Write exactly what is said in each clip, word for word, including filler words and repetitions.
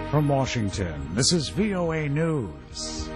From Washington, this is V O A News.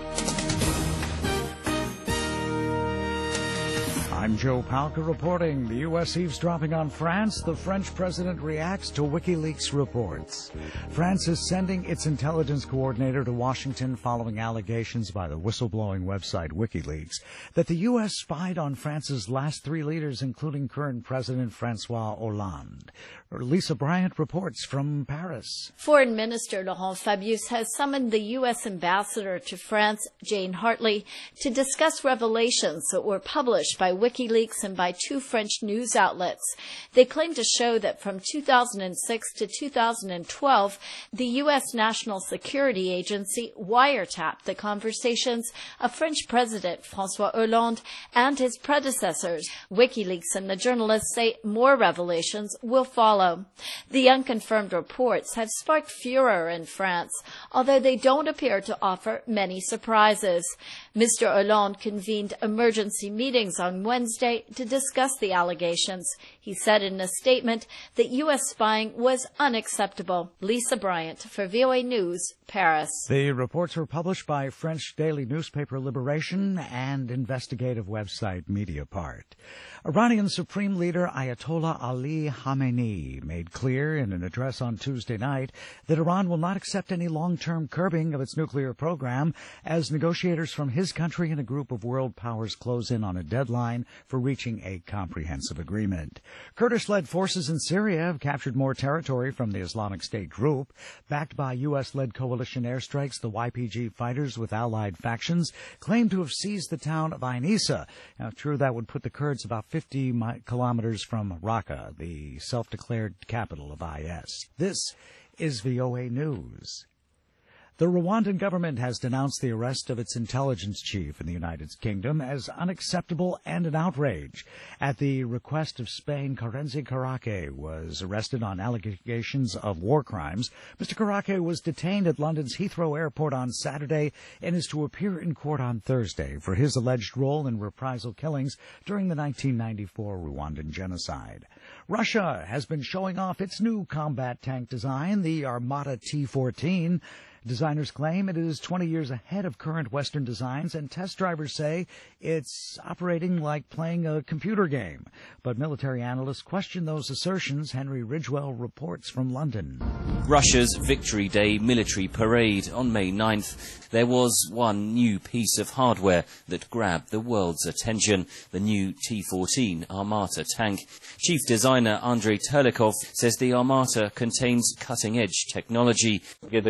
I'm Joe Palca reporting. The U S eavesdropping on France. The French president reacts to WikiLeaks reports. France is sending its intelligence coordinator to Washington following allegations by the whistleblowing website WikiLeaks that the U S spied on France's last three leaders, including current President Francois Hollande. Lisa Bryant reports from Paris. Foreign Minister Laurent Fabius has summoned the U S ambassador to France, Jane Hartley, to discuss revelations that were published by WikiLeaks and by two French news outlets. They claim to show that from two thousand six to two thousand twelve, the U S National Security Agency wiretapped the conversations of French President Francois Hollande and his predecessors. WikiLeaks and the journalists say more revelations will follow. The unconfirmed reports have sparked furor in France, although they don't appear to offer many surprises. Mister Hollande convened emergency meetings on Wednesday to discuss the allegations. He said in a statement that U S spying was unacceptable. Lisa Bryant for V O A News, Paris. The reports were published by French daily newspaper Liberation and investigative website Mediapart. Iranian Supreme Leader Ayatollah Ali Khamenei made clear in an address on Tuesday night that Iran will not accept any long-term curbing of its nuclear program as negotiators from his country and a group of world powers close in on a deadline for reaching a comprehensive agreement. Kurdish-led forces in Syria have captured more territory from the Islamic State group. Backed by U S-led coalition airstrikes, the Y P G fighters with allied factions claim to have seized the town of Ain Issa. Now, true, that would put the Kurds about fifty kilometers from Raqqa, the self-declared capital of I S. This is V O A News. The Rwandan government has denounced the arrest of its intelligence chief in the United Kingdom as unacceptable and an outrage. At the request of Spain, Karenzi Karake was arrested on allegations of war crimes. Mister Karake was detained at London's Heathrow Airport on Saturday and is to appear in court on Thursday for his alleged role in reprisal killings during the nineteen ninety-four Rwandan genocide. Russia has been showing off its new combat tank design, the Armata T fourteen. Designers claim it is twenty years ahead of current Western designs, and test drivers say it's operating like playing a computer game. But military analysts question those assertions. Henry Ridgwell reports from London. Russia's Victory Day military parade on May ninth. There was one new piece of hardware that grabbed the world's attention, the new T fourteen Armata tank. Chief designer Andrei Terlikov says the Armata contains cutting-edge technology.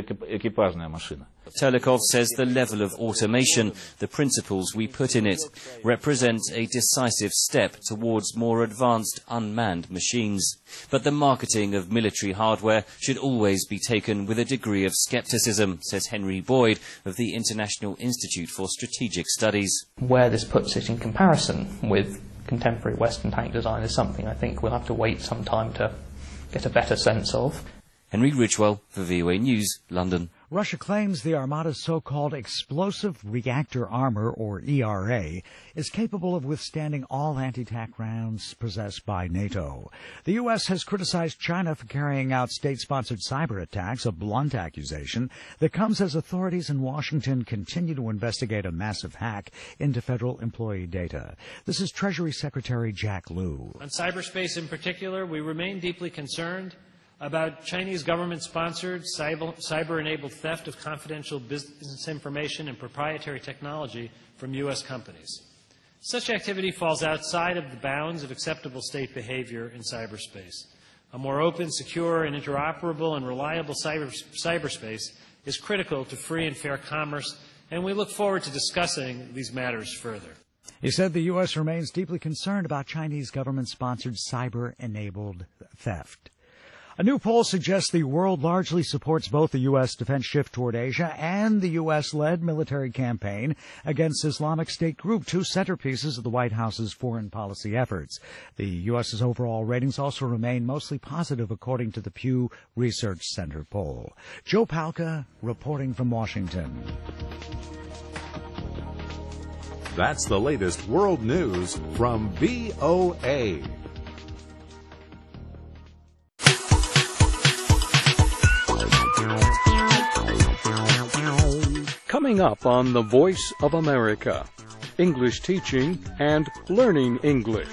Terlikov says the level of automation, the principles we put in it, represent a decisive step towards more advanced unmanned machines. But the marketing of military hardware should always be taken with a degree of skepticism, says Henry Boyd of the International Institute for Strategic Studies. Where this puts it in comparison with contemporary Western tank design is something I think we'll have to wait some time to get a better sense of. Henry Ridgwell for V O A News, London. Russia claims the Armata's so-called explosive reactor armor, or E R A, is capable of withstanding all anti-tank rounds possessed by NATO. The U S has criticized China for carrying out state-sponsored cyber attacks, a blunt accusation that comes as authorities in Washington continue to investigate a massive hack into federal employee data. This is Treasury Secretary Jack Lew. On cyberspace in particular, we remain deeply concerned about Chinese government-sponsored cyber-enabled theft of confidential business information and proprietary technology from U S companies. Such activity falls outside of the bounds of acceptable state behavior in cyberspace. A more open, secure, and interoperable and reliable cyber cyberspace is critical to free and fair commerce, and we look forward to discussing these matters further. He said the U S remains deeply concerned about Chinese government-sponsored cyber-enabled theft. A new poll suggests the world largely supports both the U S defense shift toward Asia and the U S-led military campaign against Islamic State group, two centerpieces of the White House's foreign policy efforts. The U S's overall ratings also remain mostly positive, according to the Pew Research Center poll. Joe Palca reporting from Washington. That's the latest world news from V O A. Thank you. Coming up on The Voice of America, English teaching and learning English.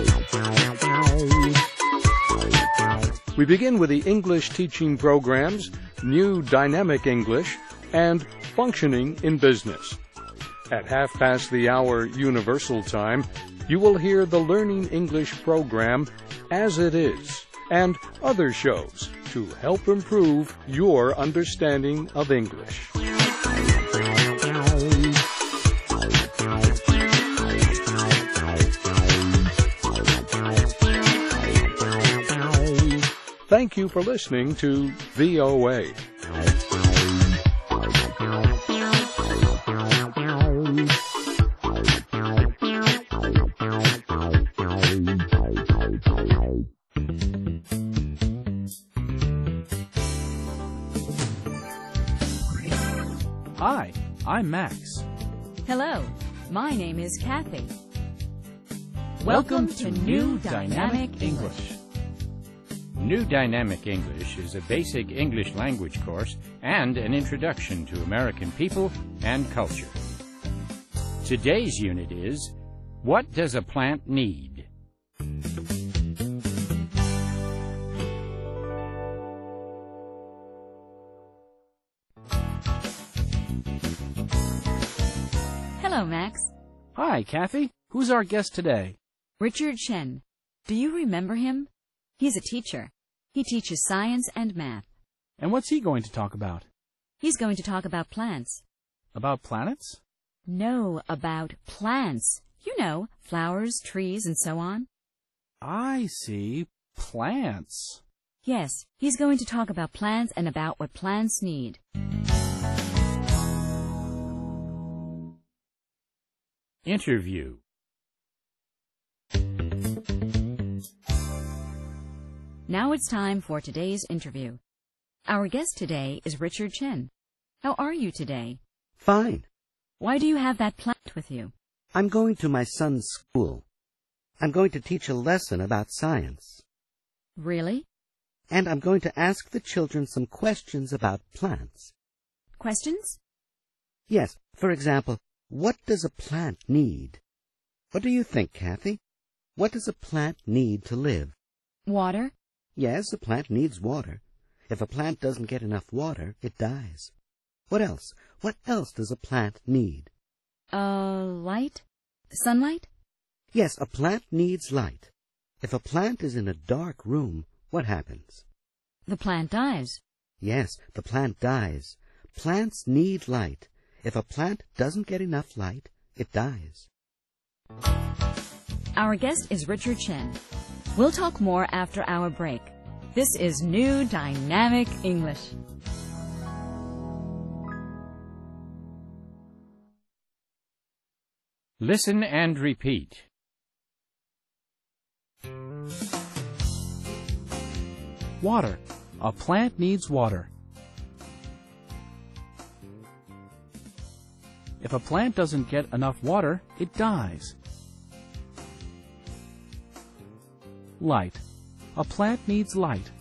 We begin with the English teaching programs, New Dynamic English, and Functioning in Business. At half past the hour Universal Time, you will hear the Learning English program, As It Is, and other shows to help improve your understanding of English. Thank you for listening to V O A. Hi, I'm Max. Hello, my name is Kathy. Welcome, Welcome to New Dynamic English. New Dynamic English is a basic English language course and an introduction to American people and culture. Today's unit is, What Does a Plant Need? Hello, Max. Hi, Kathy. Who's our guest today? Richard Chen. Do you remember him? He's a teacher. He teaches science and math. And what's he going to talk about? He's going to talk about plants. About planets? No, about plants. You know, flowers, trees, and so on. I see. Plants. Yes, he's going to talk about plants and about what plants need. Interview. Now it's time for today's interview. Our guest today is Richard Chen. How are you today? Fine. Why do you have that plant with you? I'm going to my son's school. I'm going to teach a lesson about science. Really? And I'm going to ask the children some questions about plants. Questions? Yes. For example, what does a plant need? What do you think, Kathy? What does a plant need to live? Water. Yes, a plant needs water. If a plant doesn't get enough water, it dies. What else? What else does a plant need? Uh, light? Sunlight? Yes, a plant needs light. If a plant is in a dark room, what happens? The plant dies. Yes, the plant dies. Plants need light. If a plant doesn't get enough light, it dies. Our guest is Richard Chen. We'll talk more after our break. This is New Dynamic English. Listen and repeat. Water. A plant needs water. If a plant doesn't get enough water, it dies. Light. A plant needs light.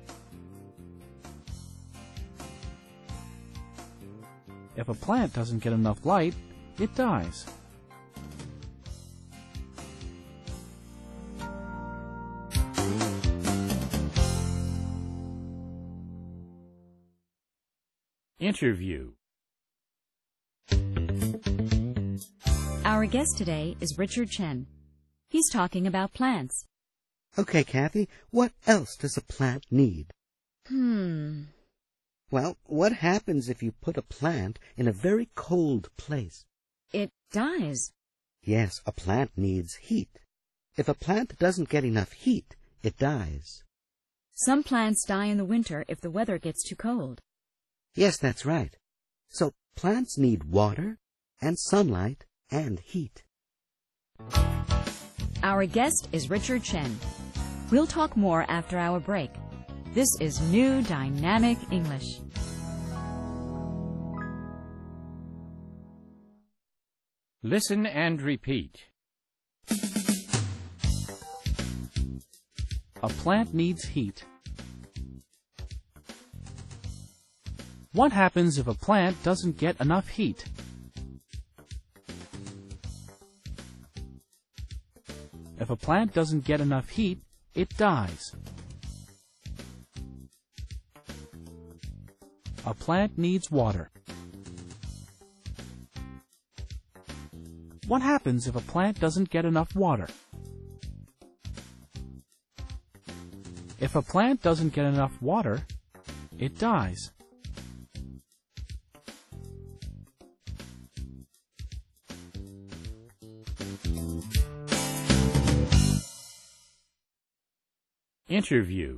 If a plant doesn't get enough light, it dies. Interview. Our guest today is Richard Chen. He's talking about plants. Okay, Kathy, what else does a plant need? Hmm. Well, what happens if you put a plant in a very cold place? It dies. Yes, a plant needs heat. If a plant doesn't get enough heat, it dies. Some plants die in the winter if the weather gets too cold. Yes, that's right. So plants need water and sunlight and heat. Our guest is Richard Chen. We'll talk more after our break. This is New Dynamic English. Listen and repeat. A plant needs heat. What happens if a plant doesn't get enough heat? If a plant doesn't get enough heat, it dies. A plant needs water. What happens if a plant doesn't get enough water? If a plant doesn't get enough water, it dies. Interview.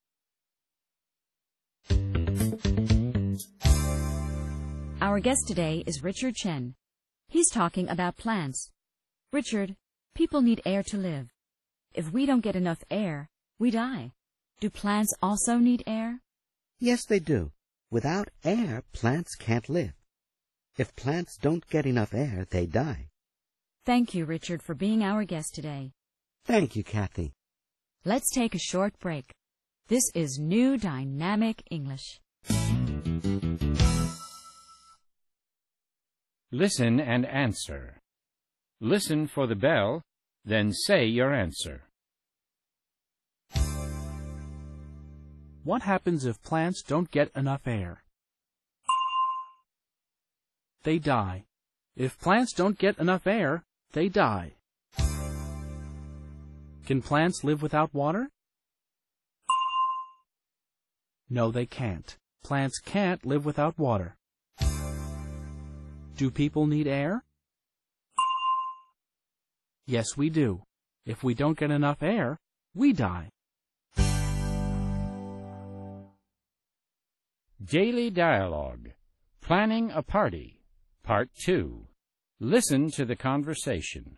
Our guest today is Richard Chen. He's talking about plants. Richard, people need air to live. If we don't get enough air, we die. Do plants also need air? Yes, they do. Without air, plants can't live. If plants don't get enough air, they die. Thank you, Richard, for being our guest today. Thank you, Kathy. Let's take a short break. This is New Dynamic English. Listen and answer. Listen for the bell, then say your answer. What happens if plants don't get enough air? They die. If plants don't get enough air, they die. Can plants live without water? No, they can't. Plants can't live without water. Do people need air? Yes, we do. If we don't get enough air, we die. Daily Dialogue. Planning a Party. Part two. Listen to the conversation.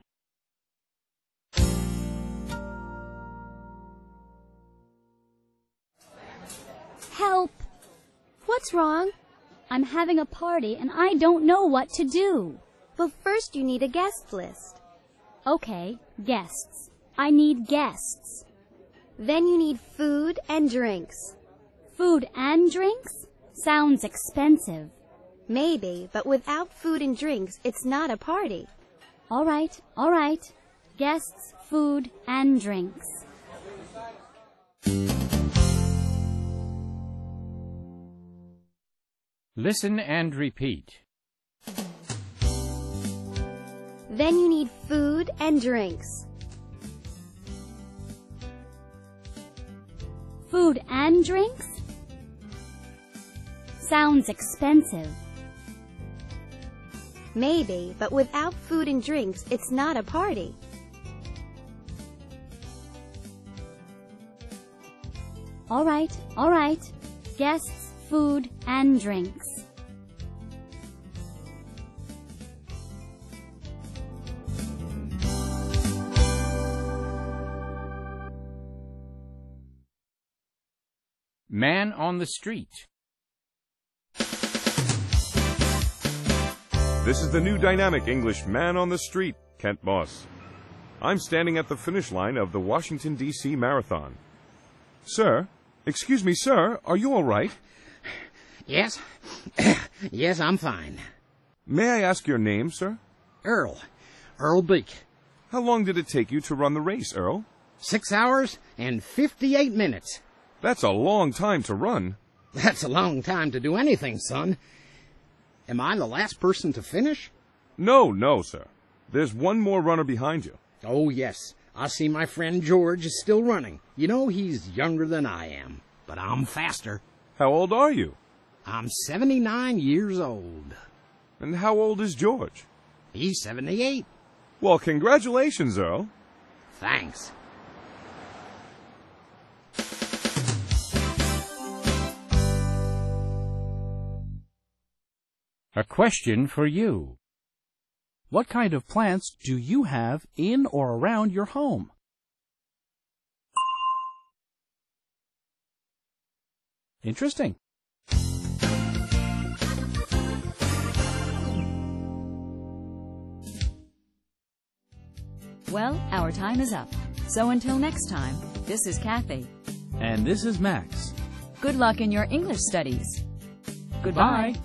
Help! What's wrong? I'm having a party and I don't know what to do. Well, first you need a guest list. Okay, guests. I need guests. Then you need food and drinks. Food and drinks? Sounds expensive. Maybe, but without food and drinks, it's not a party. All right, all right. Guests, food, and drinks. Listen and repeat. Then you need food and drinks. Food and drinks? Sounds expensive. Maybe, but without food and drinks, it's not a party. All right, all right. Guests, food, and drinks. Man on the street. This is the New Dynamic English Man on the Street, Kent Moss. I'm standing at the finish line of the Washington, D C Marathon. Sir, excuse me, sir, are you all right? Yes. Yes, I'm fine. May I ask your name, sir? Earl. Earl Beak. How long did it take you to run the race, Earl? Six hours and fifty-eight minutes. That's a long time to run. That's a long time to do anything, son. Am I the last person to finish? No, no, sir. There's one more runner behind you. Oh, yes. I see my friend George is still running. You know, he's younger than I am, but I'm faster. How old are you? I'm seventy-nine years old. And how old is George? He's seventy-eight. Well, congratulations, Earl. Thanks. A question for you. What kind of plants do you have in or around your home? Interesting. Well, our time is up. So until next time, this is Kathy. And this is Max. Good luck in your English studies. Goodbye.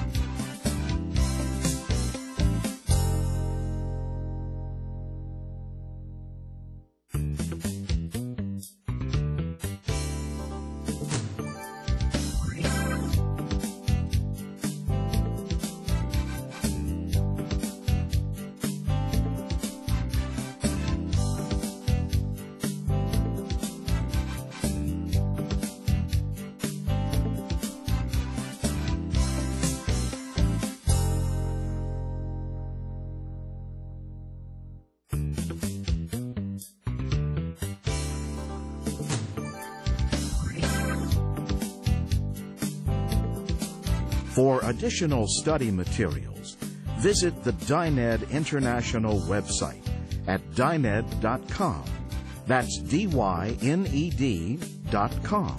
For additional study materials, visit the Dyned International website at dyned dot com. That's D Y N E D dot com.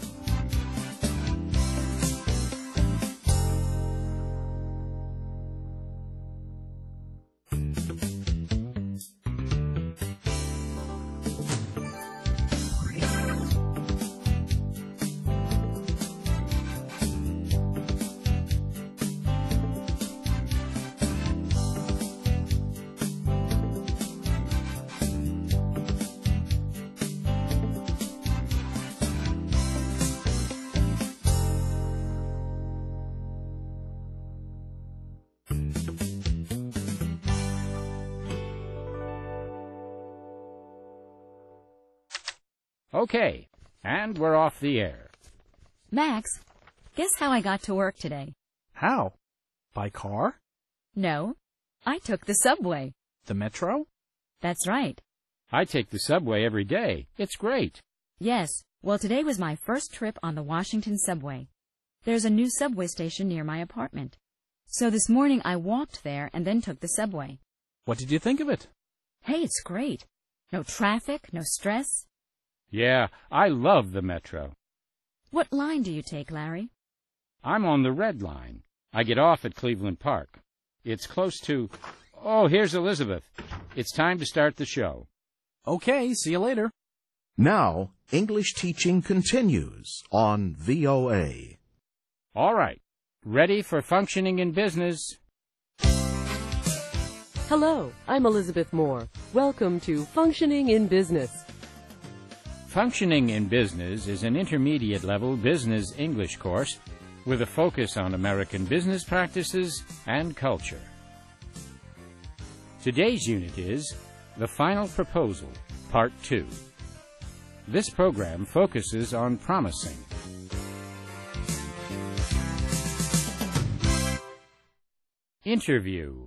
Okay, and we're off the air. Max, guess how I got to work today? How? By car? No, I took the subway. The metro? That's right. I take the subway every day. It's great. Yes, well, today was my first trip on the Washington subway. There's a new subway station near my apartment. So this morning I walked there and then took the subway. What did you think of it? Hey, it's great. No traffic, no stress. Yeah, I love the metro. What line do you take, Larry? I'm on the Red Line. I get off at Cleveland Park. It's close to... Oh, here's Elizabeth. It's time to start the show. Okay, see you later. Now, English teaching continues on V O A. All right. Ready for Functioning in Business? Hello, I'm Elizabeth Moore. Welcome to Functioning in Business. Functioning in Business is an intermediate-level business English course with a focus on American business practices and culture. Today's unit is The Final Proposal, Part two. This program focuses on promising. Interview.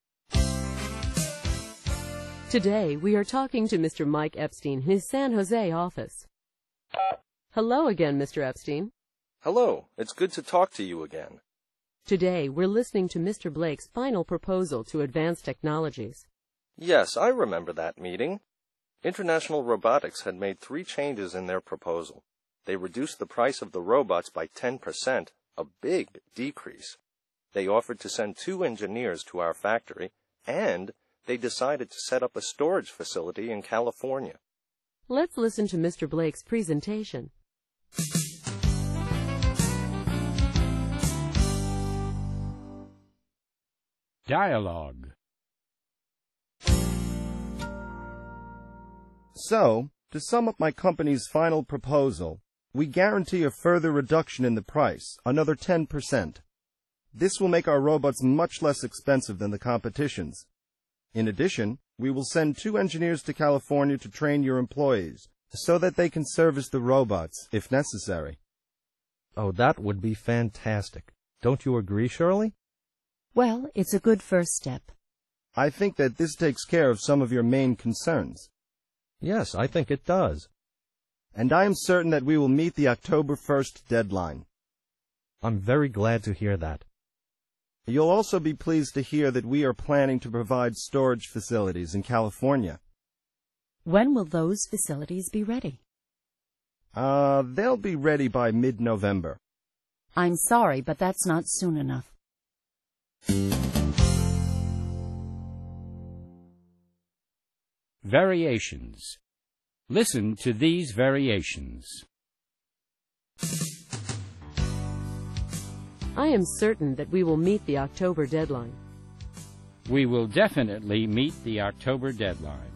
Today, we are talking to Mister Mike Epstein in his San Jose office. Hello again, Mister Epstein. Hello. It's good to talk to you again. Today, we're listening to Mister Blake's final proposal to Advanced Technologies. Yes, I remember that meeting. International Robotics had made three changes in their proposal. They reduced the price of the robots by ten percent, a big decrease. They offered to send two engineers to our factory, and they decided to set up a storage facility in California. Let's listen to Mister Blake's presentation. Dialogue. So, to sum up my company's final proposal, we guarantee a further reduction in the price, another ten percent. This will make our robots much less expensive than the competition's. In addition, we will send two engineers to California to train your employees, so that they can service the robots, if necessary. Oh, that would be fantastic. Don't you agree, Shirley? Well, it's a good first step. I think that this takes care of some of your main concerns. Yes, I think it does. And I am certain that we will meet the October first deadline. I'm very glad to hear that. You'll also be pleased to hear that we are planning to provide storage facilities in California. When will those facilities be ready? Uh, they'll be ready by mid-November. I'm sorry, but that's not soon enough. Variations. Listen to these variations. I am certain that we will meet the October deadline. We will definitely meet the October deadline.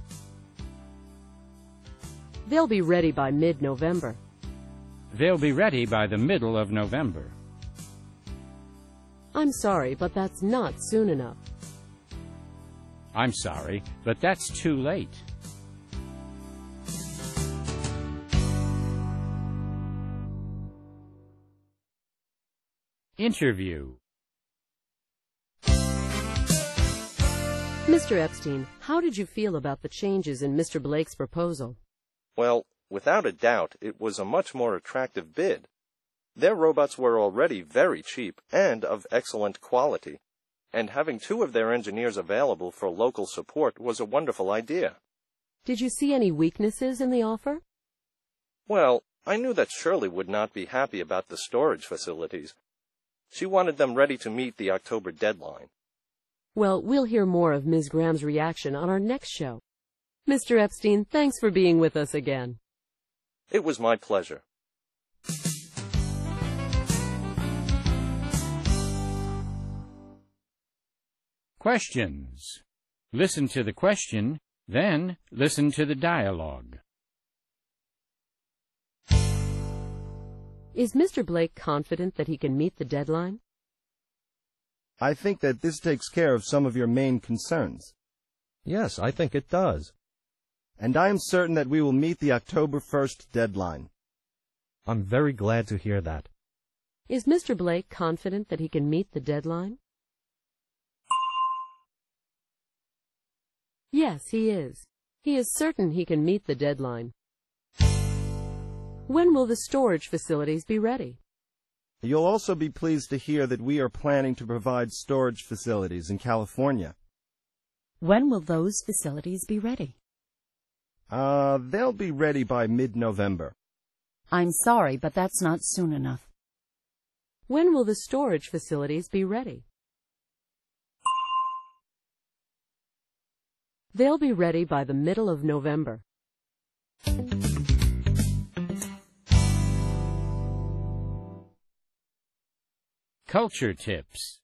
They'll be ready by mid-November. They'll be ready by the middle of November. I'm sorry, but that's not soon enough. I'm sorry, but that's too late. Interview. Mister Epstein, how did you feel about the changes in Mister Blake's proposal? Well, without a doubt, it was a much more attractive bid. Their robots were already very cheap and of excellent quality, and having two of their engineers available for local support was a wonderful idea. Did you see any weaknesses in the offer? Well, I knew that Shirley would not be happy about the storage facilities. She wanted them ready to meet the October deadline. Well, we'll hear more of Miz Graham's reaction on our next show. Mister Epstein, thanks for being with us again. It was my pleasure. Questions. Listen to the question, then listen to the dialogue. Is Mister Blake confident that he can meet the deadline? I think that this takes care of some of your main concerns. Yes, I think it does. And I am certain that we will meet the October first deadline. I'm very glad to hear that. Is Mister Blake confident that he can meet the deadline? Yes, he is. He is certain he can meet the deadline. When will the storage facilities be ready? You'll also be pleased to hear that we are planning to provide storage facilities in California. When will those facilities be ready? Uh, they'll be ready by mid-November. I'm sorry, but that's not soon enough. When will the storage facilities be ready? They'll be ready by the middle of November. Culture tips.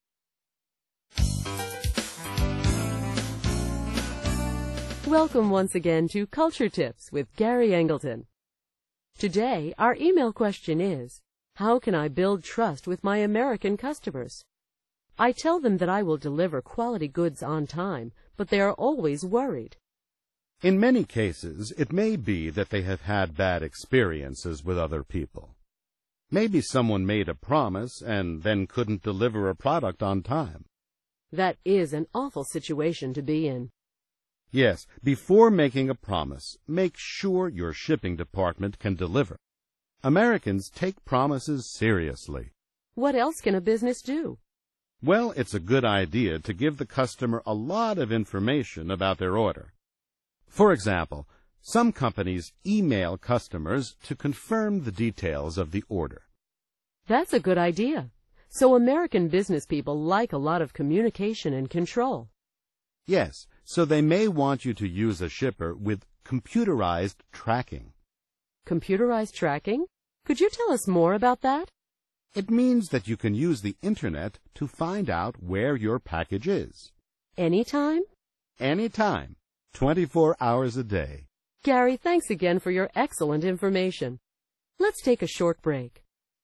Welcome once again to Culture Tips with Gary Angleton. Today, our email question is, how can I build trust with my American customers? I tell them that I will deliver quality goods on time, but they are always worried. In many cases, it may be that they have had bad experiences with other people. Maybe someone made a promise and then couldn't deliver a product on time. That is an awful situation to be in. Yes, before making a promise, make sure your shipping department can deliver. Americans take promises seriously. What else can a business do? Well, it's a good idea to give the customer a lot of information about their order. For example, some companies email customers to confirm the details of the order. That's a good idea. So American business people like a lot of communication and control. Yes, so they may want you to use a shipper with computerized tracking. Computerized tracking? Could you tell us more about that? It means that you can use the Internet to find out where your package is. Anytime? Anytime. twenty-four hours a day. Gary, thanks again for your excellent information. Let's take a short break.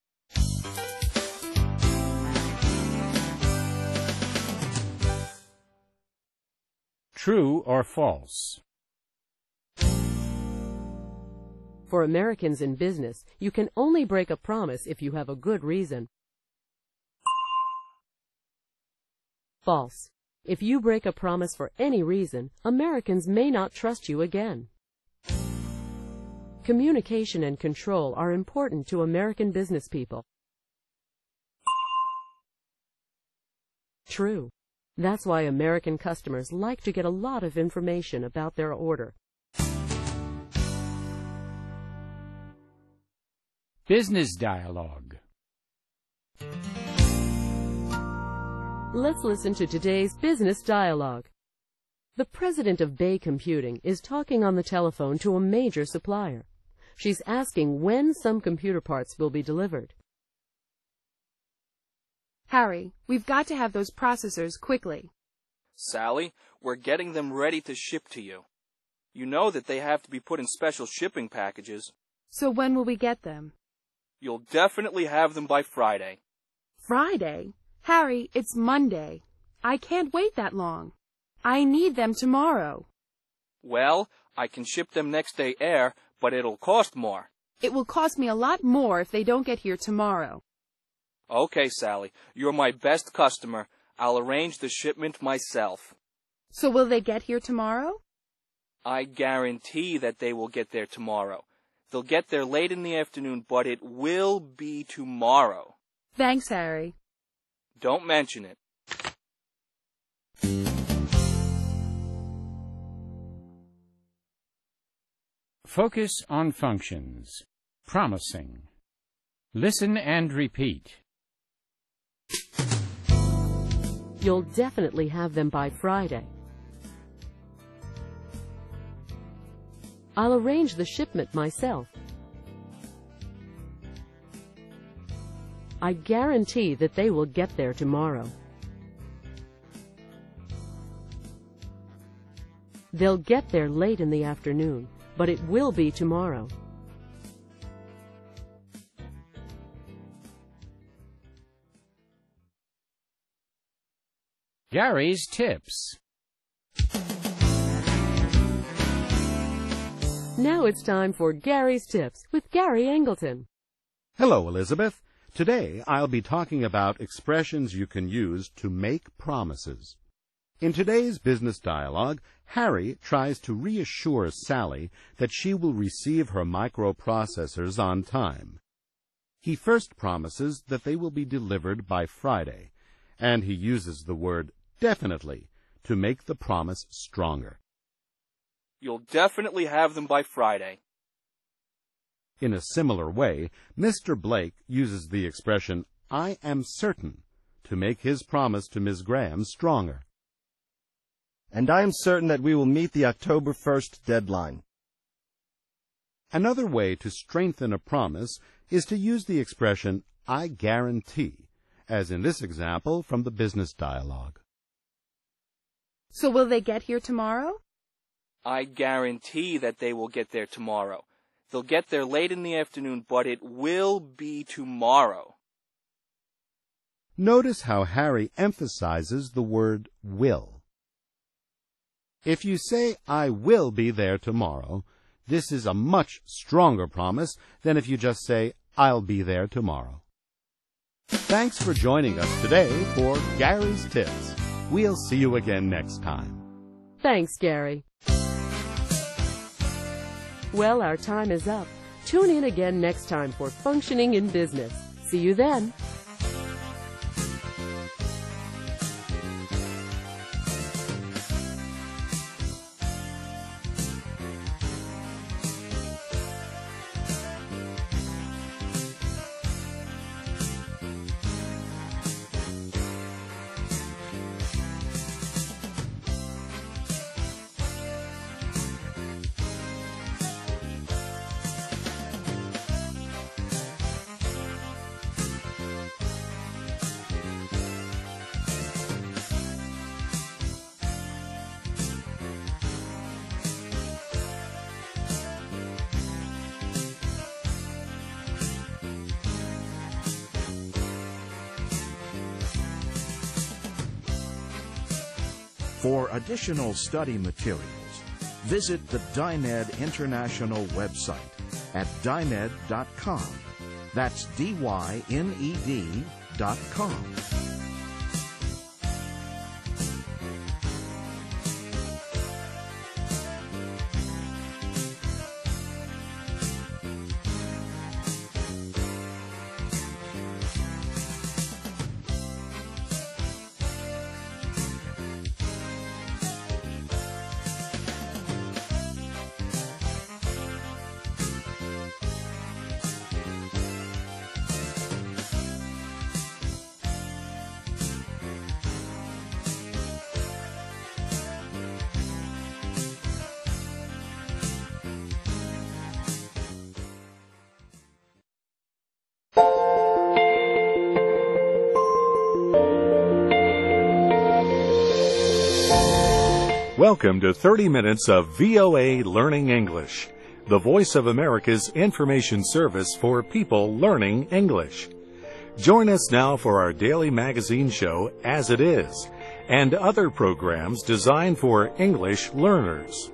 True or false? For Americans in business, you can only break a promise if you have a good reason. False. If you break a promise for any reason, Americans may not trust you again. Communication and control are important to American business people. True. That's why American customers like to get a lot of information about their order. Business dialogue. Let's listen to today's business dialogue. The president of Bay Computing is talking on the telephone to a major supplier. She's asking when some computer parts will be delivered. Harry, we've got to have those processors quickly. Sally, we're getting them ready to ship to you. You know that they have to be put in special shipping packages. So when will we get them? You'll definitely have them by Friday. Friday? Harry, it's Monday. I can't wait that long. I need them tomorrow. Well, I can ship them next day air, but it'll cost more. It will cost me a lot more if they don't get here tomorrow. Okay, Sally, you're my best customer. I'll arrange the shipment myself. So will they get here tomorrow? I guarantee that they will get there tomorrow. They'll get there late in the afternoon, but it will be tomorrow. Thanks, Harry. Don't mention it. Focus on functions. Promising. Listen and repeat. You'll definitely have them by Friday. I'll arrange the shipment myself. I guarantee that they will get there tomorrow. They'll get there late in the afternoon, but it will be tomorrow. Gary's Tips. Now it's time for Gary's Tips with Gary Angleton. Hello, Elizabeth. Today I'll be talking about expressions you can use to make promises. In today's business dialogue, Harry tries to reassure Sally that she will receive her microprocessors on time. He first promises that they will be delivered by Friday, and he uses the word definitely to make the promise stronger. You'll definitely have them by Friday. In a similar way, Mister Blake uses the expression, I am certain, to make his promise to Miz Graham stronger. And I am certain that we will meet the October first deadline. Another way to strengthen a promise is to use the expression, I guarantee, as in this example from the business dialogue. So will they get here tomorrow? I guarantee that they will get there tomorrow. They'll get there late in the afternoon, but it will be tomorrow. Notice how Harry emphasizes the word will. If you say, I will be there tomorrow, this is a much stronger promise than if you just say, I'll be there tomorrow. Thanks for joining us today for Gary's Tips. We'll see you again next time. Thanks, Gary. Well, our time is up. Tune in again next time for Functioning in Business. See you then. For additional study materials, visit the Dyned International website at dyned dot com. That's D Y N E D dot com. Welcome to thirty minutes of V O A Learning English, the voice of America's information service for people learning English. Join us now for our daily magazine show, As It Is, and other programs designed for English learners.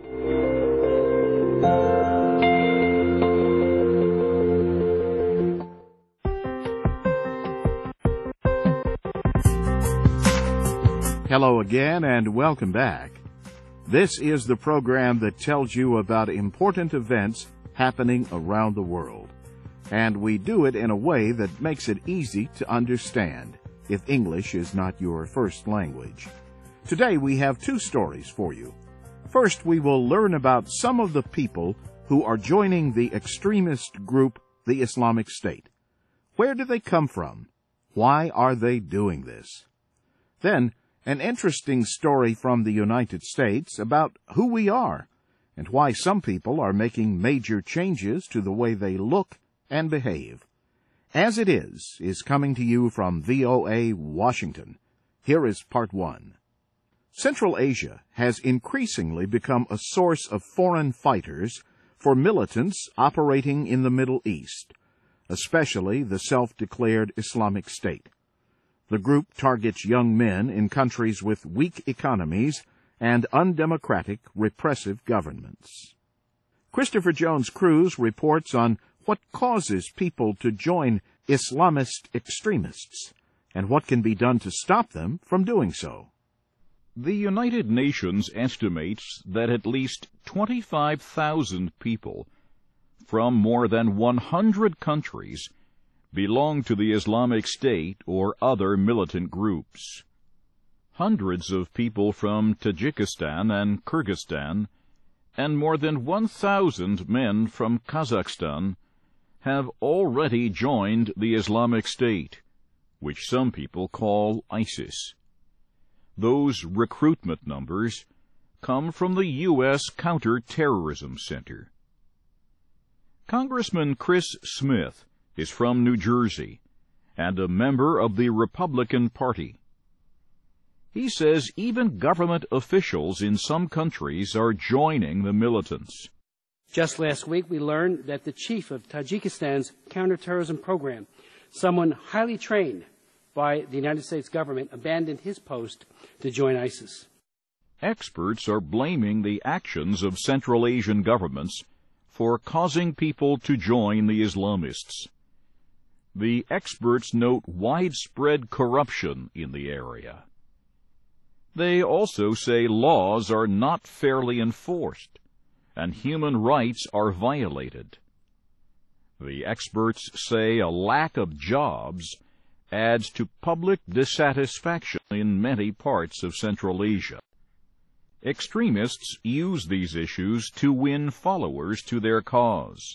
Hello again and welcome back. This is the program that tells you about important events happening around the world. And we do it in a way that makes it easy to understand if English is not your first language. Today we have two stories for you. First, we will learn about some of the people who are joining the extremist group, the Islamic State. Where do they come from? Why are they doing this? Then, an interesting story from the United States about who we are and why some people are making major changes to the way they look and behave. As It Is is coming to you from V O A Washington. Here is part one. Central Asia has increasingly become a source of foreign fighters for militants operating in the Middle East, especially the self-declared Islamic State. The group targets young men in countries with weak economies and undemocratic, repressive governments. Christopher Jones Cruz reports on what causes people to join Islamist extremists and what can be done to stop them from doing so. The United Nations estimates that at least twenty-five thousand people from more than one hundred countries belong to the Islamic State or other militant groups. Hundreds of people from Tajikistan and Kyrgyzstan, and more than one thousand men from Kazakhstan, have already joined the Islamic State, which some people call ISIS. Those recruitment numbers come from the U S Counterterrorism Center. Congressman Chris Smith is from New Jersey and a member of the Republican Party. He says even government officials in some countries are joining the militants. Just last week, we learned that the chief of Tajikistan's counterterrorism program, someone highly trained by the United States government, abandoned his post to join ISIS. Experts are blaming the actions of Central Asian governments for causing people to join the Islamists. The experts note widespread corruption in the area. They also say laws are not fairly enforced, and human rights are violated. The experts say a lack of jobs adds to public dissatisfaction in many parts of Central Asia. Extremists use these issues to win followers to their cause.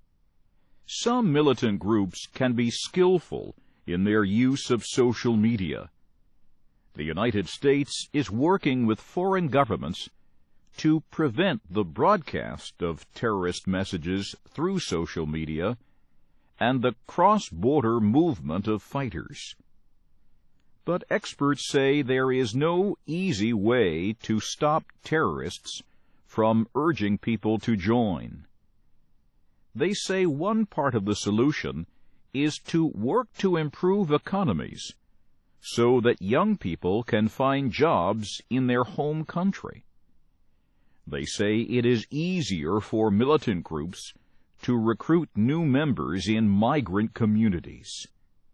Some militant groups can be skillful in their use of social media. The United States is working with foreign governments to prevent the broadcast of terrorist messages through social media and the cross-border movement of fighters. But experts say there is no easy way to stop terrorists from urging people to join. They say one part of the solution is to work to improve economies so that young people can find jobs in their home country. They say it is easier for militant groups to recruit new members in migrant communities.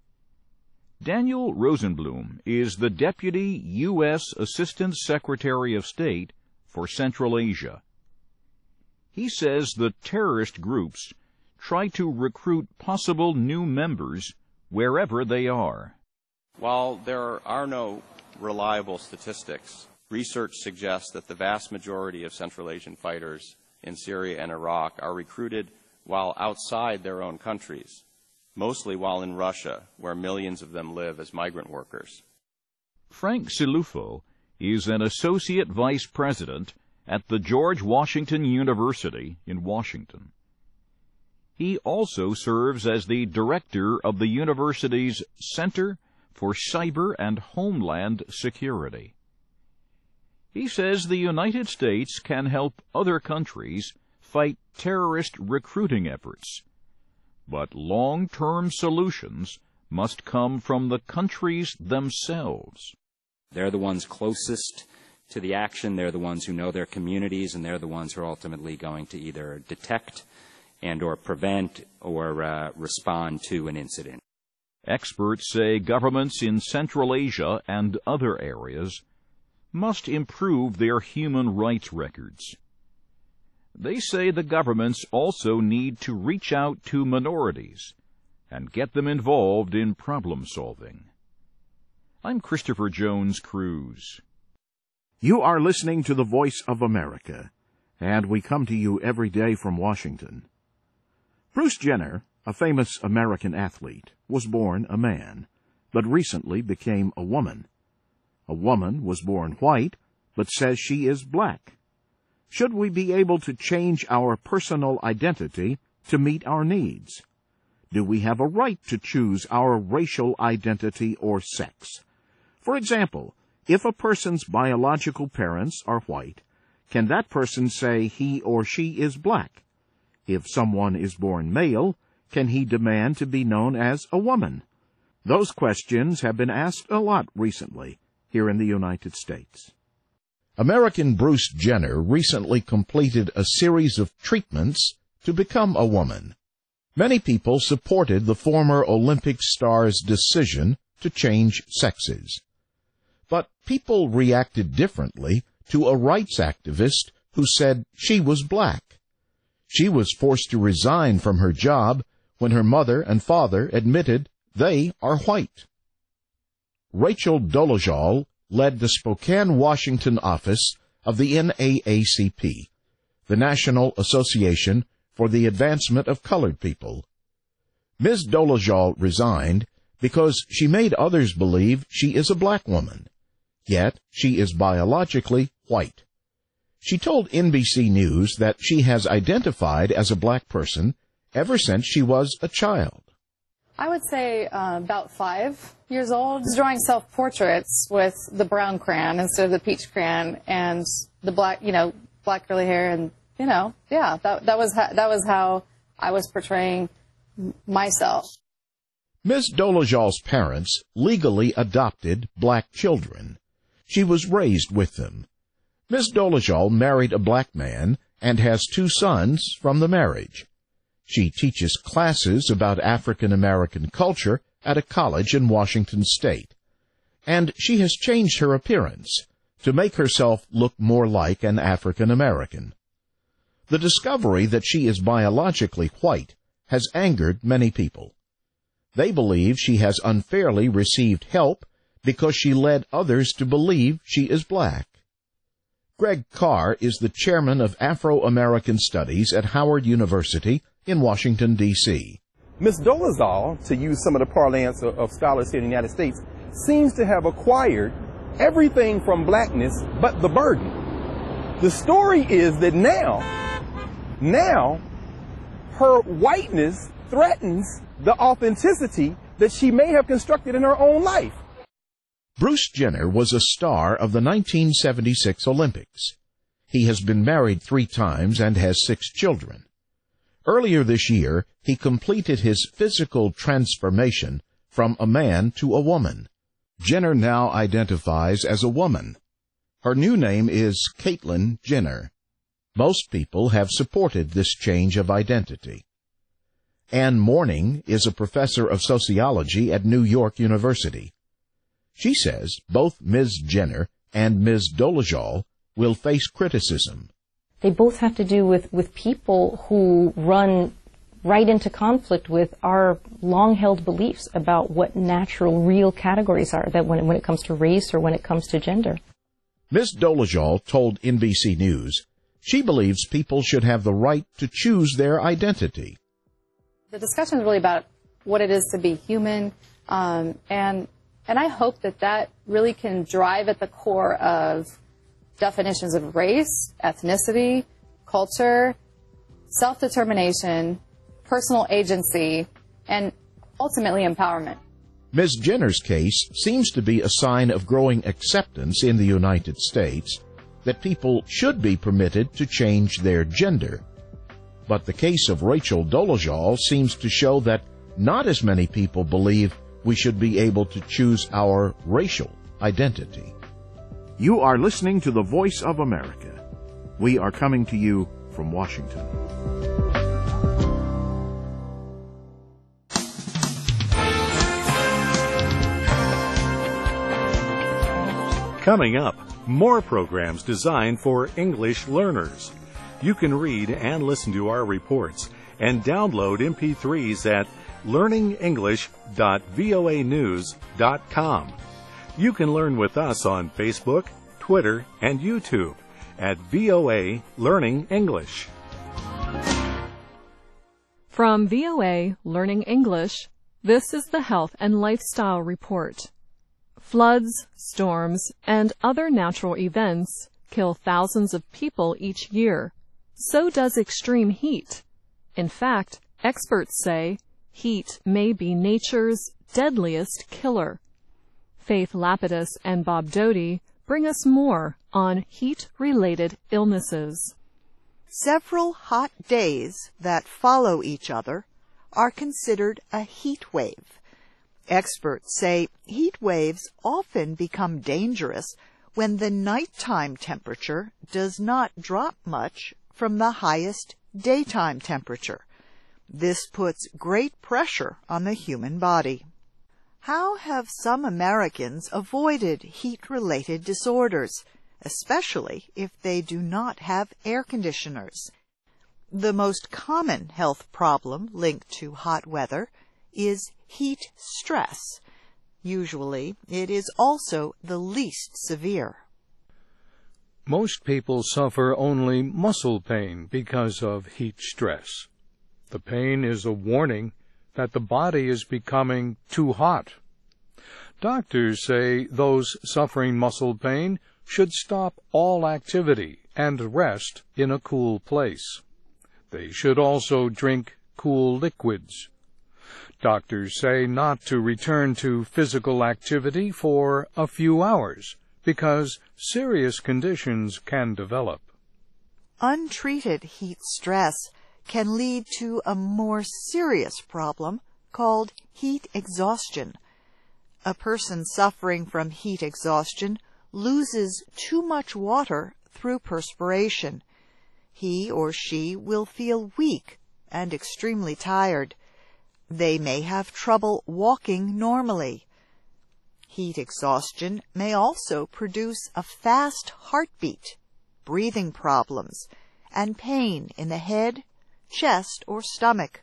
Daniel Rosenblum is the Deputy U S Assistant Secretary of State for Central Asia. He says the terrorist groups try to recruit possible new members wherever they are. While there are no reliable statistics, research suggests that the vast majority of Central Asian fighters in Syria and Iraq are recruited while outside their own countries, mostly while in Russia, where millions of them live as migrant workers. Frank Silufo is an Associate Vice President at the George Washington University in Washington. He also serves as the director of the university's Center for Cyber and Homeland Security. He says the United States can help other countries fight terrorist recruiting efforts. But long-term solutions must come from the countries themselves. They're the ones closest to the action. They're the ones who know their communities, and they're the ones who are ultimately going to either detect and or prevent or uh, respond to an incident. Experts say governments in Central Asia and other areas must improve their human rights records. They say the governments also need to reach out to minorities and get them involved in problem solving. I'm Christopher Jones Cruz. You are listening to the Voice of America, and we come to you every day from Washington. Bruce Jenner, a famous American athlete, was born a man, but recently became a woman. A woman was born white, but says she is black. Should we be able to change our personal identity to meet our needs? Do we have a right to choose our racial identity or sex? For example, if a person's biological parents are white, can that person say he or she is black? If someone is born male, can he demand to be known as a woman? Those questions have been asked a lot recently here in the United States. American Bruce Jenner recently completed a series of treatments to become a woman. Many people supported the former Olympic star's decision to change sexes. But people reacted differently to a rights activist who said she was black. She was forced to resign from her job when her mother and father admitted they are white. Rachel Dolezal led the Spokane, Washington office of the N double A C P, the National Association for the Advancement of Colored People. Miz Dolezal resigned because she made others believe she is a black woman, yet she is biologically white. She told N B C News that she has identified as a black person ever since she was a child. I would say uh, about five years old. I was drawing self-portraits with the brown crayon instead of the peach crayon, and the black, you know, black curly hair, and you know, yeah, that that was ha- that was how I was portraying myself. Miz Dolezal's parents legally adopted black children. She was raised with them. Miz Dolezal married a black man and has two sons from the marriage. She teaches classes about African American culture at a college in Washington State, and she has changed her appearance to make herself look more like an African American. The discovery that she is biologically white has angered many people. They believe she has unfairly received help because she led others to believe she is black. Greg Carr is the chairman of Afro-American Studies at Howard University in Washington, D C Miz Dolezal, to use some of the parlance of, of scholars here in the United States, seems to have acquired everything from blackness but the burden. The story is that now, now, her whiteness threatens the authenticity that she may have constructed in her own life. Bruce Jenner was a star of the nineteen seventy-six Olympics. He has been married three times and has six children. Earlier this year, he completed his physical transformation from a man to a woman. Jenner now identifies as a woman. Her new name is Caitlyn Jenner. Most people have supported this change of identity. Ann Morning is a professor of sociology at New York University. She says both Miz Jenner and Miz Dolezal will face criticism. They both have to do with, with people who run right into conflict with our long-held beliefs about what natural, real categories are, that when, when it comes to race or when it comes to gender. Miz Dolezal told N B C News she believes people should have the right to choose their identity. The discussion is really about what it is to be human, um, and and I hope that that really can drive at the core of definitions of race, ethnicity, culture, self-determination, personal agency, and ultimately empowerment. Miz Jenner's case seems to be a sign of growing acceptance in the United States that people should be permitted to change their gender. But the case of Rachel Dolezal seems to show that not as many people believe we should be able to choose our racial identity. You are listening to the Voice of America. We are coming to you from Washington. Coming up, more programs designed for English learners. You can read and listen to our reports and download M P threes at learning english dot voa news dot com. You can learn with us on Facebook, Twitter, and YouTube at V O A Learning English. From V O A Learning English, this is the Health and Lifestyle Report. Floods, storms, and other natural events kill thousands of people each year. So does extreme heat. In fact, experts say heat may be nature's deadliest killer. Faith Lapidus and Bob Doty bring us more on heat-related illnesses. Several hot days that follow each other are considered a heat wave. Experts say heat waves often become dangerous when the nighttime temperature does not drop much from the highest daytime temperature. This puts great pressure on the human body. How have some Americans avoided heat-related disorders, especially if they do not have air conditioners? The most common health problem linked to hot weather is heat stress. Usually, it is also the least severe. Most people suffer only muscle pain because of heat stress. The pain is a warning that the body is becoming too hot. Doctors say those suffering muscle pain should stop all activity and rest in a cool place. They should also drink cool liquids. Doctors say not to return to physical activity for a few hours because serious conditions can develop. Untreated heat stress can lead to a more serious problem called heat exhaustion. A person suffering from heat exhaustion loses too much water through perspiration. He or she will feel weak and extremely tired. They may have trouble walking normally. Heat exhaustion may also produce a fast heartbeat, breathing problems, and pain in the head, chest, or stomach.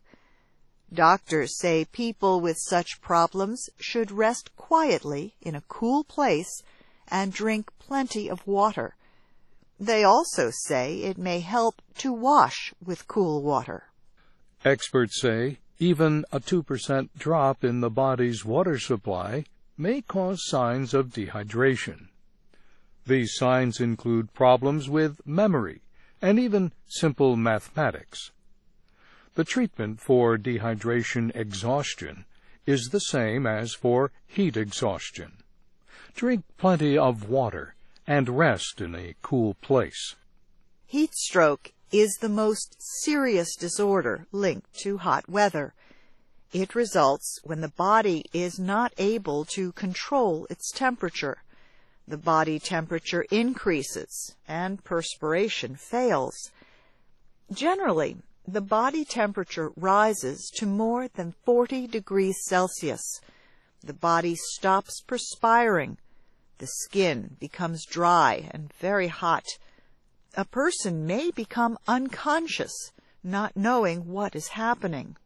Doctors say people with such problems should rest quietly in a cool place and drink plenty of water. They also say it may help to wash with cool water. Experts say even a two percent drop in the body's water supply may cause signs of dehydration. These signs include problems with memory and even simple mathematics. The treatment for dehydration exhaustion is the same as for heat exhaustion. Drink plenty of water and rest in a cool place. Heat stroke is the most serious disorder linked to hot weather. It results when the body is not able to control its temperature. The body temperature increases and perspiration fails. Generally, the body temperature rises to more than forty degrees Celsius. The body stops perspiring. The skin becomes dry and very hot. A person may become unconscious, not knowing what is happening.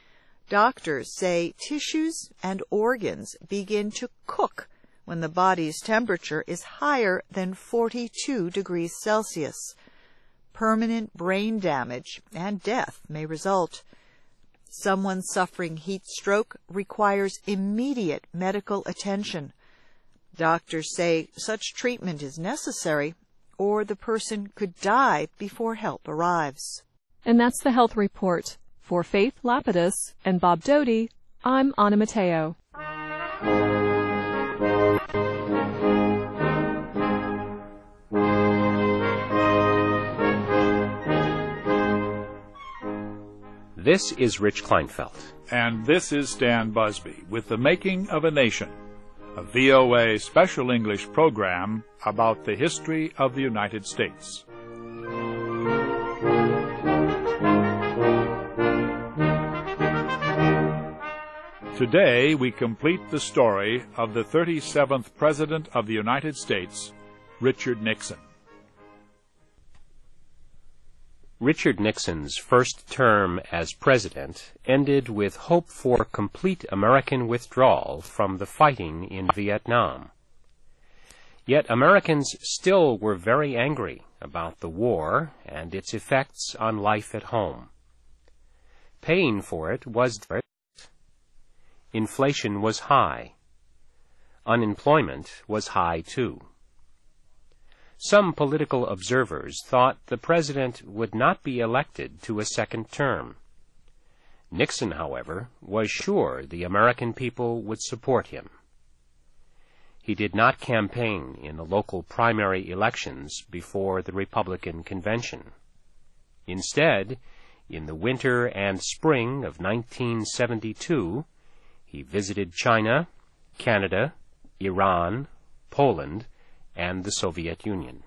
Doctors say tissues and organs begin to cook when the body's temperature is higher than forty-two degrees Celsius. Permanent brain damage and death may result. Someone suffering heat stroke requires immediate medical attention. Doctors say such treatment is necessary, or the person could die before help arrives. And that's the Health Report. For Faith Lapidus and Bob Doty, I'm Anna Mateo. This is Rich Kleinfeld. And this is Stan Busby with The Making of a Nation, a V O A special English program about the history of the United States. Today we complete the story of the thirty-seventh President of the United States, Richard Nixon. Richard Nixon's first term as president ended with hope for complete American withdrawal from the fighting in Vietnam. Yet Americans still were very angry about the war and its effects on life at home. Paying for it was inflation was high. Unemployment was high too. Some political observers thought the president would not be elected to a second term. Nixon, however, was sure the American people would support him. He did not campaign in the local primary elections before the Republican convention. Instead, in the winter and spring of nineteen seventy-two, he visited China, Canada, Iran, Poland, and the Soviet Union.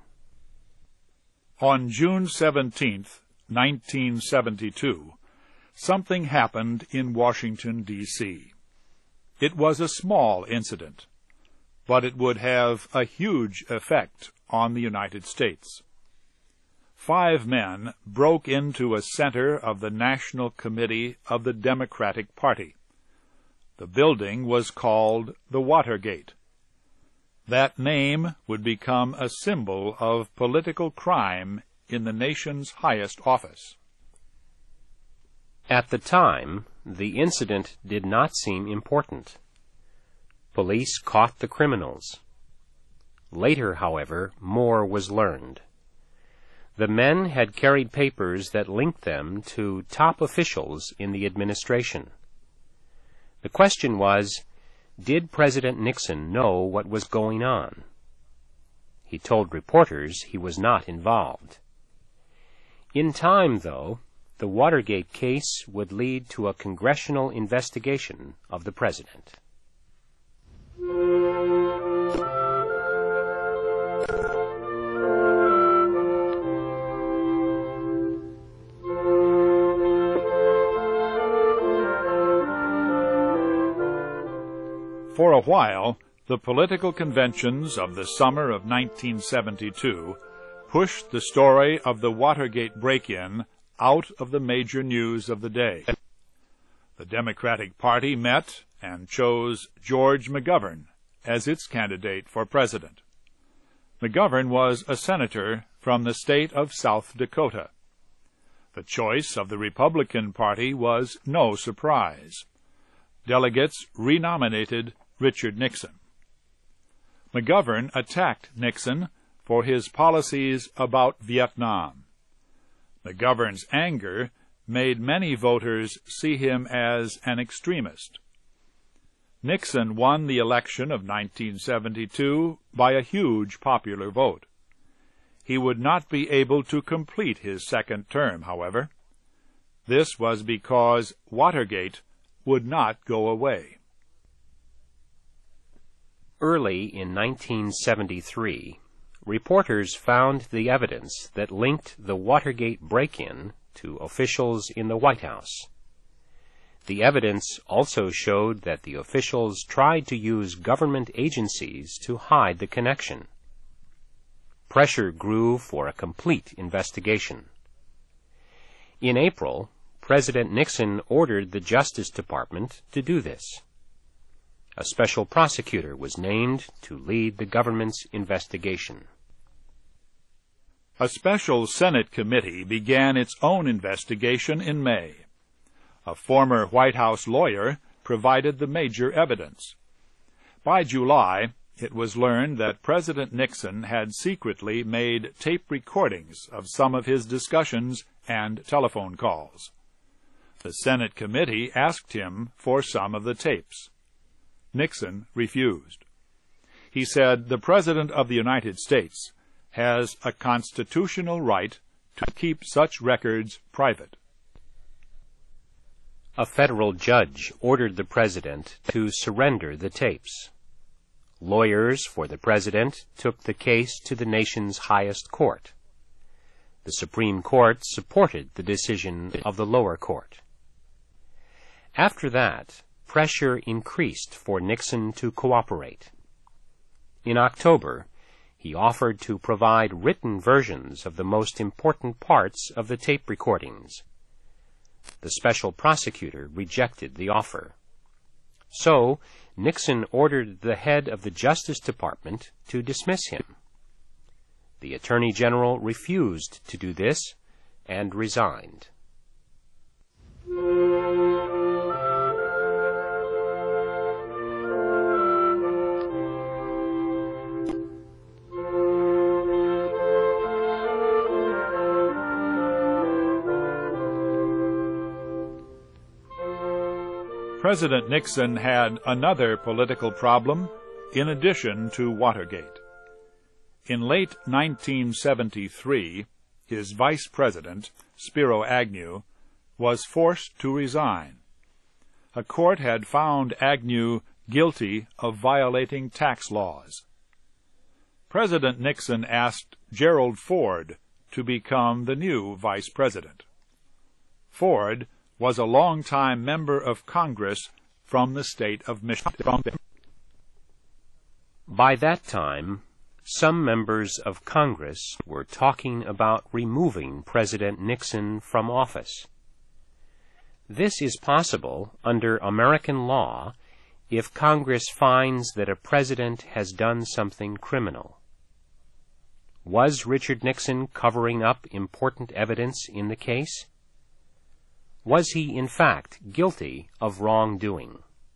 On June seventeenth, nineteen seventy-two, something happened in Washington, D C It was a small incident, but it would have a huge effect on the United States. Five men broke into a center of the National Committee of the Democratic Party. The building was called the Watergate. That name would become a symbol of political crime in the nation's highest office. At the time, the incident did not seem important. Police caught the criminals. Later, however, more was learned. The men had carried papers that linked them to top officials in the administration. The question was, did President Nixon know what was going on? He told reporters he was not involved. In time, though, the Watergate case would lead to a congressional investigation of the president. For a while, the political conventions of the summer of nineteen seventy-two pushed the story of the Watergate break-in out of the major news of the day. The Democratic Party met and chose George McGovern as its candidate for president. McGovern was a senator from the state of South Dakota. The choice of the Republican Party was no surprise. Delegates renominated Richard Nixon. McGovern attacked Nixon for his policies about Vietnam. McGovern's anger made many voters see him as an extremist. Nixon won the election of nineteen seventy-two by a huge popular vote. He would not be able to complete his second term, however. This was because Watergate would not go away. Early in nineteen seventy-three, reporters found the evidence that linked the Watergate break-in to officials in the White House. The evidence also showed that the officials tried to use government agencies to hide the connection. Pressure grew for a complete investigation. In April, President Nixon ordered the Justice Department to do this. A special prosecutor was named to lead the government's investigation. A special Senate committee began its own investigation in May. A former White House lawyer provided the major evidence. By July, it was learned that President Nixon had secretly made tape recordings of some of his discussions and telephone calls. The Senate committee asked him for some of the tapes. Nixon refused. He said the President of the United States has a constitutional right to keep such records private. A federal judge ordered the president to surrender the tapes. Lawyers for the president took the case to the nation's highest court. The Supreme Court supported the decision of the lower court. After that, pressure increased for Nixon to cooperate. In October, he offered to provide written versions of the most important parts of the tape recordings. The special prosecutor rejected the offer. So, Nixon ordered the head of the Justice Department to dismiss him. The Attorney General refused to do this and resigned. President Nixon had another political problem in addition to Watergate. In late nineteen seventy-three, his vice president, Spiro Agnew, was forced to resign. A court had found Agnew guilty of violating tax laws. President Nixon asked Gerald Ford to become the new vice president. Ford was a longtime member of Congress from the state of Michigan. By that time, some members of Congress were talking about removing President Nixon from office. This is possible under American law if Congress finds that a president has done something criminal. Was Richard Nixon covering up important evidence in the case? Was he, in fact, guilty of wrongdoing?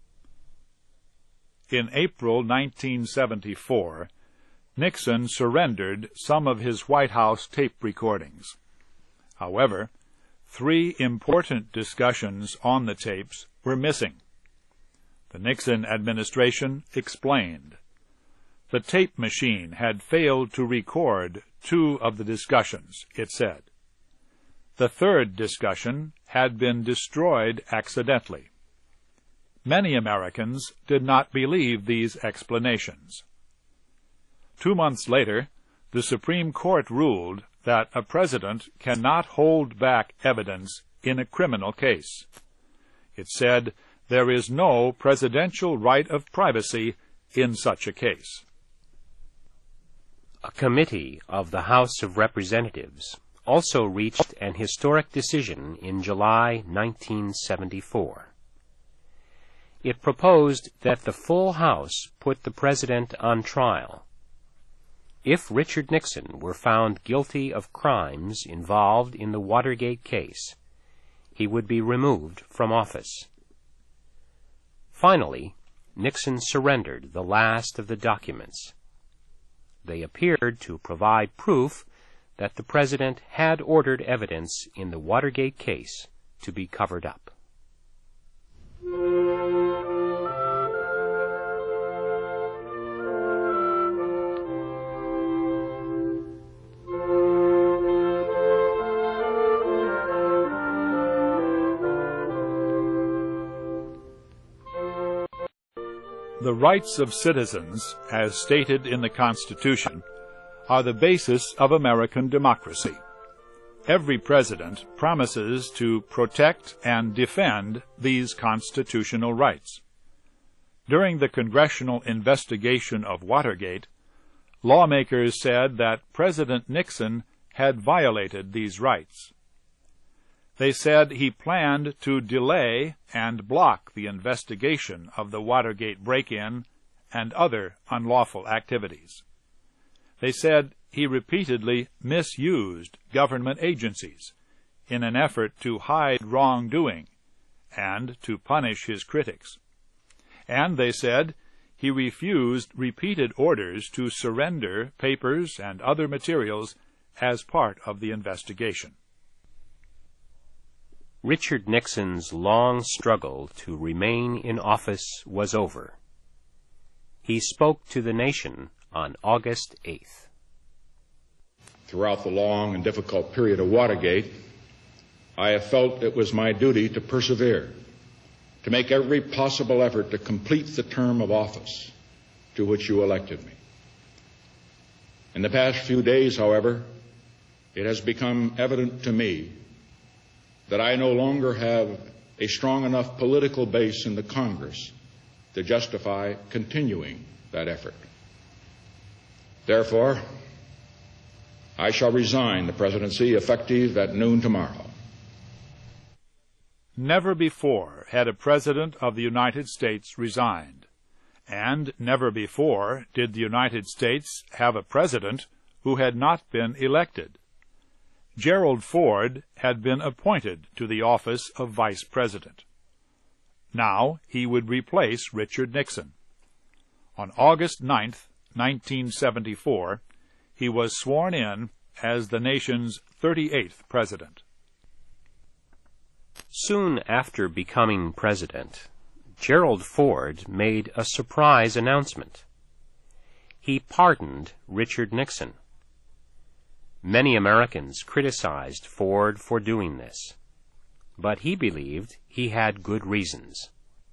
In April nineteen seventy-four, Nixon surrendered some of his White House tape recordings. However, three important discussions on the tapes were missing. The Nixon administration explained. The tape machine had failed to record two of the discussions, it said. The third discussion had been destroyed accidentally. Many Americans did not believe these explanations. Two months later, the Supreme Court ruled that a president cannot hold back evidence in a criminal case. It said there is no presidential right of privacy in such a case. A committee of the House of Representatives also reached an historic decision in July nineteen seventy-four. It proposed that the full House put the president on trial. If Richard Nixon were found guilty of crimes involved in the Watergate case, he would be removed from office. Finally, Nixon surrendered the last of the documents. They appeared to provide proof that the president had ordered evidence in the Watergate case to be covered up. The rights of citizens, as stated in the Constitution, are the basis of American democracy. Every president promises to protect and defend these constitutional rights. During the congressional investigation of Watergate, lawmakers said that President Nixon had violated these rights. They said he planned to delay and block the investigation of the Watergate break-in and other unlawful activities. They said he repeatedly misused government agencies in an effort to hide wrongdoing and to punish his critics. And they said he refused repeated orders to surrender papers and other materials as part of the investigation. Richard Nixon's long struggle to remain in office was over. He spoke to the nation on August eighth. Throughout the long and difficult period of Watergate, I have felt it was my duty to persevere to make every possible effort to complete the term of office to which you elected me. In the past few days, however, it has become evident to me that I no longer have a strong enough political base in the Congress to justify continuing that effort. Therefore, I shall resign the presidency effective at noon tomorrow. Never before had a president of the United States resigned, and never before did the United States have a president who had not been elected. Gerald Ford had been appointed to the office of vice president. Now he would replace Richard Nixon. On August ninth, nineteen seventy-four, he was sworn in as the nation's thirty-eighth president. Soon after becoming president, Gerald Ford made a surprise announcement. He pardoned Richard Nixon. Many Americans criticized Ford for doing this, but he believed he had good reasons.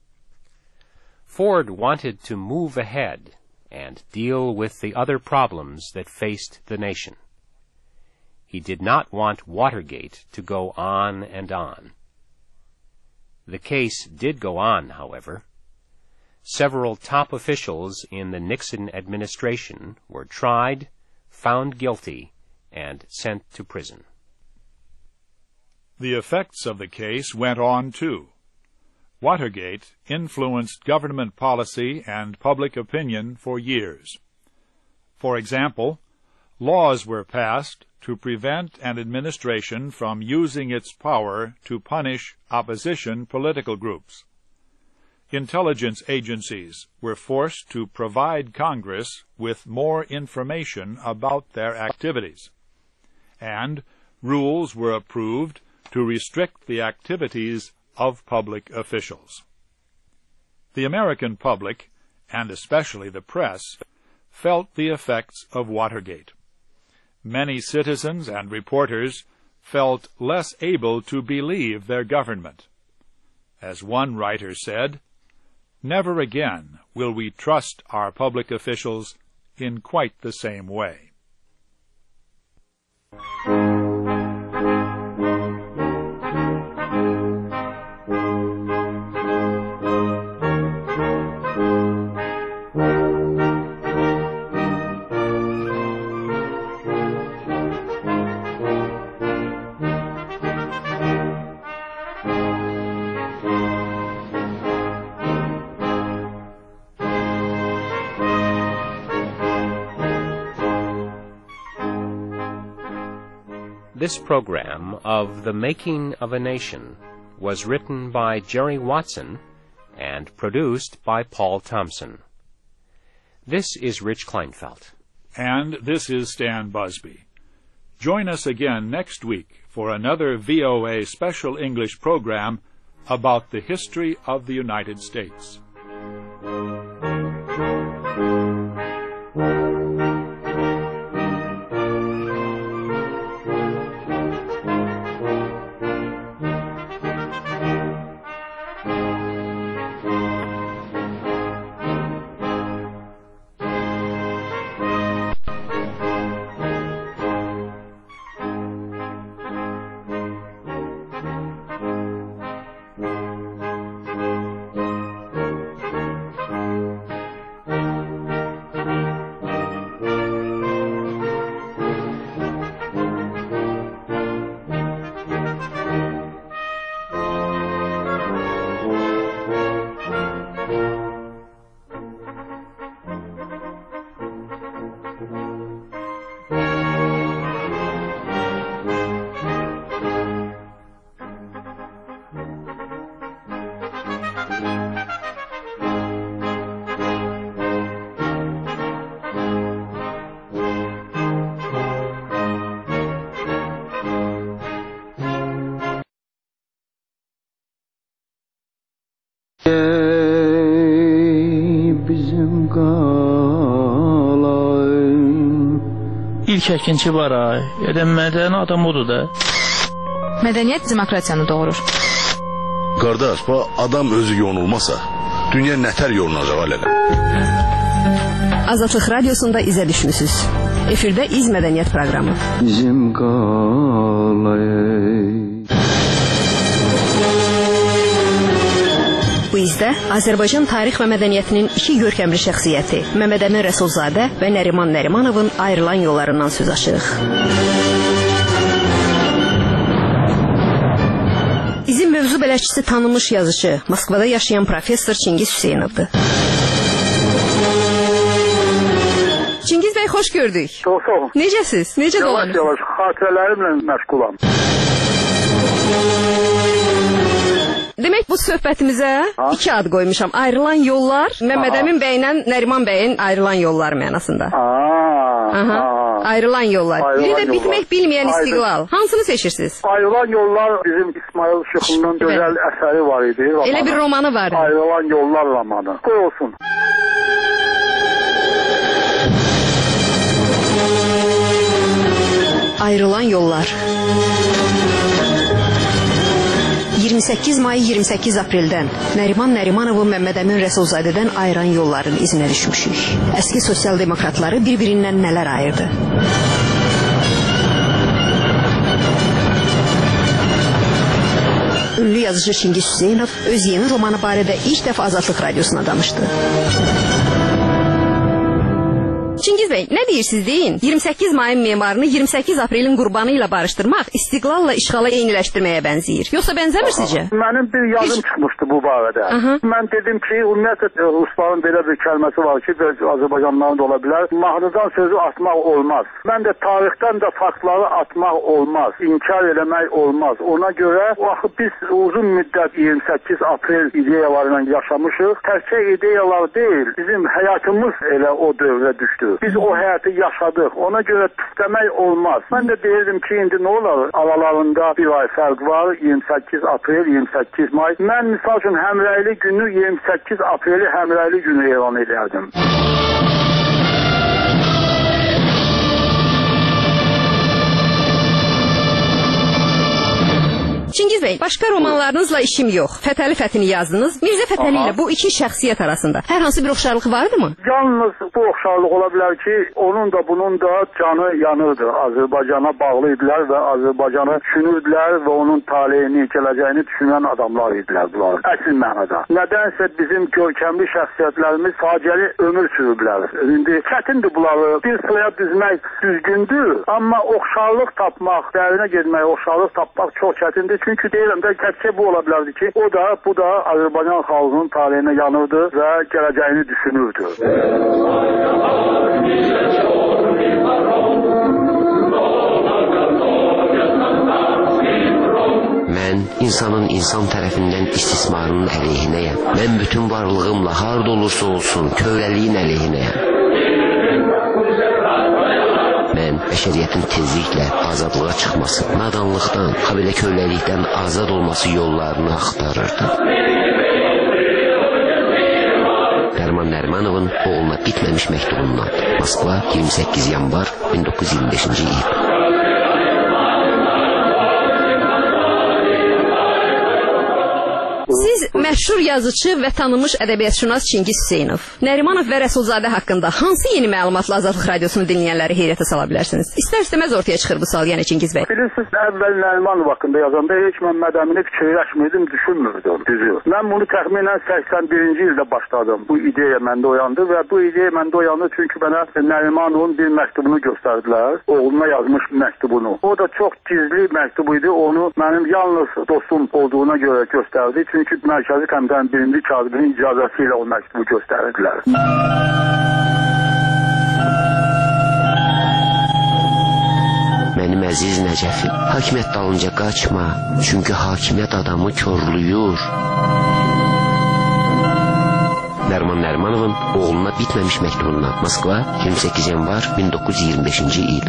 Ford wanted to move ahead and deal with the other problems that faced the nation. He did not want Watergate to go on and on. The case did go on, however. Several top officials in the Nixon administration were tried, found guilty, and sent to prison. The effects of the case went on, too. Watergate influenced government policy and public opinion for years. For example, laws were passed to prevent an administration from using its power to punish opposition political groups. Intelligence agencies were forced to provide Congress with more information about their activities, and rules were approved to restrict the activities of public officials. The American public, and especially the press, felt the effects of Watergate. Many citizens and reporters felt less able to believe their government. As one writer said, "Never again will we trust our public officials in quite the same way." This program of The Making of a Nation was written by Jerry Watson and produced by Paul Thompson. This is Rich Kleinfeld. And this is Stan Busby. Join us again next week for another V O A special English program about the history of the United States. İlk əkinçi var ay. Elə mədəni adam odur da. Mədəniyyət demokratiyanı doğurur. Qardaş, bu adam özü yonulmasa, dünya nətər yolunacaq alələ? Azadlıq Radiosunda izə düşmüsünüz. Efirdə İz Mədəniyyət proqramı. Bizim Bu izdə Azərbaycan tarix və mədəniyyətinin iki görkəmli şəxsiyyəti Məmməd Əmin Rəsulzadə və Nəriman Nərimanovun ayrılan yollarından söz açırıq. İzin mövzu bələdçisi tanınmış yazıcı, Moskvada yaşayan professor Çingiz Hüseynovdur. Çingiz bəy, xoş gördük. Çox sağ olun. Necəsiz? Necə dolanırsınız? Yavaş-yavaş xatirələrimlə məşğulam. Demək, bu söhbətimizə ha? iki ad qoymuşam. Ayrılan yollar, Məmməd Əmin bəylə Nəriman bəyin ayrılan yolları mənasında. Aa, Aha. aa. Ayrılan yollar. Ayrılan Biri də yollar. bitmək bilməyən Ayrı. istiqlal. Hansını seçirsiniz? Ayrılan yollar bizim İsmail Şıxın'ın gözəl əsəri var idi. Romanı. Elə bir romanı var. Ayrılan yollar romanı. Qoy olsun. Ayrılan yollar. iyirmi səkkiz may iyirmi səkkiz apreldən Nəriman Nərimanovun Məmməd Əmin Rəsulzadədən ayıran yolların izinə düşmüşük. Əski sosial demokratları bir-birindən nələr ayırdı? Ünlü yazıcı Çingiz Hüseynov öz yeni romanı barədə ilk dəfə Azadlıq Radiosuna danışdı. Çingiz bəy, nə deyirsiniz deyin? iyirmi səkkiz mayın memarını iyirmi səkkiz aprelin qurbanı ilə barışdırmaq istiqlalla işğala eyniləşdirməyə bənzəyir. Yoxsa bənzəmir sizcə? Mənim bir yazım çıxmışdı bu barədə. Aha. Mən dedim ki, ümumiyyətlə Rusların belə bir kəlməsi var ki, Azərbaycanlıların da ola bilər. Mahnıdan sözü atmaq olmaz. Mən də tarixdən də faktları atmaq olmaz. İnkar eləmək olmaz. Ona görə axı biz uzun müddət iyirmi səkkiz aprel ideyalarıyla yaşamışıq. Təkcə ideyalar deyil, bizim həyatımız elə o dövrə düşdü. Biz o həyatı yaşadıq. Ona görə pisləmək olmaz. Mən də deyirdim ki, indi nə olar? Aralarında bir ay fərq var. iyirmi səkkiz aprel, iyirmi səkkiz may. Mən misal üçün həmrəyli günü iyirmi səkkiz apreli həmrəyli günü elan edərdim. Çingiz bəy, başqa romanlarınızla işim yox. Fətəli Fətini yazdınız. Mirzə Fətəli ilə bu iki şəxsiyyət arasında hər hansı bir oxşarlıq vardı mı? Yalnız bu oxşarlıq ola bilər ki, onun da bunun da canı yanırdı. Azərbaycana bağlı idilər və Azərbaycanı düşünürdülər və onun taleyini, gələcəyini düşünən adamlar idilər bunlar. Əsl mənada. Nədənsə bizim görkəmli şəxsiyyətlərimiz faciəli ömür sürüblər. İndi çətindir bunları bir sıraya düzmək düzgündür, amma oxşarlıq tapmaq, dərinə getmək, oxşarlıq tapmaq çox çətindir. Çünki deyirəm də təkcə bu ola bilərdi ki, o da, bu da Azərbaycan xalqının taleyinə yanırdı və gələcəyini düşünürdü. Mən insanın insan tərəfindən istismarının əleyhinəyəm. Mən bütün varlığımla harda olursa olsun kövrəliyin əleyhinəyəm. Mən bəşəriyyətin tezliklə azadlığa çıxması, nadanlıqdan, habelə köləlikdən azad olması yollarını axtarırdım. Nəriman Nərimanovun oğluna bitməmiş məktubundan. Moskva, iyirmi səkkiz yanvar min doqquz yüz iyirmi beşinci il. Siz məşhur yazıcı və tanınmış ədəbiyyatşünas Çingiz Hüseynov, Nərimanov və Rəsulzadə haqqında hansı yeni məlumatla Azadlıq Radiosunu dinləyənləri heyrətə sala bilərsiniz? İstər-istəməz ortaya çıxır bu sual yenə Çingiz bəy. Bilirsiniz, əvvəl Nərimanov haqqında yazanda heç Məmməd Əmini fikirləşmirdim, düşünmürdüm, düzü. Mən bunu təxminən səksən birinci ildə başladım. Bu ideya məndə oyandı və bu ideya məndə oyandı çünki mənə Nərimanovun bir məktubunu göstərdilər, oğluna yazmış məktubunu. O da çox gizli məktub idi, onu mənim yalnız dostum olduğuna görə göstərdi. Çünki Mərkəzi Komitənin birinci katibinin icazəsi ilə o məktubu göstərirdilər. Mənim əziz Nəcəfim, hakimiyyət dalınca qaçma, çünki hakimiyyət adamı körlüyür. Nəriman Nərimanovun oğluna bitməmiş məktubundan. Moskva, iyirmi səkkiz yanvar min doqquz yüz iyirmi beşinci il.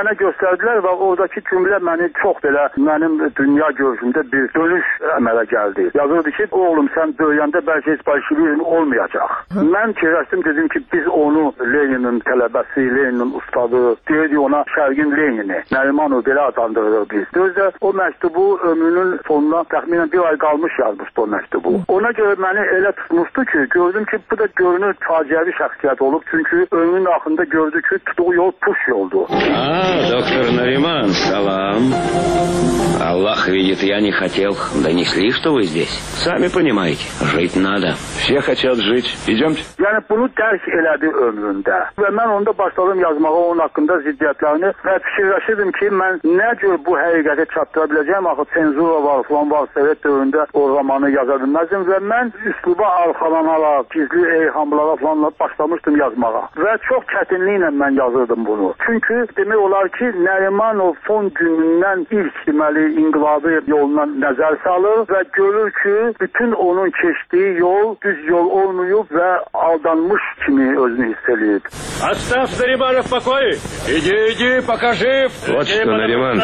mənə göstərdilər və oradakı cümlə məni çox belə mənim dünya görüşümdə bir dönüş əmələ gəldi. Yazırdı ki, oğlum sən böyüyəndə bəlkə heç bolşevizm olmayacaq. Hı? Mən fikirləşdim, dedim ki, biz onu Leninin tələbəsi, Leninin ustadı, deyirdik ona Şərqin Lenini, Nərimanov belə adlandırırıq biz. Özdə o məktubu ömrünün sonuna təxminən bir ay qalmış yazmışdı o məktubu. Ona görə məni elə tutmuşdu ki, gördüm ki, bu da görünür faciəvi şəxsiyyət olub. Çünki ömrünün axırında gördü ki, tutduğu yol push yoldu. А, доктор Нариман, салам. Аллах видит, я не хотел. Донесли, что вы здесь. Сами понимаете, жить надо. Все хотят жить. Идемте. Yəni bunu dərk elədi ömründə. Və mən onda başladım yazmağa onun haqqında ziddiyyətlərini və fikirləşirdim ki, mən nə cür bu həqiqəti çatdıra biləcəyim. Axı senzura var, falan var, Sovet dövründə o romanı yaza bilməzdim və mən üsluba arxalanaraq, gizli eyhamlara falan başlamışdım yazmağa. Və çox çətinliklə mən yazırdım bunu. Çünki demək olar ki, Nərimanov son günündən ilk deməli inqilabi yoluna nəzər salır və görür ki, bütün onun keçdiyi yol düz yol olmayıb və aldanmış kimi özünü hiss eləyib. Оставь Наримана в покое! Иди, иди, покажи! Вот что, Нариман.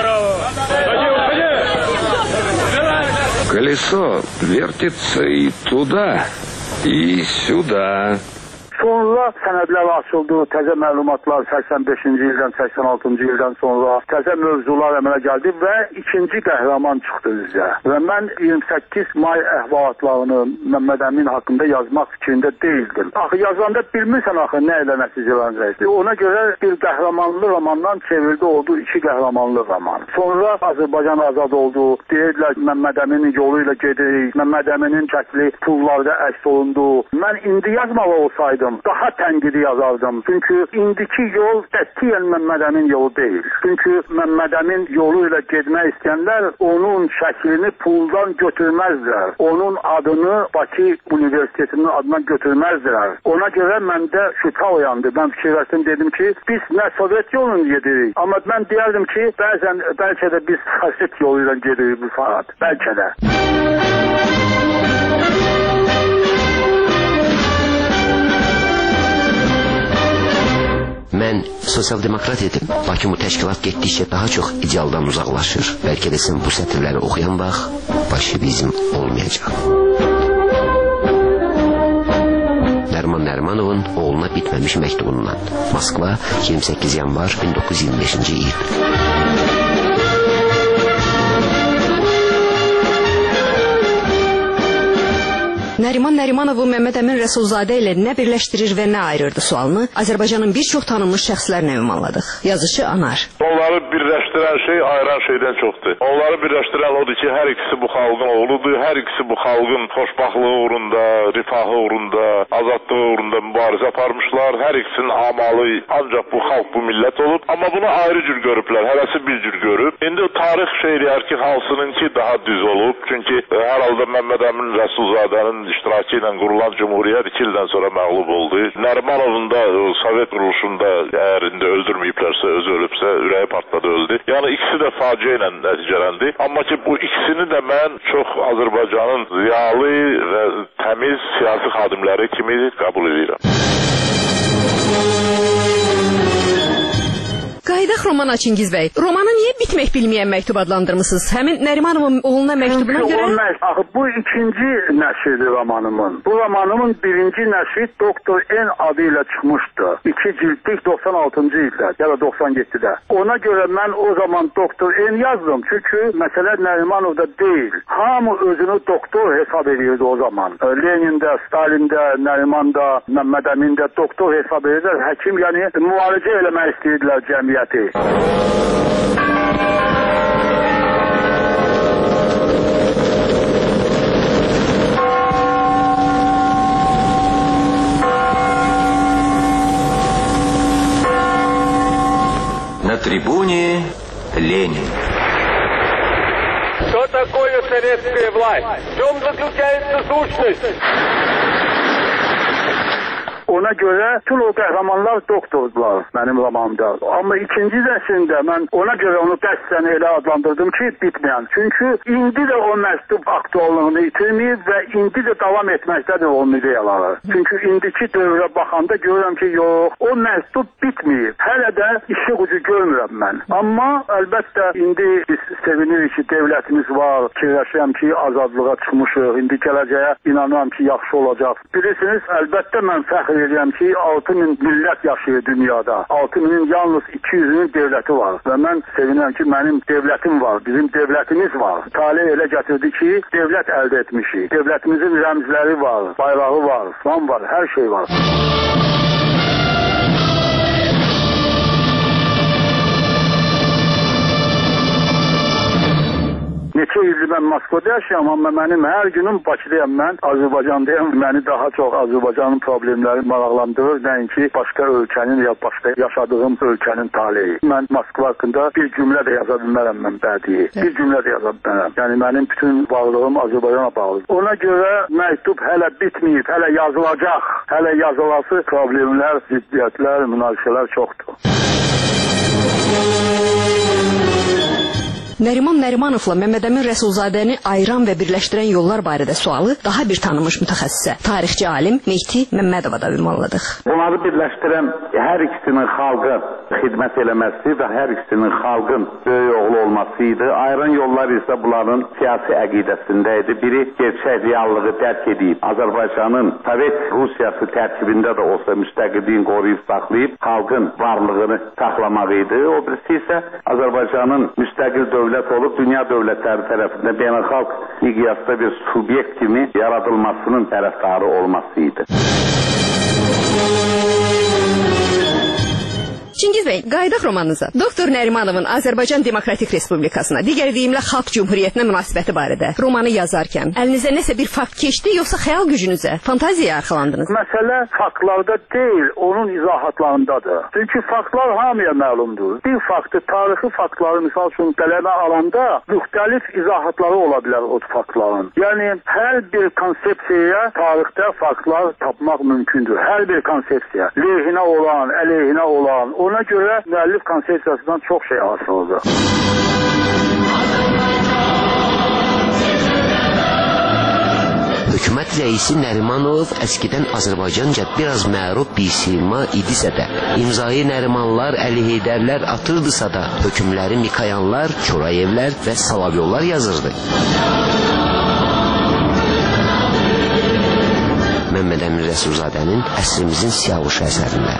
Колесо вертится и туда, и сюда. Sonra sənədlər açıldı, təzə məlumatlar səksən beşinci ildən, səksən altıncı ildən sonra təzə mövzular əmələ gəldi və ikinci qəhrəman çıxdı bizə. Və mən iyirmi səkkiz may əhvalatlarını Məmməd Əmin haqqında yazmaq fikrində deyildim. Axı yazanda bilmirsən axı nə ilə nəticələnəcəkdir. Ona görə bir qəhrəmanlı romandan çevirdi oldu iki qəhrəmanlı roman. Sonra Azərbaycan azad oldu. Deyirdilər Məmməd Əminin yolu ilə gedirik. Məmməd Əminin şəkli pullarda əks olundu. Mən indi yazmalı olsaydım daha tənqidi yazardım. Çünki indiki yol qətiyyən Məmməd Əmin yolu deyil. Çünki Məmməd Əmin yolu ilə getmək istəyənlər onun şəklini puldan götürməzdilər. Onun adını Bakı Universitetinin adından götürməzdilər. Ona görə məndə şübhə oyandı. Mən fikirləşdim, dedim ki, biz nə Sovet yolunu gedirik, amma mən deyərdim ki, bəzən bəlkə də biz faşist yolu ilə gedirik bu saat. Bəlkə də. Mən sosial-demokrat idim. Lakin bu təşkilat getdikcə daha çox idealdan uzaqlaşır. Bəlkə də sən bu sətirləri oxuyan vaxt bolşevizm olmayacaq. Nəriman Nərimanovun oğluna bitməmiş məktubundan. Moskva, iyirmi səkkiz yanvar min doqquz yüz iyirmi beşinci il. Nəriman Nərimanovu Məmməd Əmin Rəsulzadə ilə nə birləşdirir və nə ayırırdı sualını Azərbaycanın bir çox tanınmış şəxslərlə ünvanladıq. Yazıcı Anar. Onları birləşdirən şey ayıran şeydən çoxdur. Onları birləşdirən odur ki, hər ikisi bu xalqın oğludur, hər ikisi bu xalqın xoşbaxtlığı uğrunda, rifahı uğrunda, azadlığı uğrunda mübarizə aparmışlar. Hər ikisinin amalı ancaq bu xalq, bu millət olub. Amma bunu ayrı cür görüblər, hərəsi bir cür görüb. İndi tarix şey deyər ki, hamısınınki daha düz olub. Çünki hər halda Məmməd Əmin Rəsulzadənin iştirakı ilə qurulan Cumhuriyyət iki ildən sonra məğlub oldu. Nərimanovun da Sovet quruluşunda əgər indi öldürməyiblərsə, özü ölübsə, ürəyi partladı, öldü. Yəni ikisi də faciə ilə nəticələndi. Amma ki bu ikisini də mən çox Azərbaycanın ziyalı və təmiz siyasi xadimləri kimi qəbul edirəm. Qayıdaq romana Çingiz bəy. Romanı niyə bitmək bilməyən məktub adlandırmısınız? Həmin Nərimanovun oğluna məktubuna görə... Axı bu ikinci nəşrdir romanımın. Bu romanımın birinci nəşri Doktor N adı ilə çıxmışdı. İki cildlik doxsan altıncı ildə, ya da doxsan yeddidə. Ona görə mən o zaman Doktor N yazdım. Çünki məsələ Nərimanovda deyil. Hamı özünü doktor hesab edirdi o zaman. Lenində, Stalində, Nərimanda, Məmməd Əmində doktor hesab edirlər. Həkim, yəni müalicə eləmək istəyirdilər cəmiyyəti. На трибуне Ленин. Что такое советская власть? В чем заключается сущность? Ona görə bütün o qəhrəmanlar doktordular mənim zamanımda. Amma ikinci nəslində mən ona görə onu qəsdən elə adlandırdım ki, bitməyən. Çünki indi də o məktub aktuallığını itirməyib və indi də davam etməkdədir onun ideyaları. Çünki indiki dövrə baxanda görürəm ki, yox, o məktub bitməyib. Hələ də işi gücü görmürəm mən. Amma əlbəttə indi biz sevinirik ki, devlətimiz var, fikirləşirəm ki, azadlığa çıxmışıq. İndi gələcəyə inanıram ki, yaxşı olacaq. Bilirsiniz, əlbəttə mən fəxr edirəm ki, altı min millət yaşayır dünyada. altı minin yalnız iki yüzünün devləti var. Və mən sevinirəm ki, mənim devlətim var, bizim devlətimiz var. Talih elə gətirdi ki, devlət əldə etmişik. Devlətimizin rəmzləri var, bayrağı var, falan var, hər şey var. Neçə ildir mən Moskvada yaşayam, amma mənim hər günüm Bakıdayam mən, Azərbaycandayam. Məni daha çox Azərbaycanın problemləri maraqlandırır, nəinki başqa ölkənin ya başqa yaşadığım ölkənin taleyi. Mən Moskva haqqında bir cümlə də yaza bilmərəm mən bədiyi. Bir cümlə də yaza bilmərəm. Yəni mənim bütün varlığım Azərbaycana bağlıdır. Ona görə məktub hələ bitməyib, hələ yazılacaq. Hələ yazılası problemlər, ziddiyyətlər, münaqişələr çoxdur. Nəriman Nərimanovla Məmmədəmin Rəsulzadəni ayıran və birləşdirən yollar barədə sualı daha bir tanınmış mütəxəssisə, tarixçi alim Mehdi Məmmədova da ünvanladıq. Bunları birləşdirən hər ikisinin xalqa xidmət eləməsi və hər ikisinin xalqın böyük oğlu olması idi. Ayıran yollar isə bunların siyasi əqidəsində idi. Biri gerçək reallığı dərk edib, Azərbaycanın Sovet Rusiyası tərkibində də olsa müstəqilliyin qoruyub saxlayıb, xalqın varlığını saxlamaq idi. O birisi isə Azərbaycanın müstəqil dövlət olub, dünya dövlətləri tərəfindən beynəlxalq miqyasda bir subyekt kimi yaradılmasının tərəfdarı olması idi. Çingiz bəy, qayıdaq romanınıza. Doktor Nərimanovun Azərbaycan Demokratik Respublikasına, digər deyimlə Xalq Cumhuriyyətinə münasibəti barədə romanı yazarkən əlinizə nəsə bir fakt keçdi, yoxsa xəyal gücünüzə, fantaziyaya arxalandınız? Məsələ faktlarda deyil, onun izahatlarındadır. Çünki faktlar hamıya məlumdur. Bir faktı, tarixi faktları misal üçün qələmə alanda müxtəlif izahatları ola bilər o faktların. Yəni, hər bir konsepsiyaya tarixdə faktlar tapmaq mümkündür. Hər bir konsepsiya. Lehinə olan, əleyhinə olan, ona görə müəllif konsepsiyasından çox şey asılıdır. Hökumət rəisi Nərimanov əskidən Azərbaycanca biraz məruf bir sima idisə də, imzayı Nərimanlar, Əli Heydərlər atırdısa da, hökümləri Mikayanlar, Korayevlər və Salavyollar yazırdı. Məmmədəmin Rəsulzadənin əsrimizin siyavuş əsərində.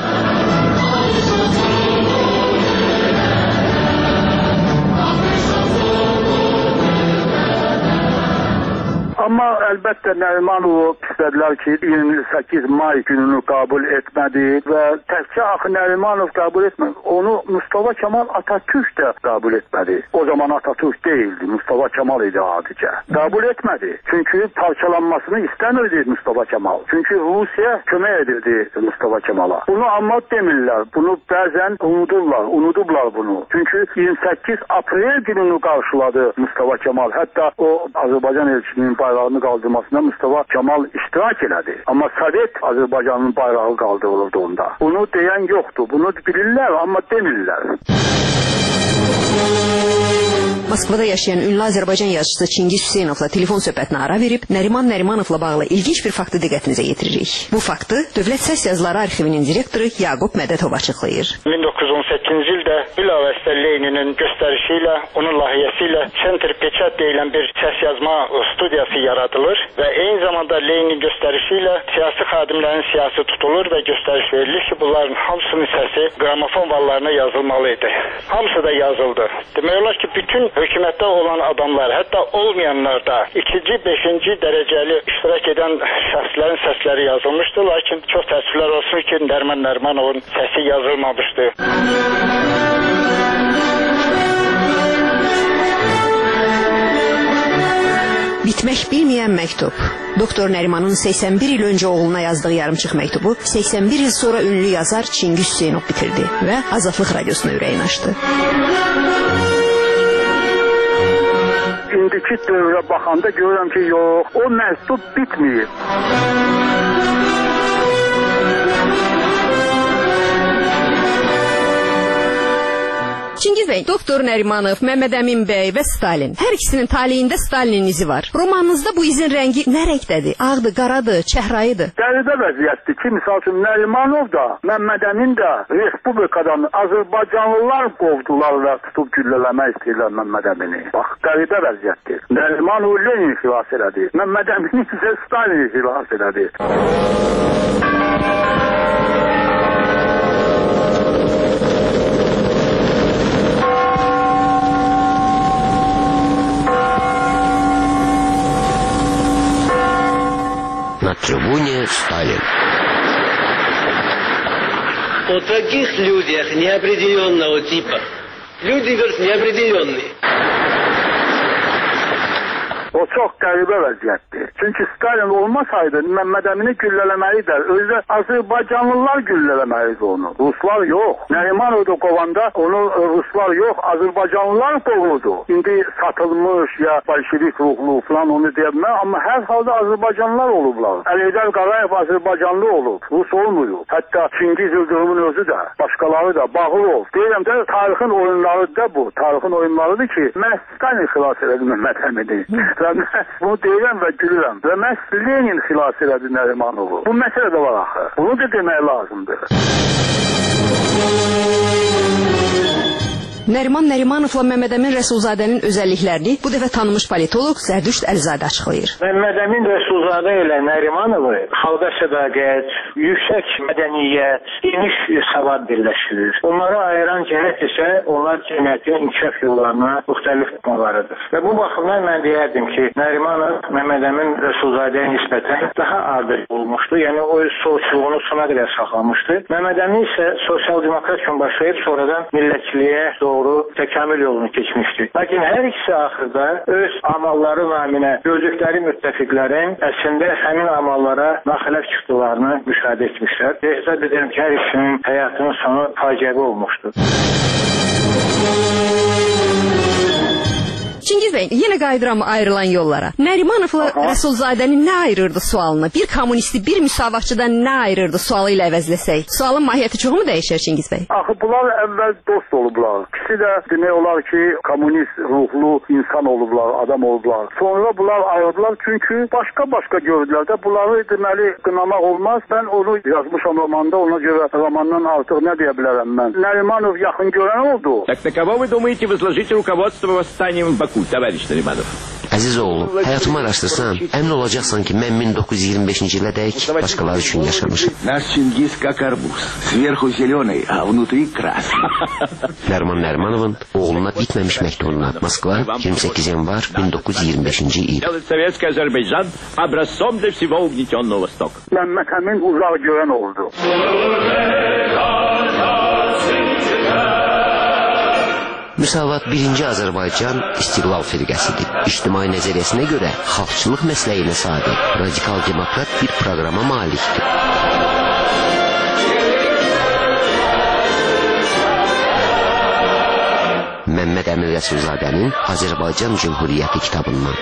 Amma əlbəttə Nərimanovu istədilər ki, iyirmi səkkiz may gününü qəbul etmədi və təkcə axı Nərimanov qəbul etmədi. Onu Mustafa Kemal Atatürk də qəbul etmədi. O zaman Atatürk deyildi, Mustafa Kemal idi adicə. Qəbul etmədi. Çünki parçalanmasını istəmirdi Mustafa Kemal. Çünki Rusiya kömək edirdi Mustafa Kemala. Bunu amma demirlər. Bunu bəzən unudurlar, unudublar bunu. Çünki iyirmi səkkiz aprel gününü qarşıladı Mustafa Kemal. Hətta o Azərbaycan elçinin bayrağını qaldırmasına Mustafa Kemal iştirak elədi. Amma Sovet Azərbaycanın bayrağı qaldırılırdı onda. Bunu deyən yoxdur. Bunu bilirlər, amma demirlər. Moskvada yaşayan ünlü Azərbaycan yazıçısı Çingiz Hüseynovla telefon söhbətinə ara verib Nəriman Nərimanovla bağlı ilginç bir faktı diqqətinizə yetiririk. Bu faktı Dövlət Səs Yazıları Arxivinin direktoru Yaqub Mədətov açıqlayır. min doqquz yüz on səkkizinci ildə bilavasitə Leninin göstərişi ilə, onun layihəsi ilə Center Peçat deyilən bir səs yazma studiyası yaradılır və eyni zamanda Leninin göstərişi ilə siyasi xadimlərin siyasi tutulur və göstəriş verilir ki, bunların hamısının səsi qramofon vallarına yazılmalıydı. Hamısı da yazıldı. Demək olar ki, bütün hökumətdə olan adamlar, hətta olmayanlar da ikinci, beşinci dərəcəli iştirak edən şəxslərin səsləri yazılmışdı, lakin çox təəssüflər olsun ki, Nəriman Nərimanovun səsi yazılmamışdı. Bitmək bilməyən məktub. Doktor Nərimanın səksən bir il öncə oğluna yazdığı yarımçıq məktubu səksən bir il sonra ünlü yazar Çingiz Hüseynov bitirdi və Azadlıq Radiosuna ürəyin açdı. İndiki dövrə baxanda görürəm ki, yox, o məktub bitməyib. Çingiz bəy, doktor Nərimanov, Məmməd Əmin bəy və Stalin. Hər ikisinin taleyində Stalinin izi var. Romanınızda bu izin rəngi nə rəngdədir? Ağdır, qaradır, çəhrayıdır? Qəribə vəziyyətdir ki, misal üçün Nərimanov da, Məmməd Əmin də Respublikadan Azərbaycanlılar qovdular və tutub güllələmək istəyirlər Məmməd Əmini. Bax, qəribə vəziyyətdir. Nərimanov Lenin xilas elədi. Məmməd Əmin isə Stalin xilas elədi. На трибуне Сталин. О таких людях неопределенного типа. Люди, говорят, неопределенные. O çox qəribə vəziyyətdir. Çünki Stalin olmasaydı Məmməd Əmini güllələməlidir. Özü Azərbaycanlılar güllələməlidir onu. Ruslar yox. Nərimanov da qovanda onu Ruslar yox, Azərbaycanlılar qovuldu. İndi satılmış ya bolşevik ruhlu falan onu deyəməm, amma hər halda Azərbaycanlılar olublar. Əlidər Qarayev Azərbaycanlı olub, Rus olmuyor. Hətta Çingiz Yıldırımın özü də, başqaları da Bağırov. Deyirəm də tarixin oyunları da bu. Tarixin oyunlarıdır ki, mən Stalin xilas elədi Məmməd Əmini. Bunu deyirəm və gülürəm. Və məhz Lenin xilas elədi Nərimanovu. Bu məsələ də var axı. Bunu da demək lazımdır. Nəriman Nərimanovla Məmməd Əmin Rəsulzadənin özəlliklərini bu dəfə tanınmış politoloq Zərdüşt Əlizadə açıqlayır. Məmməd Əmin Rəsulzadə ilə Nərimanovu xalqa sədaqət, yüksək mədəniyyət, geniş savad birləşdirir. Onları ayıran cəhət isə onlar cəmiyyətin inkişaf yollarına müxtəlif olmalarıdır. Və bu baxımdan mən deyərdim ki, Nərimanov Məmməd Əmin Rəsulzadəyə nisbətən daha ardıq olmuşdu. Yəni o solçuluğunu sona qədər saxlamışdı. Məmməd Əmin isə sosial-demokrat kimi başlayıb sonradan millətçiliyə doğru təkamül yolunu keçmişdi. Lakin hər ikisi axırda öz amalları naminə gördükləri müttəfiqlərin əslində həmin amallara naxilaf çıxdıqlarını müşahidə etmişlər. Hesab edirəm ki, hər ikisinin həyatının sonu faciəvi olmuşdur. Çingiz bəy, yenə qayıdıram ayrılan yollara. Nərimanovla Rəsulzadəni nə ayırırdı sualını? Bir kommunisti, bir müsavatçıdan nə ayırırdı sualı ilə əvəzləsək? Sualın mahiyyəti çoxmu dəyişər Çingiz bəy? Axı bunlar əvvəl dost olublar. İkisi də demək olar ki, kommunist ruhlu insan olublar, adam olublar. Sonra bunlar ayrıldılar çünki başqa-başqa gördülər də. Bunları deməli qınamaq olmaz. Mən onu yazmışam romanda, ona görə romandan artıq nə deyə bilərəm mən? Nərimanov yaxın görən oldu. Так на кого вы думаете возложить руководство восстанием в Баку, товарищ Нариманов? Əziz oğlum, həyatımı araşdırsan, əmin olacaqsan ki, mən min doqquz yüz iyirmi beşinci ilədək başqaları üçün yaşamışım. Наш Чингис как арбуз, сверху зеленый, а внутри красный. Nəriman Nərimanovun oğluna bitməmiş məktubuna Moskva, iyirmi səkkiz yanvar min doqquz yüz iyirmi beşinci il. Советский Азербайджан образцом для всего угнетенного Востока. Məmməd Əmin uzaq görən oldu. Müsavat birinci Azərbaycan İstiqlal firqəsidir. İctimai nəzəriyyəsinə görə xalqçılıq məsləyinə sadiq, radikal demokrat bir proqrama malikdir. Məmməd Əmin Rəsulzadənin Azərbaycan Cümhuriyyəti kitabından.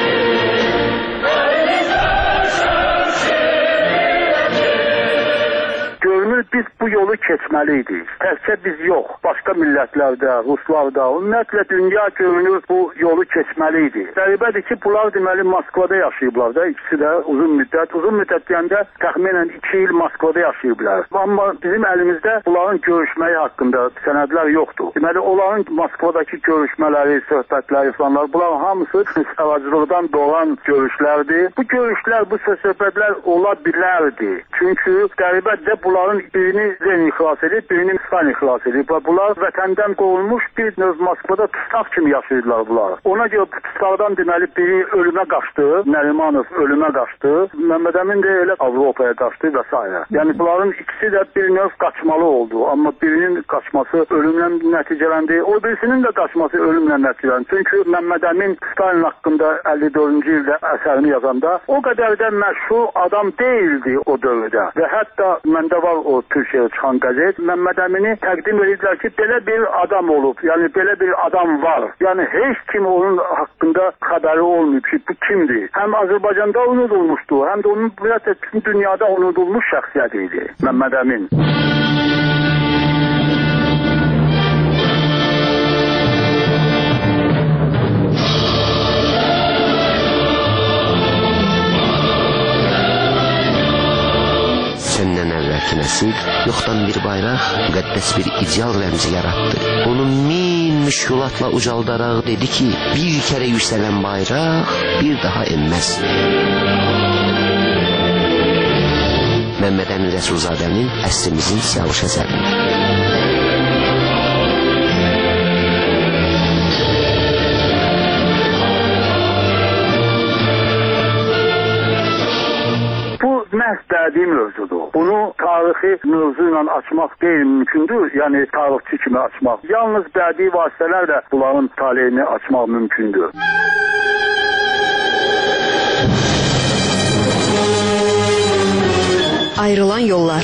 Biz bu yolu keçməliydik. Təkcə biz yox, başqa millətlərdə, Ruslarda, ümumiyyətlə dünya görünür bu yolu keçməliydi. Qəribədir ki, bunlar deməli Moskvada yaşayıblar da, ikisi də uzun müddət. Uzun müddət deyəndə təxminən iki il Moskvada yaşayıblar. Amma bizim əlimizdə bunların görüşməyi haqqında sənədlər yoxdur. Deməli, onların Moskvadakı görüşmələri, söhbətləri falanlar, bunların hamısı savacılıqdan doğan görüşlərdir. Bu görüşlər, bu söhbətlər ola bilərdi. Çünki qəribədir bunların birini Lenin xilas edib, birini Stalin xilas edib. Bunlar vətəndən qovulmuş bir növ Moskvada tustaq kimi yaşayırlar bunlar. Ona görə bu tustaqdan deməli biri ölümə qaçdı, Nərimanov ölümə qaçdı, Məmməd Əmin də elə Avropaya qaçdı və s. Yəni bunların ikisi də bir növ qaçmalı oldu. Amma birinin qaçması ölümlə nəticələndi, o birisinin də qaçması ölümlə nəticələndi. Çünki Məmməd Əmin Stalin haqqında əlli dördüncü ildə əsərini yazanda o qədər də məşhur adam deyildi o dövrdə. Və hətta məndə var o Türkiyəyə çıxan qəzet, Məmməd Əmini təqdim edirlər ki, belə bir adam olub, yəni belə bir adam var. Yəni heç kim onun haqqında xəbəri olmayıb ki, bu kimdir? Həm Azərbaycanda unudulmuşdu, həm də onun bütün dünyada unudulmuş şəxsiyyət idi Məmməd Əmin. Nasir yoxdan bir bayraq, müqəddəs bir ideal rəmzi yaratdı. Onu min müşkülatla ucaldaraq dedi ki, bir kərə yüksələn bayraq bir daha enməz. Məmməd Əmin Rəsulzadənin əsrimizin Siyavuş əsəridir. Məhz bədi mövzudur. Bunu tarixi mövzu ilə açmaq qeyri-mümkündür, yəni tarixçi kimi açmaq. Yalnız bədi vasitələrlə bunların taleyini açmaq mümkündür. Ayrılan yollar.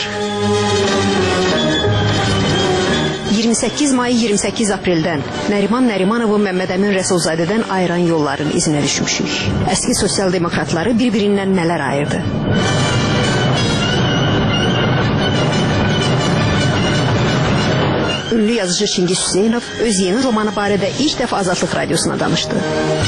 iyirmi səkkiz may iyirmi səkkiz apreldən Nəriman Nərimanovun Məmməd Əmin Rəsulzadədən ayıran yolların izinə düşmüşük. Əski sosial demokratları bir-birindən nələr ayırdı? Ünlü yazıcı Çingiz Hüseynov öz yeni romanı barədə ilk dəfə Azadlıq Radiosuna danışdı.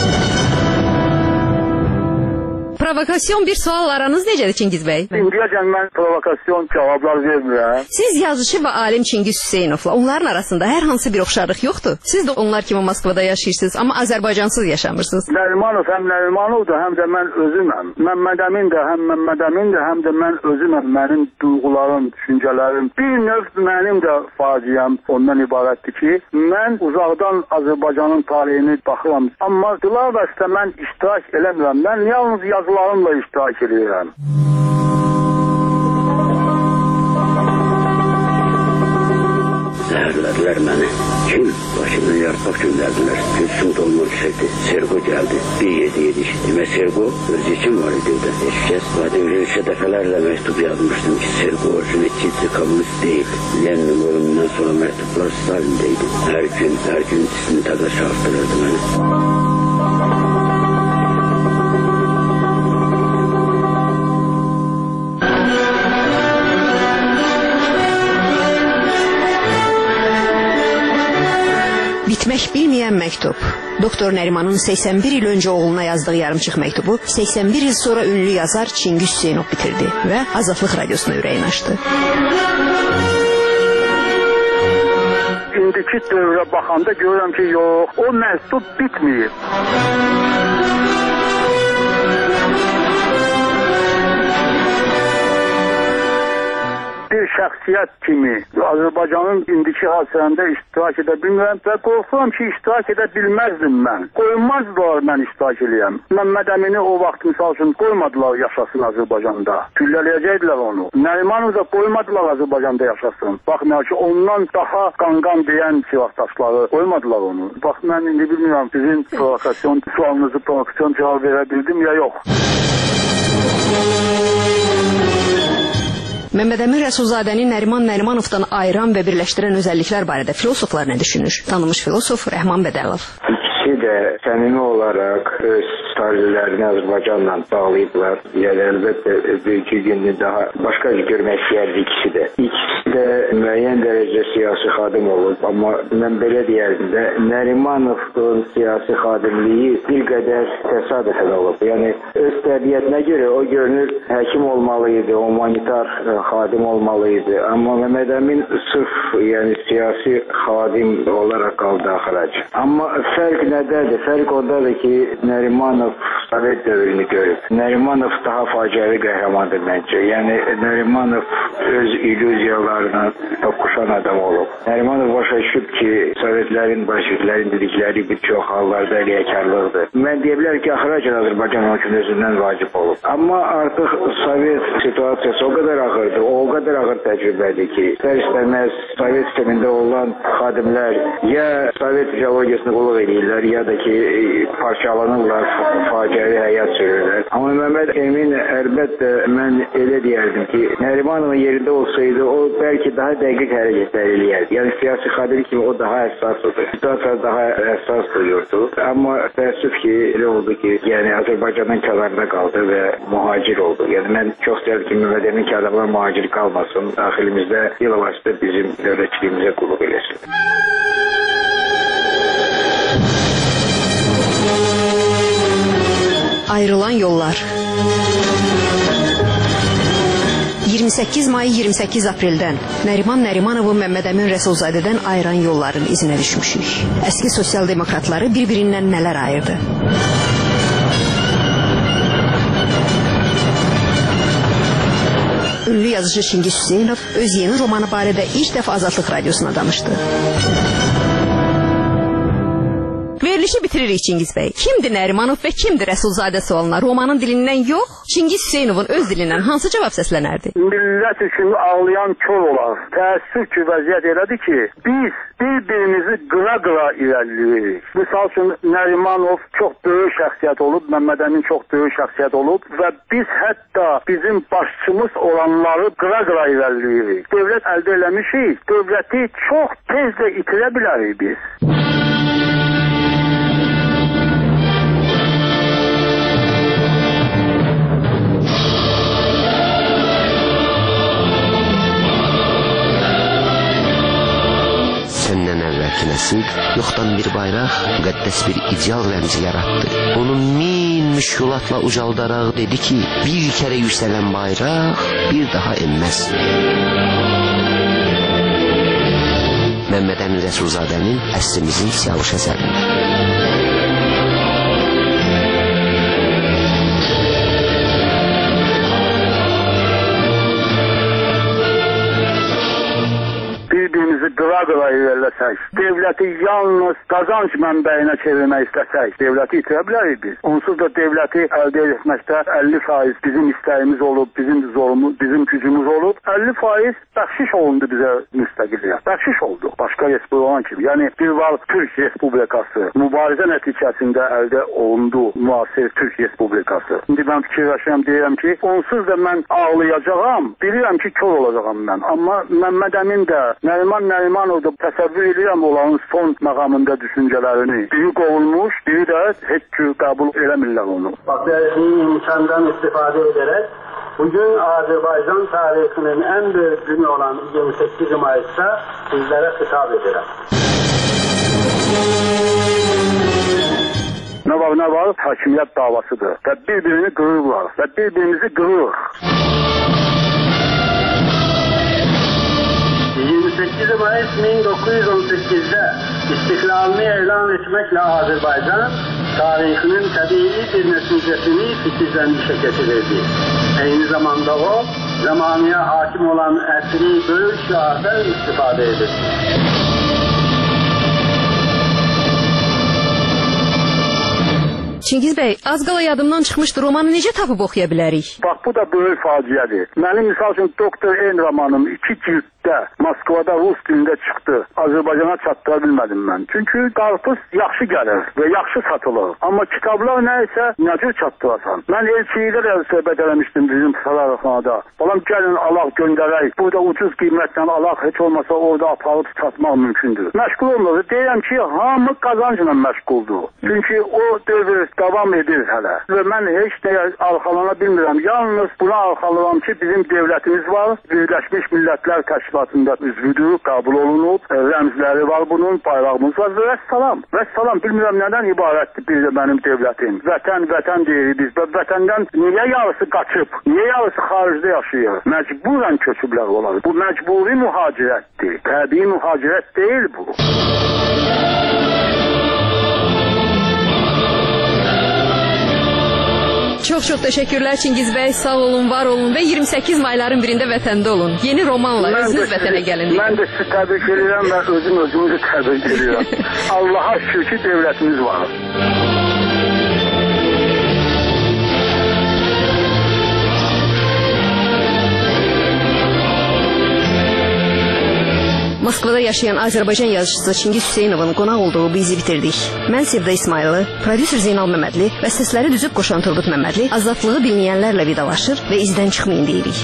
Provokasyon bir sual aranız necədir Çingiz bəy? İndiyəcən mən provokasyon cavablar vermirəm. Siz yazıcı və alim Çingiz Hüseynovla onların arasında hər hansı bir oxşarlıq yoxdur. Siz də onlar kimi Moskvada yaşayırsınız, amma Azərbaycansız yaşamırsınız. Nərimanov həm Nərimanovdur, həm də mən özüməm. Məmməd Əmin də həm Məmməd Əmindir, həm də mən özüməm. Mənim duyğularım, düşüncələrim, bir növ mənim də faciəm ondan ibarətdir ki, mən uzaqdan Azərbaycanın taleyini baxıram. Amma Dilavəsdə mən iştirak eləmirəm. Mən yalnız yazılarımla iştirak edirəm. Zəhərlədilər məni. Kim? Başımdan yarpaq göndərdilər. Gülsüm dolmaq istədi. Sergo gəldi. Bir yedi yedik. Demə Sergo öz için var idi evdə. Heç kəs. Vladimir İlyiçə dəfələrlə məktub yazmışdım ki, Sergo Orjuniçidze komünist deyil. Lenin ölümündən sonra məktublar Stalindəydi. Hər gün, hər gün istintada çarptırırdı məni. Bitmək bilməyən məktub. Doktor Nərimanın səksən bir il öncə oğluna yazdığı yarımçıq məktubu səksən bir il sonra ünlü yazar Çingiz Hüseynov bitirdi və Azadlıq Radiosuna ürəyin açdı. İndiki dövrə baxanda görürəm ki, yox, o məktub bitməyib. Bir şəxsiyyət kimi Azərbaycanın indiki hadisələrində iştirak edə bilmirəm və qorxuram ki, iştirak edə bilməzdim mən. Qoymazdılar mən iştirak eləyəm. Məmməd Əmini o vaxt misal üçün qoymadılar yaşasın Azərbaycanda. Güllələyəcəkdilər onu. Nərimanov da qoymadılar Azərbaycanda yaşasın. Baxmayaq ki, ondan daha qanqan deyən silahdaşları qoymadılar onu. Bax, mən indi bilmirəm sizin provokasyon sualınızı provokasyon cavab verə bildim ya yox. Məmməd Əmin Rəsulzadəni Nəriman Nərimanovdan ayıran və birləşdirən özəlliklər barədə filosoflar nə düşünür? Tanınmış filosof Rəhman Bədəlov. İkisi də səmimi olaraq öz tarihlərini Azərbaycanla bağlayıblar. Yəni əlbəttə bugünkü günü daha başqa görmək istəyərdi ikisi də. İkisi də müəyyən dərəcə siyasi xadim olub, amma mən belə deyərdim də Nərimanovun siyasi xadimliyi bir qədər təsadüfən olub. Yəni öz təbiətinə görə o görünür həkim olmalı idi, humanitar xadim olmalı idi. Amma Məmməd Əmin sırf yəni siyasi xadim olaraq qaldı axırac. Amma fərq nədədir? Fərq ondadır ki, Nərimanov Sovet dövrünü görüb. Nərimanov daha faciəvi qəhrəmandır məncə. Yəni Nərimanov öz illüziyalarına toqquşan adam olub. Nərimanov başa düşüb ki, Sovetlərin, bolşeviklərin dedikləri bir çox hallarda əliyəkarlıqdır. Mən deyə bilərəm ki, axırac Azərbaycan onun üçün özündən vacib olub. Amma artıq Sovet situasiyası o qədər ağırdır, o qədər ağır təcrübədir ki, istər-istəməz Sovet sistemində olan xadimlər ya Sovet ideologiyasını qulluq edirlər, ya da ki, parçalanırlar, faciəvi həyat sürürlər. Amma Məmməd Əmin əlbəttə mən elə deyərdim ki, Nərimanovun yerində olsaydı, o bəlkə daha dəqiq hərəkətlər eləyərdi. Yəni siyasi xadim kimi o daha həssasdır. Situasiya daha həssas duyurdu. Amma təəssüf ki, elə oldu ki, yəni Azərbaycanın kənarında qaldı və mühacir oldu. Yəni mən çox istəyərdim ki, Məmməd Əmin ki, adamlar mühacir qalmasın, daxilimizdə bilavasitə bizim dövlətçiliyimizə qulluq eləsin. Ayrılan yollar. iyirmi səkkiz may iyirmi səkkiz apreldən Nəriman Nərimanovu Məmməd Əmin Rəsulzadədən ayıran yolların izinə düşmüşük. Əski sosial demokratları bir-birindən nələr ayırdı? Ünlü yazıcı Çingiz Hüseynov öz yeni romanı barədə ilk dəfə Azadlıq Radiosuna danışdı. Verilişi bitiririk Çingiz bəy. Kimdir Nərimanov və kimdir Rəsulzadə sualına romanın dilindən yox, Çingiz Hüseynovun öz dilindən hansı cavab səslənərdi? Millət üçün ağlayan kör olar. Təəssüf ki, vəziyyət elədir ki, biz bir-birimizi qıra-qıra irəliləyirik. Misal üçün Nərimanov çox böyük şəxsiyyət olub, Məmməd Əmin çox böyük şəxsiyyət olub və biz hətta bizim başçımız olanları qıra-qıra irəliləyirik. Dövlət əldə eləmişik, dövləti çox tez də itirə bilərik biz. Səndən əvvəlki nəsil yoxdan bir bayraq, müqəddəs bir ideal rəmzi yaratdı. Onu min müşkülatla ucaldaraq dedi ki, bir kərə yüksələn bayraq bir daha enməz. Məmməd Əmin Rəsulzadənin əsrimizin siyavuş əsəri. Bir-birimizi qıra-qıra irəliləsək, dövləti yalnız qazanc mənbəyinə çevirmək istəsək, dövləti itirə bilərik biz. Onsuz da dövləti əldə etməkdə əlli faiz bizim istəyimiz olub, bizim zorumuz, bizim gücümüz olub. əlli faiz bəxşiş olundu bizə müstəqilliyə. Bəxşiş oldu. Başqa respublikan kimi. Yəni bir var Türk Respublikası mübarizə nəticəsində əldə olundu müasir Türk Respublikası. İndi mən fikirləşirəm, deyirəm ki, onsuz da mən ağlayacağam, bilirəm ki, kör olacağam mən. Amma Məmməd Əmin də Nəriman Nərimanov da təsəvvür edirəm onların son məqamında düşüncələrini. Biri qovulmuş, biri də heç cür qəbul eləmirlər onu. Verdiği imkandan istifadə edərək bugün Azərbaycan tarixinin ən böyük günü olan iyirmi səkkiz Mayıs'ta sizlərə xitab edirəm. Nə var, nə var? Hakimiyyət davasıdır. Və bir-birini qırırlar və bir-birimizi qırırıq. iyirmi səkkiz Mayıs min dokuz yüz on sekiz-də istiklalını elan etməklə Azərbaycan tarixinin təbii bir nəticəsini fikirlənmişə getirirdi. Eyni zamanda o, zamanıya hakim olan əsri böyük şiardan istifadə edir. Çingiz bəy, az qala yadımdan çıxmışdı, romanı necə tapıb oxuya bilərik? Bax, bu da böyük faciədir. Mənim, misal üçün, Doktor En romanım iki cilddə Moskvada rus dilində çıxdı. Azərbaycana çatdıra bilmədim mən. Çünki qarpız yaxşı gəlir və yaxşı satılır. Amma kitablar nə isə nəcür çatdırasan. Mən elçiyə də söhbət eləmişdim bizim sarayxanada. Balam, gəlin alaq göndərək. Burada ucuz qiymətlə alaq heç olmasa orada aparıb satmaq mümkündür. Məşğul olmur. Deyirəm ki, hamı qazancla məşğuldur. Çünki o dövr davam edir hələ. Və mən heç nəyə arxalana bilmirəm. Yalnız buna arxalanam ki, bizim dövlətimiz var. Birləşmiş Millətlər Təşkilatında üzvüdür, qəbul olunub. Rəmzləri var bunun, bayrağımız var. Və vəssalam. Vəssalam. Bilmirəm nədən ibarətdir bir də mənim dövlətim. Vətən, vətən deyirik biz. Və vətəndən niyə yarısı qaçıb? Niyə yarısı xaricdə yaşayır? Məcburən köçüblər olar. Bu məcburi mühacirətdir. Təbii mühacirət deyil bu. Çox-çox təşəkkürlər Çingiz bəy, sağ olun, var olun və iyirmi səkkiz mayların birində vətəndə olun. Yeni romanla özünüz vətənə gəlin. Mən də sizi təbrik edirəm və özüm özümüzü təbrik edirəm. Allaha şükür ki, dövlətimiz var. Moskvada yaşayan Azərbaycan yazıcısı Çingiz Hüseynovun qonaq olduğu bu izi bitirdik. Mən Sevda İsmayılı, prodüser Zeynal Məmmədli və səsləri düzüb qoşan Turgut Məmmədli azadlığı dinləyənlərlə vidalaşır və izdən çıxmayın deyirik.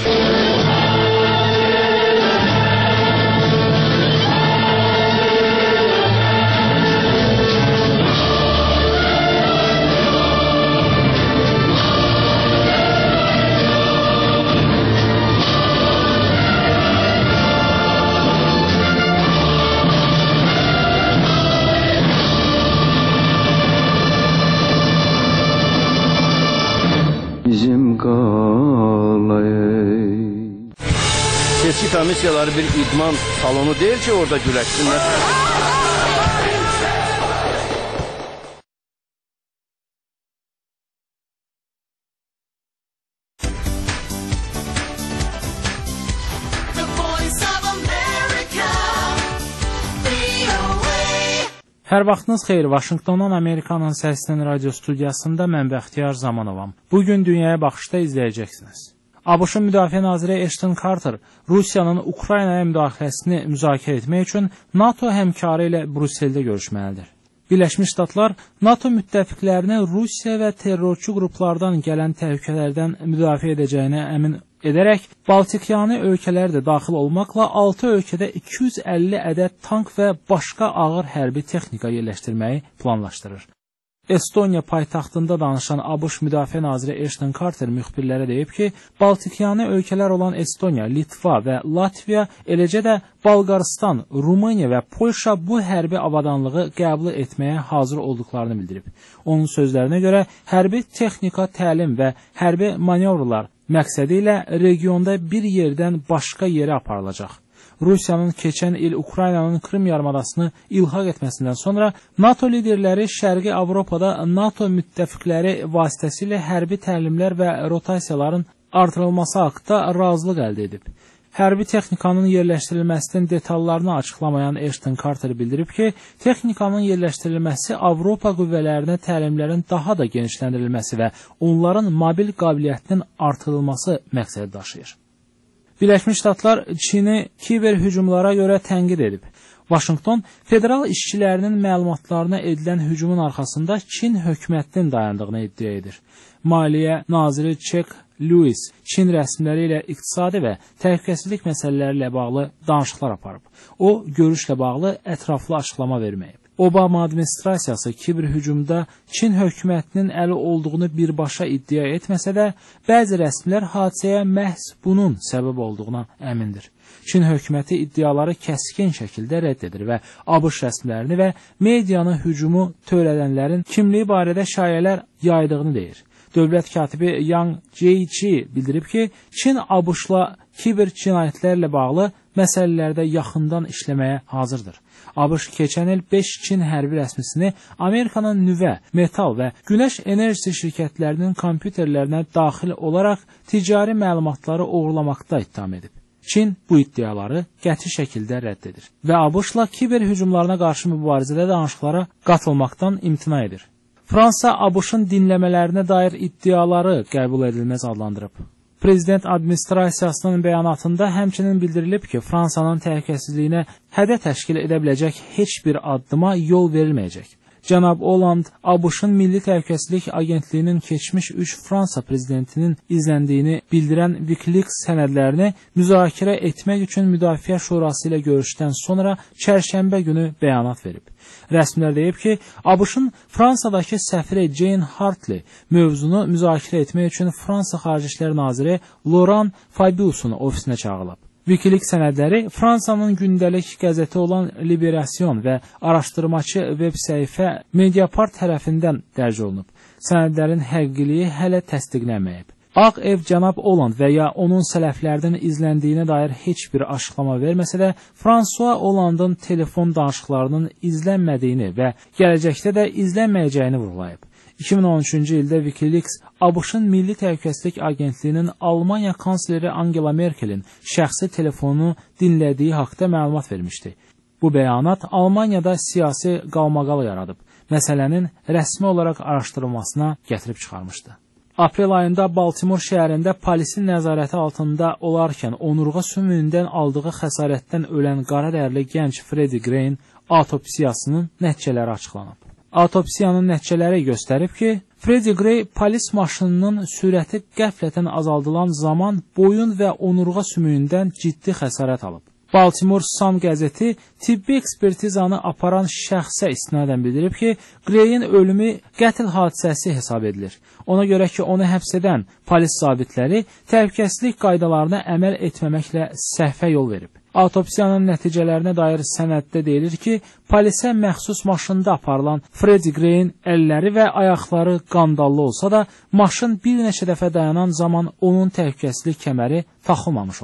Bizim qalay komissiyaları bir idman salonu deyil ki, orada güləşsinlər. Hər vaxtınız xeyir, Vaşinqtondan Amerikanın Səsinin radio studiyasında mən Bəxtiyar Zamanovam. Bugün Dünyaya Baxışda izləyəcəksiniz. ABŞ-ın Müdafiə Naziri Ashton Carter Rusiyanın Ukraynaya müdaxiləsini müzakirə etmək üçün NATO həmkarı ilə Brüsseldə görüşməlidir. Birləşmiş Ştatlar NATO müttəfiqlərini Rusiya və terrorçu qruplardan gələn təhlükələrdən müdafiə edəcəyinə əmin edərək Baltikyanı ölkələr də daxil olmaqla altı ölkədə iki yüz əlli ədəd tank və başqa ağır hərbi texnika yerləşdirməyi planlaşdırır. Estoniya paytaxtında danışan ABŞ Müdafiə Naziri Ashton Carter müxbirlərə deyib ki, Baltikyanı ölkələr olan Estoniya, Litva və Latviya, eləcə də Bolqarıstan, Rumıniya və Polşa bu hərbi avadanlığı qəbul etməyə hazır olduqlarını bildirib. Onun sözlərinə görə hərbi texnika, təlim və hərbi manevrlar məqsədi ilə regionda bir yerdən başqa yerə aparılacaq. Rusiyanın keçən il Ukraynanın Krım yarımadasını ilhaq etməsindən sonra NATO liderləri Şərqi Avropada NATO müttəfiqləri vasitəsilə hərbi təlimlər və rotasiyaların artırılması haqqında razılıq əldə edib. Hərbi texnikanın yerləşdirilməsinin detallarını açıqlamayan Ashton Carter bildirib ki, texnikanın yerləşdirilməsi Avropa qüvvələrinə təlimlərin daha da genişləndirilməsi və onların mobil qabiliyyətinin artırılması məqsədi daşıyır. Birləşmiş Ştatlar Çini kiber hücumlara görə tənqid edib. Vaşinqton federal işçilərinin məlumatlarına edilən hücumun arxasında Çin hökumətinin dayandığını iddia edir. Maliyyə naziri Chuck Lewis Çin rəsmiləri ilə iqtisadi və təhlükəsizlik məsələləri ilə bağlı danışıqlar aparıb. O, görüşlə bağlı ətraflı açıqlama verməyib. Obama administrasiyası kiber hücumda Çin hökumətinin əli olduğunu birbaşa iddia etməsə də, bəzi rəsmilər hadisəyə məhz bunun səbəb olduğuna əmindir. Çin hökuməti iddiaları kəskin şəkildə rədd edir və ABŞ rəsmilərini və medianı hücumu törədənlərin kimliyi barədə şayələr yaydığını deyir. Dövlət katibi Yang Jiechi bildirib ki, Çin ABŞ-la kiber cinayətlərlə bağlı məsələlərdə yaxından işləməyə hazırdır. ABŞ keçən il beş Çin hərbi rəsmisini Amerikanın nüvə, metal və günəş enerjisi şirkətlərinin kompüterlərinə daxil olaraq ticari məlumatları oğurlamaqda ittiham edib. Çin bu iddiaları qəti şəkildə rədd edir və ABŞ-la kiber hücumlarına qarşı mübarizədə danışıqlara qatılmaqdan imtina edir. Fransa ABŞ-ın dinləmələrinə dair iddiaları qəbul edilməz adlandırıb. Prezident administrasiyasının bəyanatında həmçinin bildirilib ki, Fransanın təhlükəsizliyinə hədə təşkil edə biləcək heç bir addıma yol verilməyəcək. Cənab Hollande ABŞ-ın Milli Təhlükəsizlik Agentliyinin keçmiş üç Fransa prezidentinin izləndiyini bildirən Wikileaks sənədlərini müzakirə etmək üçün Müdafiə Şurası ilə görüşdən sonra çərşənbə günü bəyanat verib. Rəsmilər deyib ki, ABŞ-ın Fransadakı səfiri Jane Hartley mövzunu müzakirə etmək üçün Fransa Xarici İşlər Naziri Laurent Fabiusun ofisinə çağırılıb. Wikileaks sənədləri Fransanın gündəlik qəzeti olan Liberasyon və araşdırmaçı veb səhifə Mediapart tərəfindən dərc olunub. Sənədlərin həqiqiliyi hələ təsdiqlənməyib. Ağ Ev cənab Hollande və ya onun sələflərdən izləndiyinə dair heç bir açıqlama verməsə də, François Hollande'ın telefon danışıqlarının izlənmədiyini və gələcəkdə də izlənməyəcəyini vurğulayıb. iki min on üçüncü ildə Wikileaks ABŞ-ın Milli Təhlükəsizlik Agentliyinin Almanya kansleri Angela Merkelin şəxsi telefonunu dinlədiyi haqda məlumat vermişdi. Bu bəyanat Almaniyada siyasi qalmaqal yaradıb, məsələnin rəsmi olaraq araşdırılmasına gətirib çıxarmışdı. Aprel ayında Baltimore şəhərində polisin nəzarəti altında olarkən onurğa sümüyündən aldığı xəsarətdən ölən qara dərli gənc Freddie Gray'in autopsiyasının nəticələri açıqlanıb. Autopsiyanın nəticələri göstərib ki, Freddie Gray polis maşınının sürəti qəflətən azaldılan zaman boyun və onurğa sümüyündən ciddi xəsarət alıb. Baltimore Sun qəzeti tibbi ekspertizanı aparan şəxsə istinadən bildirib ki, Gray'in ölümü qətl hadisəsi hesab edilir. Ona görə ki, onu həbs edən polis zabitləri təhlükəsizlik qaydalarına əməl etməməklə səhvə yol verib. Autopsiyanın nəticələrinə dair sənəddə deyilir ki, polisə məxsus maşında aparılan Freddie Gray'in əlləri və ayaqları qandallı olsa da, maşın bir neçə dəfə dayanan zaman onun təhlükəsizlik kəməri taxılmamış olub.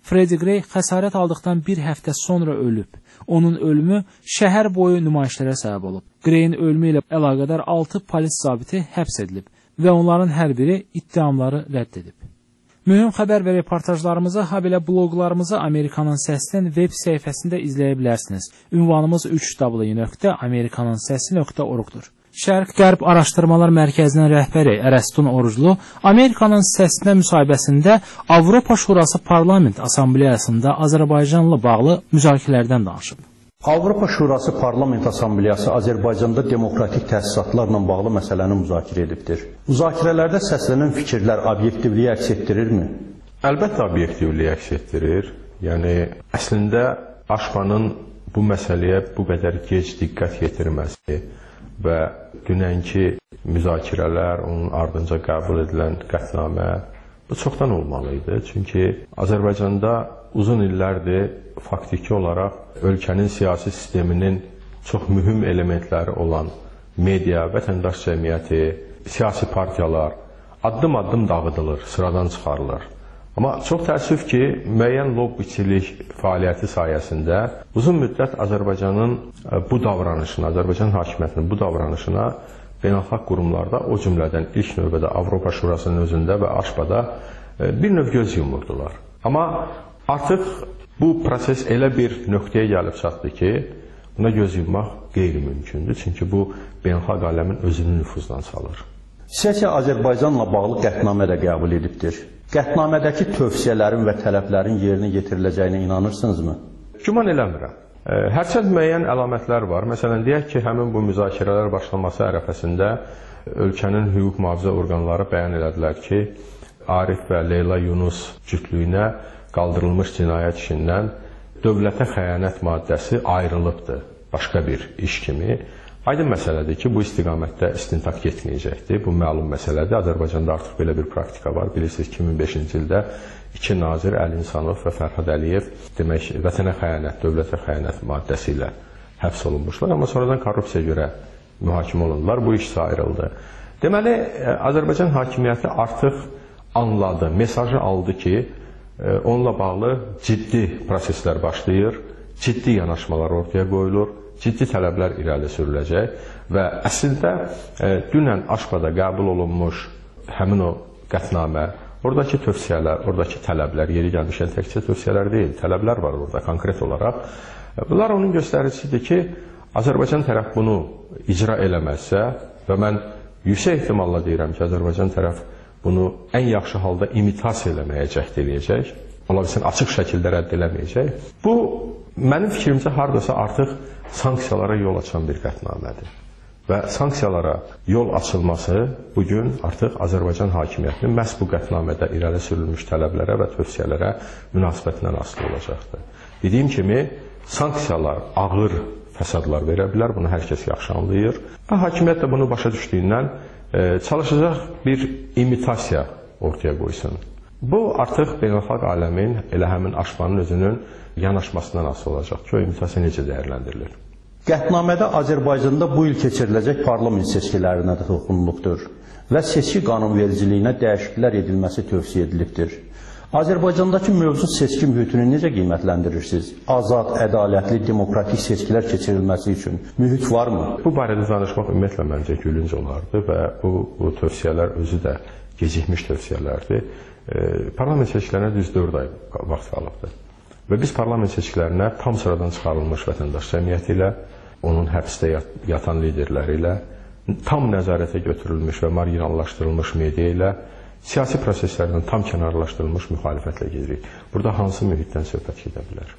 Freddie Gray xəsarət aldıqdan bir həftə sonra ölüb. Onun ölümü şəhər boyu nümayişlərə səbəb olub. Gray'in ölümü ilə əlaqədar altı polis zabiti həbs edilib və onların hər biri ittihamları rədd edib. Mühüm xəbər və reportajlarımızı, habelə bloqlarımızı Amerikanın Səsinin web səhifəsində izləyə bilərsiniz. Ünvanımız üç w nöqtə amerikanın səsi nöqtə org-dur. Şərq-Qərb Araşdırmalar Mərkəzinin rəhbəri Ərəstun Oruclu Amerikanın Səsinə müsahibəsində Avropa Şurası Parlament Assambleyasında Azərbaycanla bağlı müzakirələrdən danışıb. Avropa Şurası Parlament Assambleyası Azərbaycanda demokratik təsisatlarla bağlı məsələni müzakirə edibdir. Müzakirələrdə səslənən fikirlər obyektivliyi əks etdirirmi? Əlbəttə obyektivliyi əks etdirir. Yəni, əslində Aşpanın bu məsələyə bu qədər gec diqqət yetirməsi və dünənki müzakirələr, onun ardınca qəbul edilən qətnamə, bu çoxdan olmalı idi. Çünki Azərbaycanda uzun illərdir faktiki olaraq ölkənin siyasi sisteminin çox mühüm elementləri olan media, vətəndaş cəmiyyəti, siyasi partiyalar addım-addım dağıdılır, sıradan çıxarılır. Amma çox təəssüf ki, müəyyən lobbiçilik fəaliyyəti sayəsində uzun müddət Azərbaycanın bu davranışına, Azərbaycan hakimiyyətinin bu davranışına beynəlxalq qurumlarda, o cümlədən ilk növbədə Avropa Şurasının özündə və Aşpada bir növ göz yumurdular. Amma artıq bu proses elə bir nöqtəyə gəlib çatdı ki, buna göz yummaq qeyri-mümkündür. Çünki bu beynəlxalq aləmin özünün nüfuzdan salır. Səsiya Azərbaycanla bağlı qətnamə də qəbul edibdir. Qətnamədəki tövsiyələrin və tələblərin yerinə yetiriləcəyinə inanırsınızmı? Güman eləmirəm. Hərçənd müəyyən əlamətlər var. Məsələn, deyək ki, həmin bu müzakirələr başlaması ərəfəsində ölkənin hüquq mühafizə orqanları bəyan elədilər ki, Arif və Leyla Yunus cütlüyünə qaldırılmış cinayət işindən dövlətə xəyanət maddəsi ayrılıbdır başqa bir iş kimi. Aydın məsələdir ki, bu istiqamətdə istintaq getməyəcəkdir. Bu məlum məsələdir. Azərbaycanda artıq belə bir praktika var. Bilirsiniz, iki min beşinci ildə iki nazir Əli İnsanov və Fərhad Əliyev demək, vətənə xəyanət, dövlətə xəyanət maddəsi ilə həbs olunmuşlar. Amma sonradan korrupsiyaya görə mühakimə olundular. Bu iş ayrıldı. Deməli, Azərbaycan hakimiyyəti artıq anladı, mesajı aldı ki, onunla bağlı ciddi proseslər başlayır, ciddi yanaşmalar ortaya qoyulur, ciddi tələblər irəli sürüləcək və əslində e, dünən Aşpada qəbul olunmuş həmin o qətnamə, oradakı tövsiyələr, oradakı tələblər, yeri gəlmişən təkcə tövsiyələr deyil, tələblər var orada konkret olaraq. Bunlar onun göstəricisidir ki, Azərbaycan tərəf bunu icra eləməzsə və mən yüksək ehtimalla deyirəm ki, Azərbaycan tərəf bunu ən yaxşı halda imitasiya eləməyə cəhd eləyəcək, ola bilsin açıq şəkildə rədd eləməyəcək. Bu, mənim fikrimcə hardasa artıq sanksiyalara yol açan bir qətnamədir. Və sanksiyalara yol açılması bugün artıq Azərbaycan hakimiyyətinin məhz bu qətnamədə irəli sürülmüş tələblərə və tövsiyələrə münasibətindən asılı olacaqdır. Dediyim kimi, sanksiyalar ağır fəsadlar verə bilər, bunu hər kəs yaxşı anlayır. Və hakimiyyət də bunu başa düşdüyündən e, çalışacaq bir imitasiya ortaya qoysun. Bu artıq beynəlxalq aləmin, elə həmin Aşpanın özünün yanaşmasından asılı olacaq ki, o imitasiya necə dəyərləndirilir. Qətnamədə Azərbaycanda bu il keçiriləcək parlament seçkilərinə də toxunulubdur və seçki qanunvericiliyinə dəyişikliklər edilməsi tövsiyə edilibdir. Azərbaycandakı mövcud seçki mühitini necə qiymətləndirirsiniz? Azad, ədalətli, demokratik seçkilər keçirilməsi üçün mühit varmı? Bu barədə danışmaq ümumiyyətlə məncə gülünc olardı və bu, bu tövsiyələr özü də gecikmiş tövsiyələrdir. E, parlament seçkilərinə düz dörd ay vaxt qalıbdır. Və biz parlament seçkilərinə tam sıradan çıxarılmış vətəndaş cəmiyyəti ilə, onun həbsdə yatan liderləri ilə, tam nəzarətə götürülmüş və marginallaşdırılmış media ilə, siyasi proseslərdən tam kənarlaşdırılmış müxalifətlə gedirik. Burada hansı mühitdən söhbət gedə bilər?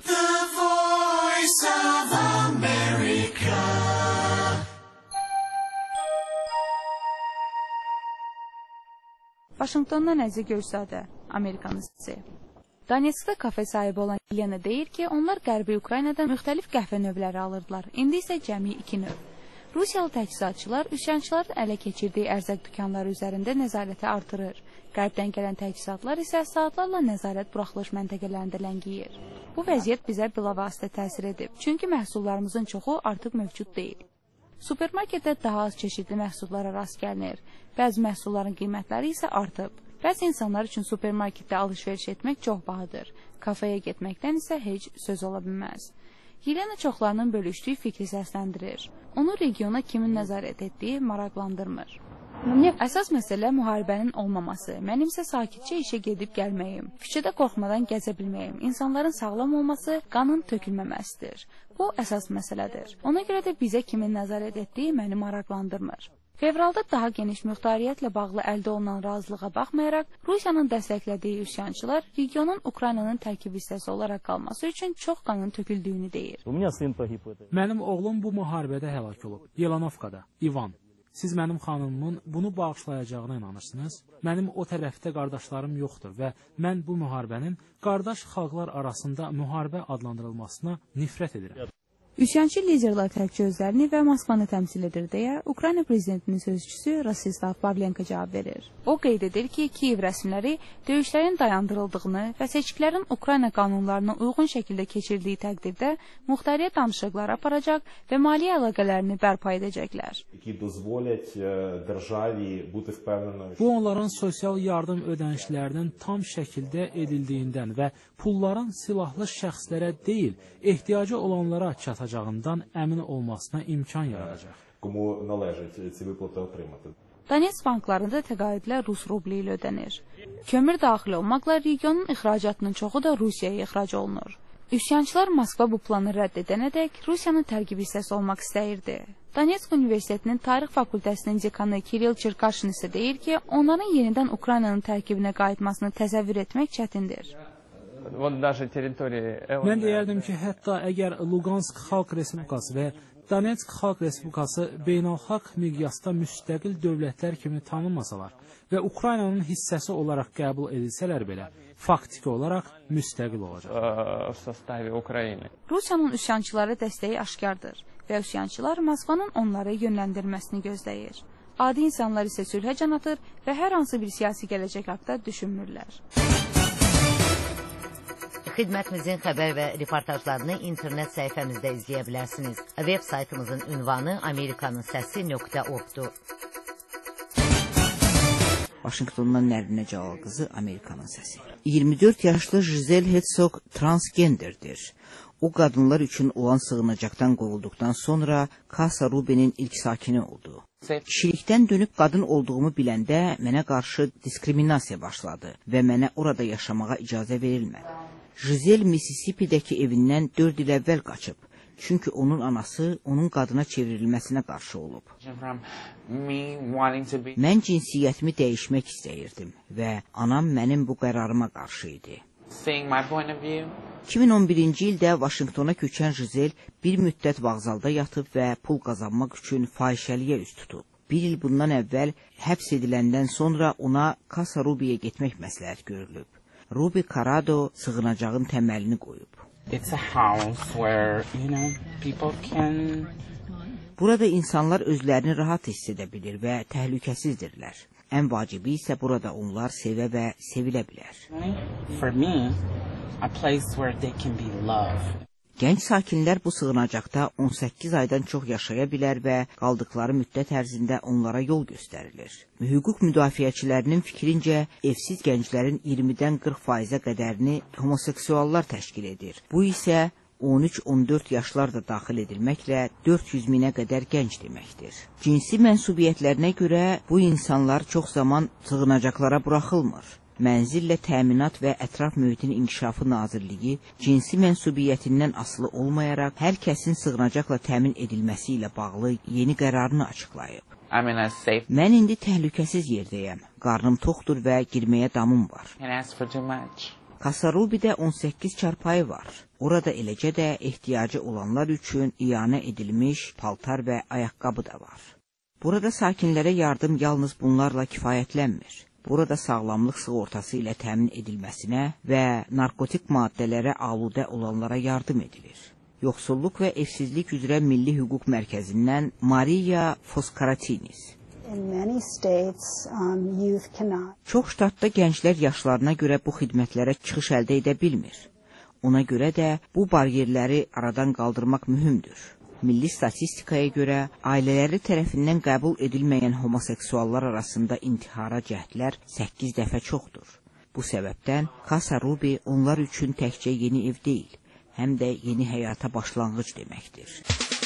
Vaşinqtondan Əziz Gölzadə, Amerikanın səsi. Donetskdə kafe sahibi olan Yelena deyir ki, onlar Qərbi Ukraynadan müxtəlif qəhvə növləri alırdılar. İndi isə cəmi iki növ. Rusiyalı təchizatçılar üsyançıların ələ keçirdiyi ərzaq dükanları üzərində nəzarəti artırır. Qərbdən gələn təchizatlar isə saatlarla nəzarət buraxılış məntəqələrində ləngiyir. Bu vəziyyət bizə bilavasitə təsir edib, çünki məhsullarımızın çoxu artıq mövcud deyil. Supermarketdə daha az çeşidli məhsullara rast gəlinir. Bəzi məhsulların qiymətləri isə artıb. Bəzi insanlar üçün supermarketdə alış-veriş etmək çox bahadır. Kafeyə getməkdən isə heç söz ola bilməz. Yelena çoxlarının bölüşdüyü fikri səsləndirir. Onu regiona kimin nəzarət etdiyi maraqlandırmır. Əsas məsələ müharibənin olmaması, mənim isə sakitcə işə gedib gəlməyim, küçədə qorxmadan gəzə bilməyim, insanların sağlam olması, qanın tökülməməsidir. Bu əsas məsələdir. Ona görə də bizə kimin nəzarət etdiyi məni maraqlandırmır. Fevralda daha geniş müxtariyyətlə bağlı əldə olunan razılığa baxmayaraq, Rusiyanın dəstəklədiyi üsyançılar regionun Ukraynanın tərkib hissəsi olaraq qalması üçün çox qanın töküldüyünü deyir. Mənim oğlum bu müharibədə həlak olub, Yelanovkada, İvan. Siz mənim xanımımın bunu bağışlayacağına inanırsınız? Mənim o tərəfdə qardaşlarım yoxdur və mən bu müharibənin qardaş xalqlar arasında müharibə adlandırılmasına nifrət edirəm. Üsyançı liderlər təkcə özlərini və Moskvanı təmsil edir deyə Ukrayna prezidentinin sözçüsü Rostislav Pavlenko cavab verir. O qeyd edir ki, Kiyev rəsmiləri döyüşlərin dayandırıldığını və seçkilərin Ukrayna qanunlarına uyğun şəkildə keçirdiyi təqdirdə muxtariyyət danışıqları aparacaq və maliyyə əlaqələrini bərpa edəcəklər. Bu onların sosial yardım ödənişlərinin tam şəkildə edildiyindən və pulların silahlı şəxslərə deyil, ehtiyacı olanlara çatacağından əmin olmasına imkan yaradacaq. Donetsk banklarında təqaüdlər Rus rubli ilə ödənir. Kömür daxil olmaqla regionun ixracatının çoxu da Rusiyaya ixrac olunur. Üsyançılar Moskva bu planı rədd edənədək Rusiyanın tərkib hissəsi olmaq istəyirdi. Donetsk Universitetinin Tarix Fakültəsinin dekanı Kirill Çirkaşin isə deyir ki, onların yenidən Ukraynanın tərkibinə qayıtmasını təsəvvür etmək çətindir. Mən deyərdim ki, hətta əgər Lugansk Xalq Respublikası və Donetsk Xalq Respublikası beynəlxalq miqyasda müstəqil dövlətlər kimi tanınmasalar və Ukraynanın hissəsi olaraq qəbul edilsələr belə, faktiki olaraq müstəqil olacaq. Rusiyanın üsyançılara dəstəyi aşkardır və üsyançılar Moskvanın onları yönləndirməsini gözləyir. Adi insanlar isə sülhə can atır və hər hansı bir siyasi gələcək haqda düşünmürlər. Xidmətimizin xəbər və reportajlarını internet səhifəmizdə izləyə bilərsiniz. Web saytımızın ünvanı amerikanın səsi nöqtə org-dur. Vaşinqtondan Nərinə Cəlal qızı, Amerikanın səsi. iyirmi dörd yaşlı Giselle Herzog transgenderdir. O, qadınlar üçün olan sığınacaqdan qovulduqdan sonra Casa Ruby'nin ilk sakini oldu. Kişilikdən dönüb qadın olduğumu biləndə mənə qarşı diskriminasiya başladı və mənə orada yaşamağa icazə verilmədi. Giselle Mississippi'dəki evindən dörd il əvvəl qaçıb. Çünki onun anası onun qadına çevrilməsinə qarşı olub. Mən cinsiyyətimi dəyişmək istəyirdim və anam mənim bu qərarıma qarşı idi. iki min on birinci ildə Vaşinqtona köçən Giselle bir müddət vağzalda yatıb və pul qazanmaq üçün fahişəliyə üz tutub. Bir il bundan əvvəl həbs ediləndən sonra ona Casa Ruby'yə getmək məsləhət görülüb. Ruby Corrado sığınacağın təməlini qoyub. Burada insanlar özlərini rahat hiss edə bilir və təhlükəsizdirlər. Ən vacibi isə burada onlar sevə və sevilə bilər. Gənc sakinlər bu sığınacaqda on səkkiz aydan çox yaşaya bilər və qaldıqları müddət ərzində onlara yol göstərilir. Hüquq müdafiəçilərinin fikrincə, evsiz gənclərin iyirmidən qırx faizə qədərini homoseksuallar təşkil edir. Bu isə on üç on dörd yaşlar da daxil edilməklə dörd yüz minə qədər gənc deməkdir. Cinsi mənsubiyyətlərinə görə bu insanlar çox zaman sığınacaqlara buraxılmır. Mənzillə Təminat və Ətraf Mühitin İnkişafı Nazirliyi cinsi mənsubiyyətindən asılı olmayaraq hər kəsin sığınacaqla təmin edilməsi ilə bağlı yeni qərarını açıqlayıb. Mən indi təhlükəsiz yerdəyəm. Qarnım toxdur və girməyə damım var. Casa Ruby'də on səkkiz çarpayı var. Orada eləcə də ehtiyacı olanlar üçün iyanə edilmiş paltar və ayaqqabı da var. Burada sakinlərə yardım yalnız bunlarla kifayətlənmir. Burada sağlamlıq sığortası ilə təmin edilməsinə və narkotik maddələrə aludə olanlara yardım edilir. Yoxsulluq və evsizlik üzrə Milli Hüquq Mərkəzindən Maria Foskaratinis. Çox ştatda gənclər yaşlarına görə bu xidmətlərə çıxış əldə edə bilmir. Ona görə də bu bariyerləri aradan qaldırmaq mühümdür. Milli statistikaya görə ailələri tərəfindən qəbul edilməyən homoseksuallar arasında intihara cəhdlər səkkiz dəfə çoxdur. Bu səbəbdən Casa Ruby onlar üçün təkcə yeni ev deyil, həm də yeni həyata başlanğıc deməkdir.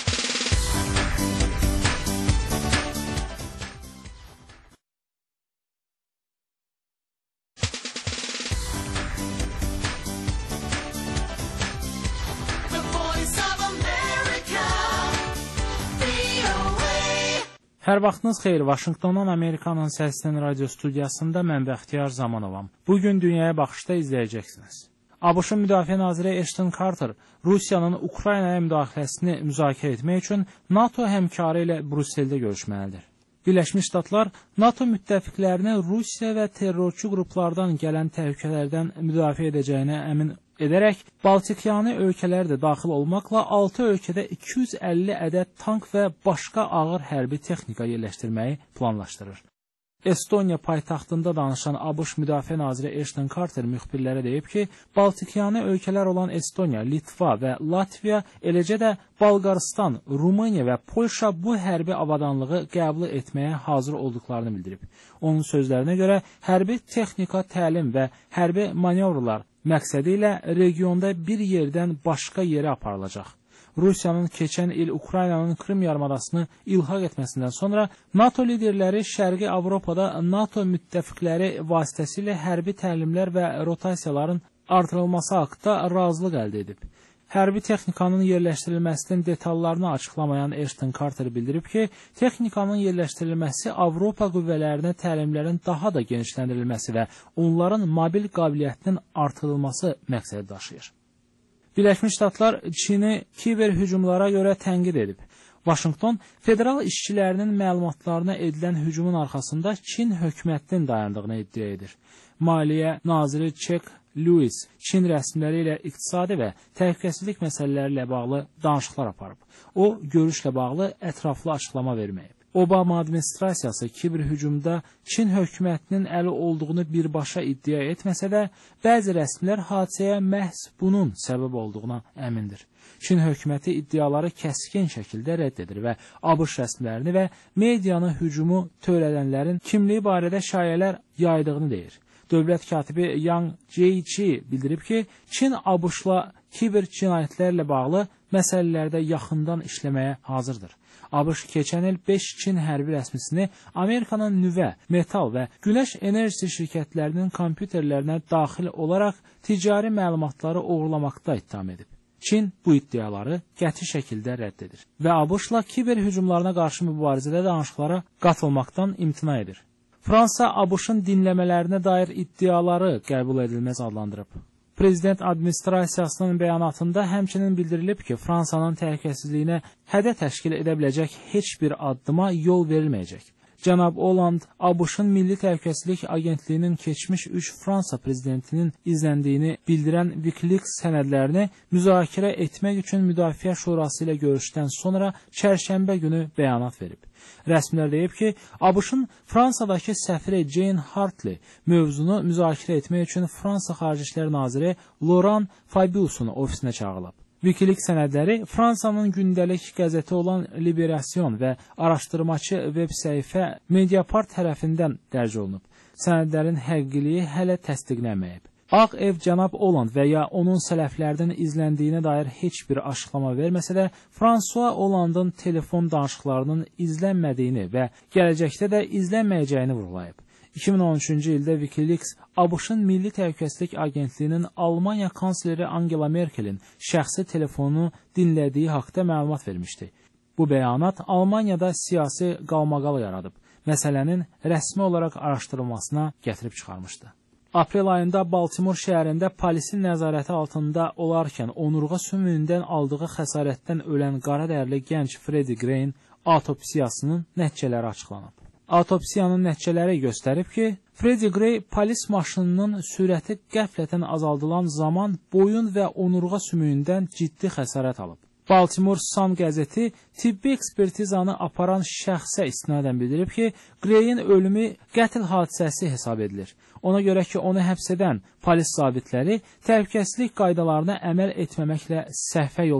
Hər vaxtınız xeyir, Vaşinqtondan Amerikanın Səsinin radio studiyasında mən Bəxtiyar Zamanovam. Bugün Dünyaya Baxışda izləyəcəksiniz. ABŞ-ın Müdafiə Naziri Ashton Carter Rusiyanın Ukraynaya müdaxiləsini müzakirə etmək üçün NATO həmkarı ilə Brüsseldə görüşməlidir. Birləşmiş Ştatlar NATO müttəfiqlərini Rusiya və terrorçu qruplardan gələn təhlükələrdən müdafiə edəcəyinə əmin edərək Baltikyanı ölkələr də daxil olmaqla altı ölkədə iki yüz əlli ədəd tank və başqa ağır hərbi texnika yerləşdirməyi planlaşdırır. Estoniya paytaxtında danışan ABŞ Müdafiə Naziri Ashton Carter müxbirlərə deyib ki, Baltikyanı ölkələr olan Estoniya, Litva və Latviya, eləcə də Bolqarıstan, Rumıniya və Polşa bu hərbi avadanlığı qəbul etməyə hazır olduqlarını bildirib. Onun sözlərinə görə hərbi texnika, təlim və hərbi manevrlar məqsədi ilə regionda bir yerdən başqa yerə aparılacaq. Rusiyanın keçən il Ukraynanın Krım yarımadasını ilhaq etməsindən sonra NATO liderləri Şərqi Avropada NATO müttəfiqləri vasitəsilə hərbi təlimlər və rotasiyaların artırılması haqqında razılıq əldə edib. Hərbi texnikanın yerləşdirilməsinin detallarını açıqlamayan Ashton Carter bildirib ki, texnikanın yerləşdirilməsi Avropa qüvvələrinə təlimlərin daha da genişləndirilməsi və onların mobil qabiliyyətinin artırılması məqsədi daşıyır. Birləşmiş Ştatlar Çini kiber hücumlara görə tənqid edib. Vaşinqton federal işçilərinin məlumatlarına edilən hücumun arxasında Çin hökumətinin dayandığını iddia edir. Maliyyə naziri Chuck Lewis Çin rəsmiləri ilə iqtisadi və təhlükəsizlik məsələləri ilə bağlı danışıqlar aparıb. O, görüşlə bağlı ətraflı açıqlama verməyib. Obama administrasiyası kiber hücumda Çin hökumətinin əli olduğunu birbaşa iddia etməsə də, bəzi rəsmilər hadisəyə məhz bunun səbəb olduğuna əmindir. Çin hökuməti iddiaları kəskin şəkildə rədd edir və ABŞ rəsmilərini və medianı hücumu törədənlərin kimliyi barədə şayələr yaydığını deyir. Dövlət katibi Yang Jiechi bildirib ki, Çin ABŞ-la kiber cinayətlərlə bağlı məsələlərdə yaxından işləməyə hazırdır. ABŞ keçən il beş Çin hərbi rəsmisini Amerikanın nüvə, metal və günəş enerjisi şirkətlərinin kompüterlərinə daxil olaraq ticari məlumatları oğurlamaqda ittiham edib. Çin bu iddiaları qəti şəkildə rədd edir və ABŞ-la kiber hücumlarına qarşı mübarizədə danışıqlara qatılmaqdan imtina edir. Fransa ABŞ-ın dinləmələrinə dair iddiaları qəbul edilməz adlandırıb. Prezident administrasiyasının bəyanatında həmçinin bildirilib ki, Fransanın təhlükəsizliyinə hədə təşkil edə biləcək heç bir addıma yol verilməyəcək. Cənab Hollande ABŞ-ın Milli Təhlükəsizlik Agentliyinin keçmiş üç Fransa prezidentinin izləndiyini bildirən Wikileaks sənədlərini müzakirə etmək üçün Müdafiə Şurası ilə görüşdən sonra çərşənbə günü bəyanat verib. Rəsmilər deyib ki, ABŞ-ın Fransadakı səfiri Jane Hartley mövzunu müzakirə etmək üçün Fransa Xarici İşlər Naziri Laurent Fabius'un ofisinə çağırılıb. Wikileaks sənədləri Fransanın gündəlik qəzeti olan Liberasyon və araşdırmaçı veb səhifə Mediapart tərəfindən dərc olunub. Sənədlərin həqiqiliyi hələ təsdiqlənməyib. Ağ Ev cənab Hollande və ya onun sələflərdən izləndiyinə dair heç bir açıqlama verməsə də, François Hollande'ın telefon danışıqlarının izlənmədiyini və gələcəkdə də izlənməyəcəyini vurğulayıb. iki min on üçüncü ildə Wikileaks ABŞ-ın Milli Təhlükəsizlik Agentliyinin Almaniya kansleri Angela Merkelin şəxsi telefonunu dinlədiyi haqda məlumat vermişdi. Bu bəyanat Almaniyada siyasi qalmaqal yaradıb, məsələnin rəsmi olaraq araşdırılmasına gətirib çıxarmışdı. Aprel ayında Baltimore şəhərində polisin nəzarəti altında olarkən onurğa sümüyündən aldığı xəsarətdən ölən qara dərli gənc Freddie Gray'in autopsiyasının nəticələri açıqlanıb. Autopsiyanın nəticələri göstərib ki, Freddie Gray polis maşınının sürəti qəflətən azaldılan zaman boyun və onurğa sümüyündən ciddi xəsarət alıb. Baltimore Sun qəzeti tibbi ekspertizanı aparan şəxsə istinadən bildirib ki, Gray'in ölümü qətl hadisəsi hesab edilir. Ona görə ki, onu həbs edən polis zabitləri təhlükəsizlik qaydalarına əməl etməməklə səhvə yol verib.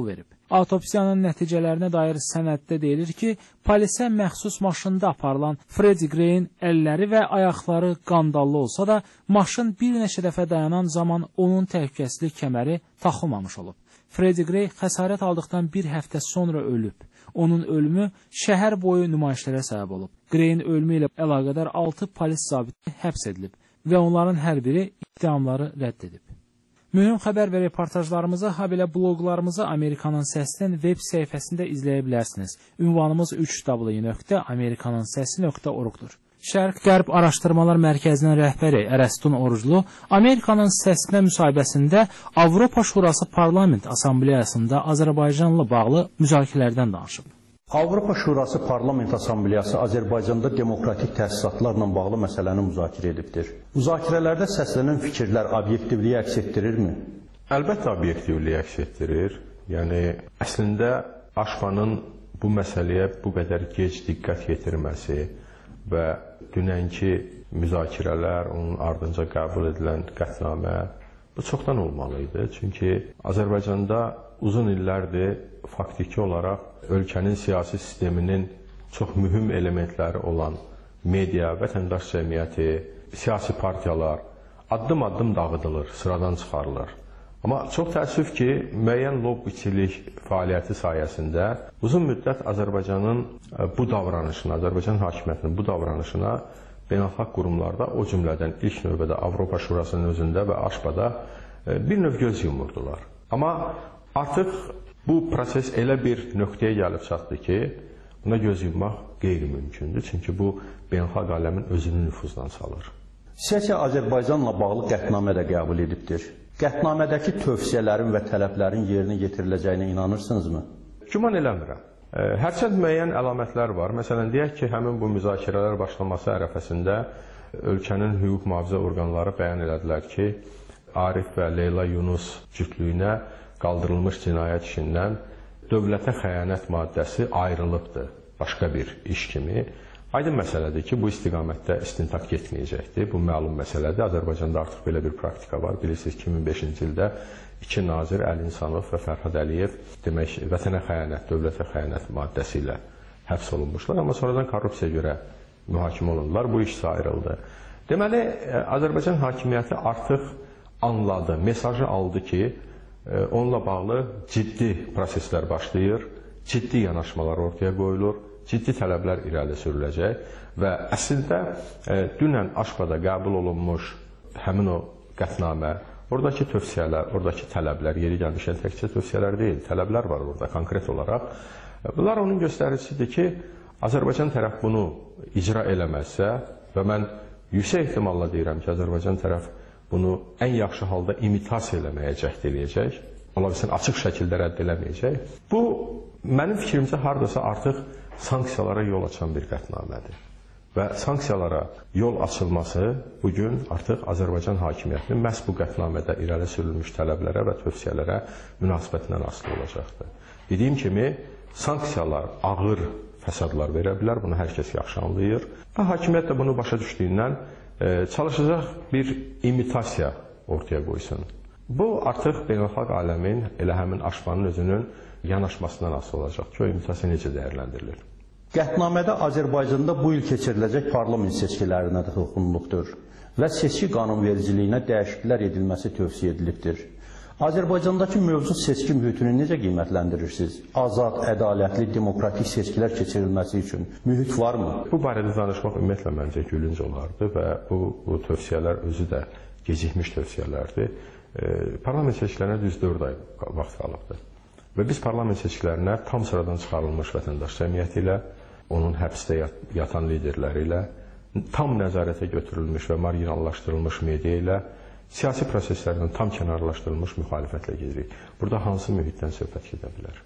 Autopsiyanın nəticələrinə dair sənəddə deyilir ki, polisə məxsus maşında aparılan Freddie Gray'in əlləri və ayaqları qandallı olsa da, maşın bir neçə dəfə dayanan zaman onun təhlükəsizlik kəməri taxılmamış olub. Freddie Gray xəsarət aldıqdan bir həftə sonra ölüb. Onun ölümü şəhər boyu nümayişlərə səbəb olub. Gray'in ölümü ilə əlaqədar altı polis zabiti həbs edilib və onların hər biri ittihamları rədd edib. Mühüm xəbər və reportajlarımızı, habelə bloqlarımızı Amerikanın Səsinin web səhifəsində izləyə bilərsiniz. Ünvanımız üç w nöqtə amerikanın səsi nöqtə org-dur. Şərq-Qərb Araşdırmalar Mərkəzinin rəhbəri Ərəstun Oruclu Amerikanın Səsinə müsahibəsində Avropa Şurası Parlament Assambleyasında Azərbaycanla bağlı müzakirələrdən danışıb. Avropa Şurası Parlament Assambleyası Azərbaycanda demokratik təsisatlarla bağlı məsələni müzakirə edibdir. Müzakirələrdə səslənən fikirlər obyektivliyi əks etdirirmi? Əlbəttə obyektivliyi əks etdirir. Yəni, əslində Aşvanın bu məsələyə bu qədər gec diqqət yetirməsi və dünənki müzakirələr, onun ardınca qəbul edilən qətnamə, bu çoxdan olmalı idi. Çünki Azərbaycanda uzun illərdir faktiki olaraq ölkənin siyasi sisteminin çox mühüm elementləri olan media, vətəndaş cəmiyyəti, siyasi partiyalar addım-addım dağıdılır, sıradan çıxarılır. Amma çox təəssüf ki, müəyyən lobbiçilik fəaliyyəti sayəsində uzun müddət Azərbaycanın bu davranışına, Azərbaycan hakimiyyətinin bu davranışına beynəlxalq qurumlarda, o cümlədən ilk növbədə Avropa Şurasının özündə və Aşbada bir növ göz yumurdular. Amma artıq bu proses elə bir nöqtəyə gəlib çatdı ki, buna göz yummaq qeyri-mümkündür. Çünki bu beynəlxalq aləmin özünü nüfuzdan salır. Sesiya Azərbaycanla bağlı qətnamə də qəbul edibdir. Qətnamədəki tövsiyələrin və tələblərin yerinə yetiriləcəyinə inanırsınızmı? Güman eləmirəm. Hərçənd müəyyən əlamətlər var. Məsələn, deyək ki, həmin bu müzakirələr başlaması ərəfəsində ölkənin hüquq mühafizə orqanları bəyan elədilər ki, Arif və Leyla Yunus cütlüyünə qaldırılmış cinayət işindən dövlətə xəyanət maddəsi ayrılıbdır başqa bir iş kimi. Aydın məsələdir ki, bu istiqamətdə istintaq getməyəcəkdir. Bu məlum məsələdir. Azərbaycanda artıq belə bir praktika var. Bilirsiniz, iki min beşinci ildə iki nazir Əli İnsanov və Fərhad Əliyev demək, vətənə xəyanət, dövlətə xəyanət maddəsi ilə həbs olunmuşlar. Amma sonradan korrupsiyaya görə mühakimə olundular. Bu iş ayrıldı. Deməli, Azərbaycan hakimiyyəti artıq anladı, mesajı aldı ki, onunla bağlı ciddi proseslər başlayır, ciddi yanaşmalar ortaya qoyulur, ciddi tələblər irəli sürüləcək və əslində dünən Aşbada qəbul olunmuş həmin o qətnamə, oradakı tövsiyələr, oradakı tələblər, yeri gəlmişən təkcə tövsiyələr deyil, tələblər var orada konkret olaraq. Bunlar onun göstəricisidir ki, Azərbaycan tərəf bunu icra eləməzsə və mən yüksək ehtimalla deyirəm ki, Azərbaycan tərəf bunu ən yaxşı halda imitasiya eləməyə cəhd eləyəcək, ola bilsin açıq şəkildə rədd eləməyəcək. Bu, mənim fikrimcə hardasa artıq sanksiyalara yol açan bir qətnamədir. Və sanksiyalara yol açılması bugün artıq Azərbaycan hakimiyyətinin məhz bu qətnamədə irəli sürülmüş tələblərə və tövsiyələrə münasibətindən asılı olacaqdır. Dediyim kimi, sanksiyalar ağır fəsadlar verə bilər, bunu hər kəs yaxşı anlayır. Və hakimiyyət də bunu başa düşdüyündən çalışacaq bir imitasiya ortaya qoysun. Bu, artıq beynəlxalq aləmin, elə həmin Aşvanın özünün yanaşmasından asılı olacaq ki, o imitasiya necə dəyərləndirilir. Qətnamədə Azərbaycanda bu il keçiriləcək parlament seçkilərinə də toxunulubdur və seçki qanunvericiliyinə dəyişikliklər edilməsi tövsiyə edilibdir. Azərbaycandakı mövcud seçki mühitini necə qiymətləndirirsiniz? Azad, ədalətli, demokratik seçkilər keçirilməsi üçün mühit varmı? Bu barədə danışmaq ümumiyyətlə məncə gülünc olardı və bu, bu tövsiyələr özü də gecikmiş tövsiyələrdir. E, parlament seçkilərinə düz dörd ay vaxt qalıbdır. Və biz parlament seçkilərinə tam sıradan çıxarılmış vətəndaş cəmiyyəti ilə, onun həbsdə yatan liderləri ilə, tam nəzarətə götürülmüş və marginallaşdırılmış media ilə, siyasi proseslərdən tam kənarlaşdırılmış müxalifətlə gedirik. Burada hansı mühitdən söhbət gedə bilər?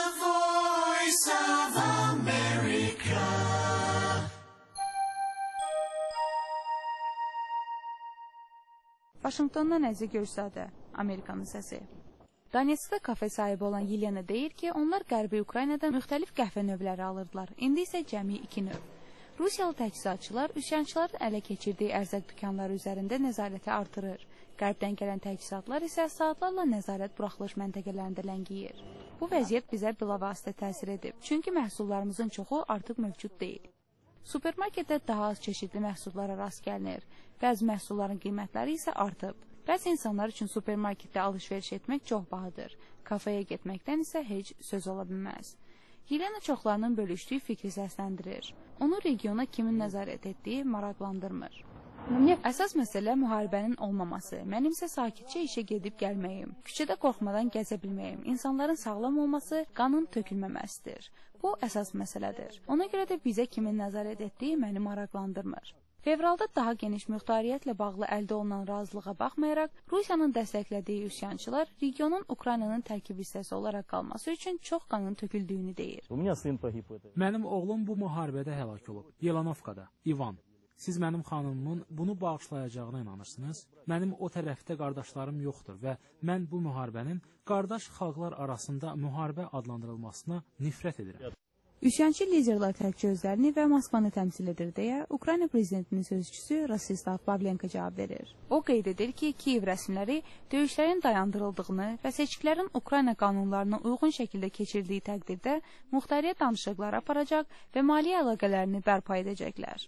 Vaşinqtondan Əziz Görsadə, Amerikanın səsi. Donetskdə kafe sahibi olan Yelena deyir ki, onlar Qərbi Ukraynada müxtəlif qəhvə növləri alırdılar. İndi isə cəmi iki növ. Rusiyalı təchizatçılar üsyançıların ələ keçirdiyi ərzaq dükanları üzərində nəzarəti artırır. Qərbdən gələn təchizatlar isə saatlarla nəzarət buraxılış məntəqələrində ləngiyir. Bu vəziyyət bizə bilavasitə təsir edib, çünki məhsullarımızın çoxu artıq mövcud deyil. Supermarketdə daha az çeşidli məhsullara rast gəlinir, bəzi məhsulların qiymətləri isə artıb. Bəzi insanlar üçün supermarketdə alış-veriş etmək çox bahadır, kafeyə getməkdən isə heç söz ola bilməz. Yelena çoxlarının bölüşdüyü fikri səsləndirir. Onu regiona kimin nəzarət etdiyi maraqlandırmır. Əsas məsələ müharibənin olmaması, mənim isə sakitcə işə gedib gəlməyim, küçədə qorxmadan gəzə bilməyim, insanların sağlam olması, qanın tökülməməsidir. Bu əsas məsələdir. Ona görə də bizə kimin nəzarət etdiyi məni maraqlandırmır. Fevralda daha geniş müxtariyyətlə bağlı əldə olunan razılığa baxmayaraq, Rusiyanın dəstəklədiyi üsyançılar regionun Ukraynanın tərkib hissəsi olaraq qalması üçün çox qanın töküldüyünü deyir. Mənim oğlum bu müharibədə həlak olub, Yelanovkada, İvan. Siz mənim xanımımın bunu bağışlayacağına inanırsınız? Mənim o tərəfdə qardaşlarım yoxdur və mən bu müharibənin qardaş xalqlar arasında müharibə adlandırılmasına nifrət edirəm. Üsyançı liderlər təkcə özlərini və Moskvanı təmsil edir deyə Ukrayna prezidentinin sözçüsü Rostislav Pavlenko cavab verir. O qeyd edir ki, Kiyev rəsmiləri döyüşlərin dayandırıldığını və seçkilərin Ukrayna qanunlarına uyğun şəkildə keçirildiyi təqdirdə muxtariyyət danışıqları aparacaq və maliyyə əlaqələrini bərpa edəcəklər.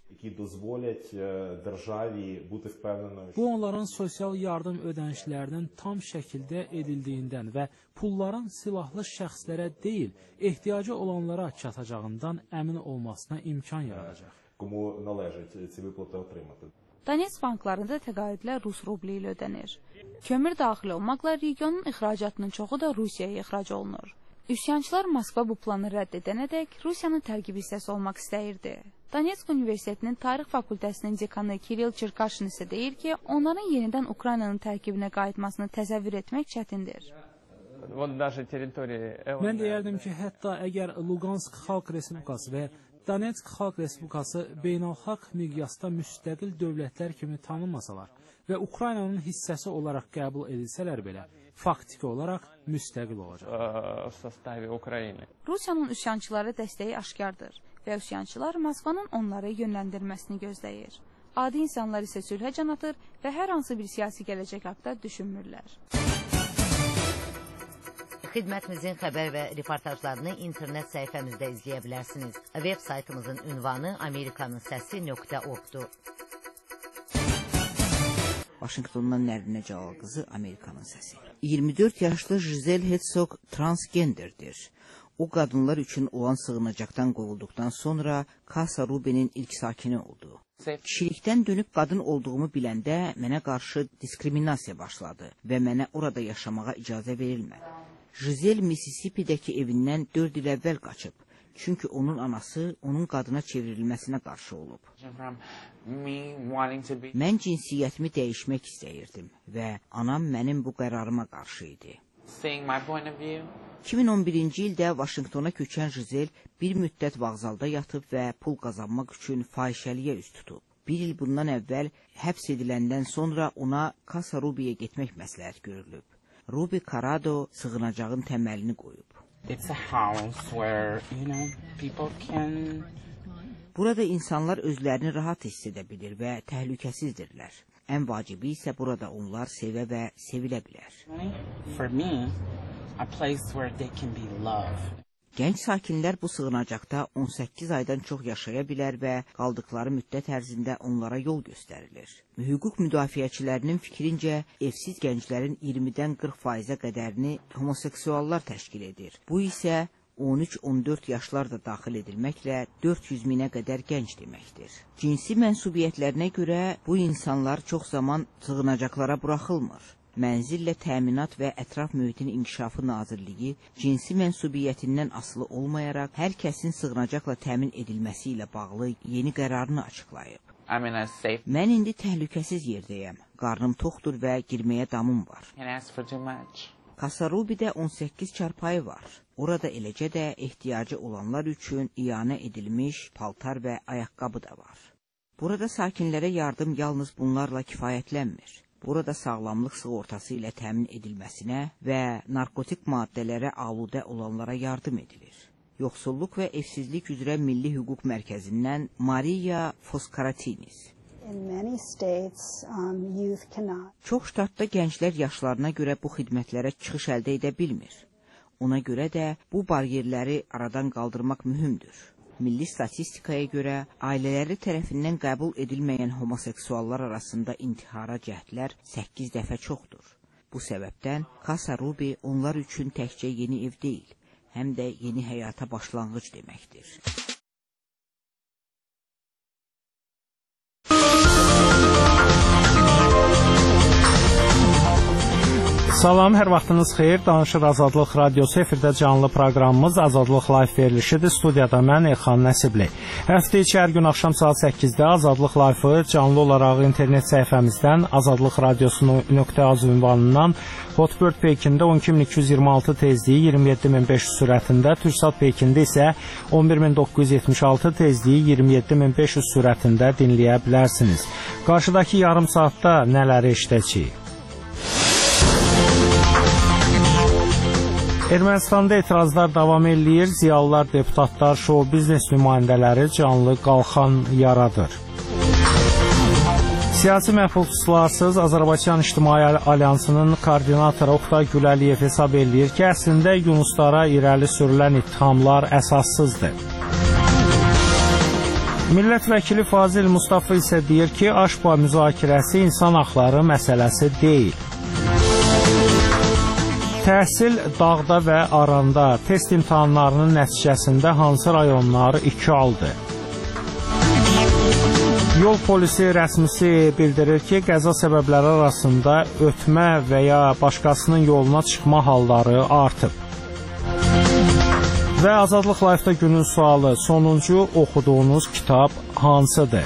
Bu onların sosial yardım ödənişlərinin tam şəkildə edildiyindən və pulların silahlı şəxslərə deyil, ehtiyacı olanlara çatacağından əmin olmasına imkan yaradacaq. Donetsk banklarında təqaüdlər Rus rubli ilə ödənir. Kömür daxil olmaqla regionun ixracatının çoxu da Rusiyaya ixrac olunur. Üsyançılar Moskva bu planı rədd edənədək Rusiyanın tərkib hissəsi olmaq istəyirdi. Donetsk Universitetinin Tarix Fakültəsinin dekanı Kirill Çirkaşin isə deyir ki, onların yenidən Ukraynanın tərkibinə qayıtmasını təsəvvür etmək çətindir. Mən deyərdim ki, hətta əgər Lugansk Xalq Respublikası və Donetsk Xalq Respublikası beynəlxalq miqyasda müstəqil dövlətlər kimi tanınmasalar və Ukraynanın hissəsi olaraq qəbul edilsələr belə, faktiki olaraq müstəqil olacaq. Rusiyanın üsyançılara dəstəyi aşkardır və üsyançılar Moskvanın onları yönləndirməsini gözləyir. Adi insanlar isə sülhə can atır və hər hansı bir siyasi gələcək haqda düşünmürlər. Xidmətimizin xəbər və reportajlarını internet səhifəmizdə izləyə bilərsiniz. Web saytımızın ünvanı amerikanın səsi nöqtə org-dur. Vaşinqtondan Nərinə Cəlal qızı, Amerikanın səsi. iyirmi dörd yaşlı Giselle Herzog transgenderdir. O, qadınlar üçün olan sığınacaqdan qovulduqdan sonra Casa Ruby'nin ilk sakini oldu. Kişilikdən dönüb qadın olduğumu biləndə mənə qarşı diskriminasiya başladı və mənə orada yaşamağa icazə verilmədi. Giselle Mississippi'dəki evindən dörd il əvvəl qaçıb, çünki onun anası onun qadına çevrilməsinə qarşı olub. Mən cinsiyyətimi dəyişmək istəyirdim və anam mənim bu qərarıma qarşı idi. iki min on birinci ildə Vaşinqtona köçən Giselle bir müddət vağzalda yatıb və pul qazanmaq üçün fahişəliyə üst tutub. Bir il bundan əvvəl həbs ediləndən sonra ona Casa Ruby'yə getmək məsləhət görülüb. Ruby Corrado sığınacağın təməlini qoyub. Where, you know, can... Burada insanlar özlərini rahat hiss edə bilir və təhlükəsizdirlər. Ən vacibi isə burada onlar sevə və sevilə bilər. For me, a place where they can be loved. Gənc sakinlər bu sığınacaqda on səkkiz aydan çox yaşaya bilər və qaldıqları müddət ərzində onlara yol göstərilir. Hüquq müdafiəçilərinin fikrincə, evsiz gənclərin iyirmidən qırx faizə qədərini homoseksuallar təşkil edir. Bu isə on üç on dörd yaşlar da daxil edilməklə dörd yüz minə qədər gənc deməkdir. Cinsi mənsubiyyətlərinə görə bu insanlar çox zaman sığınacaqlara buraxılmır. Mənzillə Təminat və Ətraf Mühitin İnkişafı Nazirliyi cinsi mənsubiyyətindən asılı olmayaraq hər kəsin sığınacaqla təmin edilməsi ilə bağlı yeni qərarını açıqlayıb. Mən indi təhlükəsiz yerdəyəm. Qarnım toxdur və girməyə damım var. Casa Ruby'də on səkkiz çarpayı var. Orada eləcə də ehtiyacı olanlar üçün iyanə edilmiş paltar və ayaqqabı da var. Burada sakinlərə yardım yalnız bunlarla kifayətlənmir. Burada sağlamlıq sığortası ilə təmin edilməsinə və narkotik maddələrə aludə olanlara yardım edilir. Yoxsulluq və evsizlik üzrə Milli Hüquq Mərkəzindən Maria Foskaratinis. Çox ştatda gənclər yaşlarına görə bu xidmətlərə çıxış əldə edə bilmir. Ona görə də bu baryerləri aradan qaldırmaq mühümdür. Milli statistikaya görə ailələri tərəfindən qəbul edilməyən homoseksuallar arasında intihara cəhdlər səkkiz dəfə çoxdur. Bu səbəbdən Casa Ruby onlar üçün təkcə yeni ev deyil, həm də yeni həyata başlanğıc deməkdir. Salam, hər vaxtınız xeyir. Danışır Azadlıq Radiosu efirdə canlı proqramımız Azadlıq Live verilişidir. Studiyada mən Elxan Nəsibli. Həftə içi hər gün axşam saat səkkizdə Azadlıq Live-ı canlı olaraq internet səhifəmizdən azadlıq radiosu nöqtə az ünvanından Hotbird Pekində on iki min iki yüz iyirmi altı tezliyi iyirmi yeddi min beş yüz sürətində, Türksat Pekində isə on bir min doqquz yüz yetmiş altı tezliyi iyirmi yeddi min beş yüz sürətində dinləyə bilərsiniz. Qarşıdakı yarım saatda nələri eşidəcəyik? Ermənistanda etirazlar davam eləyir, ziyalılar, deputatlar, şou biznes nümayəndələri canlı qalxan yaradır. Siyasi məhbuslarsız Azərbaycan İctimai Alyansının koordinatoru Oqtay Güləliyev hesab eləyir ki, əslində Yunuslara irəli sürülən ittihamlar əsassızdır. Millət vəkili Fazil Mustafa isə deyir ki, Aşba müzakirəsi insan haqları məsələsi deyil. Təhsil dağda və aranda test imtahanlarının nəticəsində hansı rayonları iki aldı? Yol polisi rəsmisi bildirir ki, qəza səbəbləri arasında ötmə və ya başqasının yoluna çıxma halları artıb. Və Azadlıq Live-da günün sualı, sonuncu oxuduğunuz kitab hansıdır?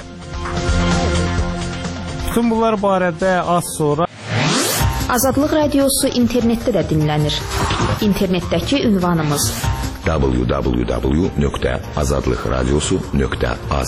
Bütün bunlar barədə az sonra Azadlıq Radiosu internetdə də dinlənir. İnternetdəki ünvanımız w w w nöqtə azadlıq radiosu nöqtə az.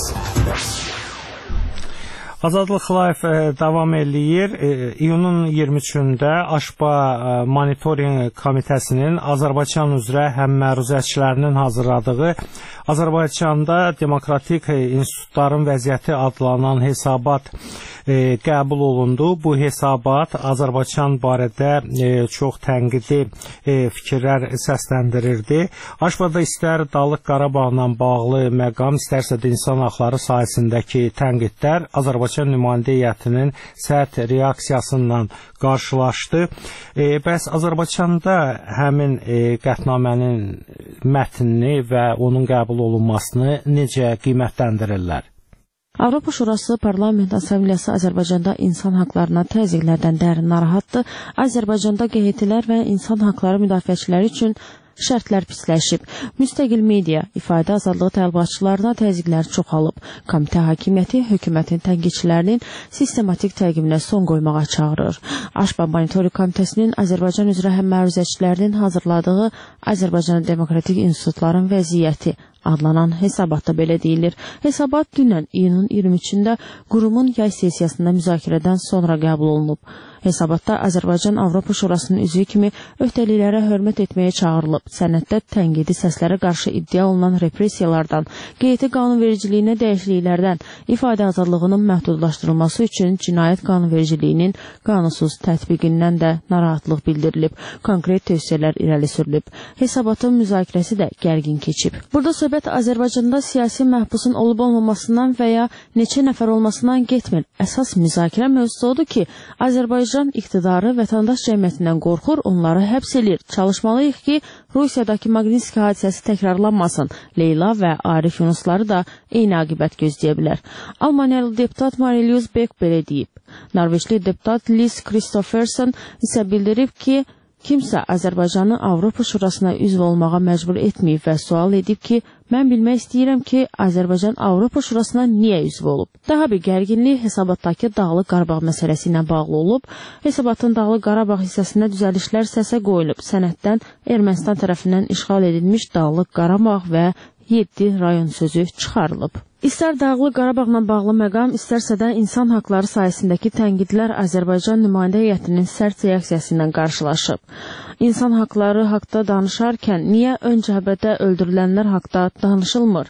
Azadlıq Live davam eləyir. İyunun iyirmi üçündə Aşba Monitoring Komitəsinin Azərbaycan üzrə həmməruzəçilərinin hazırladığı Azərbaycanda Demokratik İnstitutların Vəziyyəti adlanan hesabat e, qəbul olundu. Bu hesabat Azərbaycan barədə e, çox tənqidi e, fikirlər səsləndirirdi. Aşbada istər Dağlıq Qarabağla bağlı məqam, istərsə də insan haqları sahəsindəki tənqidlər Azərbaycan nümayəndə heyətinin sərt reaksiyasından qarşılaşdı. E, bəs Azərbaycanda həmin e, qətnamənin mətnini və onun qəbul olunmasını necə qiymətləndirirlər? Avropa Şurası Parlament Assambleyası Azərbaycanda insan haqlarına təzyiqlərdən dərin narahatdır. Azərbaycanda Q H T-lər və insan haqları müdafiəçiləri üçün şərtlər pisləşib. Müstəqil media, ifadə azadlığı tələbatçılarına təzyiqlər çoxalıb. Komitə hakimiyyəti hökumətin tənqidçilərinin sistematik təqibinə son qoymağa çağırır. Aşba Monitoring Komitəsinin Azərbaycan üzrə həmməruzəçilərinin hazırladığı Azərbaycan Demokratik İnstitutların Vəziyyəti adlanan hesabatda belə deyilir. Hesabat dünən iyunun iyirmi üçündə qurumun yay sessiyasında müzakirədən sonra qəbul olunub. Hesabatda Azərbaycan Avropa Şurasının üzvü kimi öhdəliklərə hörmət etməyə çağırılıb. Sənəddə tənqidi səslərə qarşı iddia olunan repressiyalardan, Q H T qanunvericiliyinə dəyişikliklərdən, ifadə azadlığının məhdudlaşdırılması üçün cinayət qanunvericiliyinin qanunsuz tətbiqindən də narahatlıq bildirilib. Konkret tövsiyələr irəli sürülüb. Hesabatın müzakirəsi də gərgin keçib. Burada söhbət Azərbaycanda siyasi məhbusun olub-olmamasından və ya neçə nəfər olmasından getmir. Əsas müzakirə mövzusudur ki, Azərbaycan iqtidarı vətəndaş cəmiyyətindən qorxur, onları həbs edir. Çalışmalıyıq ki, Rusiyadakı Magnitski hadisəsi təkrarlanmasın. Leyla və Arif Yunusları da eyni aqibət gözləyə bilər. Almaniyalı deputat Marielius Beck belə deyib. Norveçli deputat Liz Kristofferson isə bildirib ki, kimsə Azərbaycanı Avropa Şurasına üzv olmağa məcbur etməyib və sual edib ki, mən bilmək istəyirəm ki, Azərbaycan Avropa Şurasına niyə üzv olub? Daha bir gərginlik hesabatdakı Dağlıq Qarabağ məsələsi ilə bağlı olub. Hesabatın Dağlıq Qarabağ hissəsində düzəlişlər səsə qoyulub. Sənəddən Ermənistan tərəfindən işğal edilmiş Dağlıq Qarabağ və yeddi rayon sözü çıxarılıb. İstər Dağlıq Qarabağla bağlı məqam, istərsə də insan haqları sahəsindəki tənqidlər Azərbaycan nümayəndə heyətinin sərt reaksiyası ilə qarşılaşıb. İnsan haqları haqda danışarkən niyə ön cəbhədə öldürülənlər haqda danışılmır?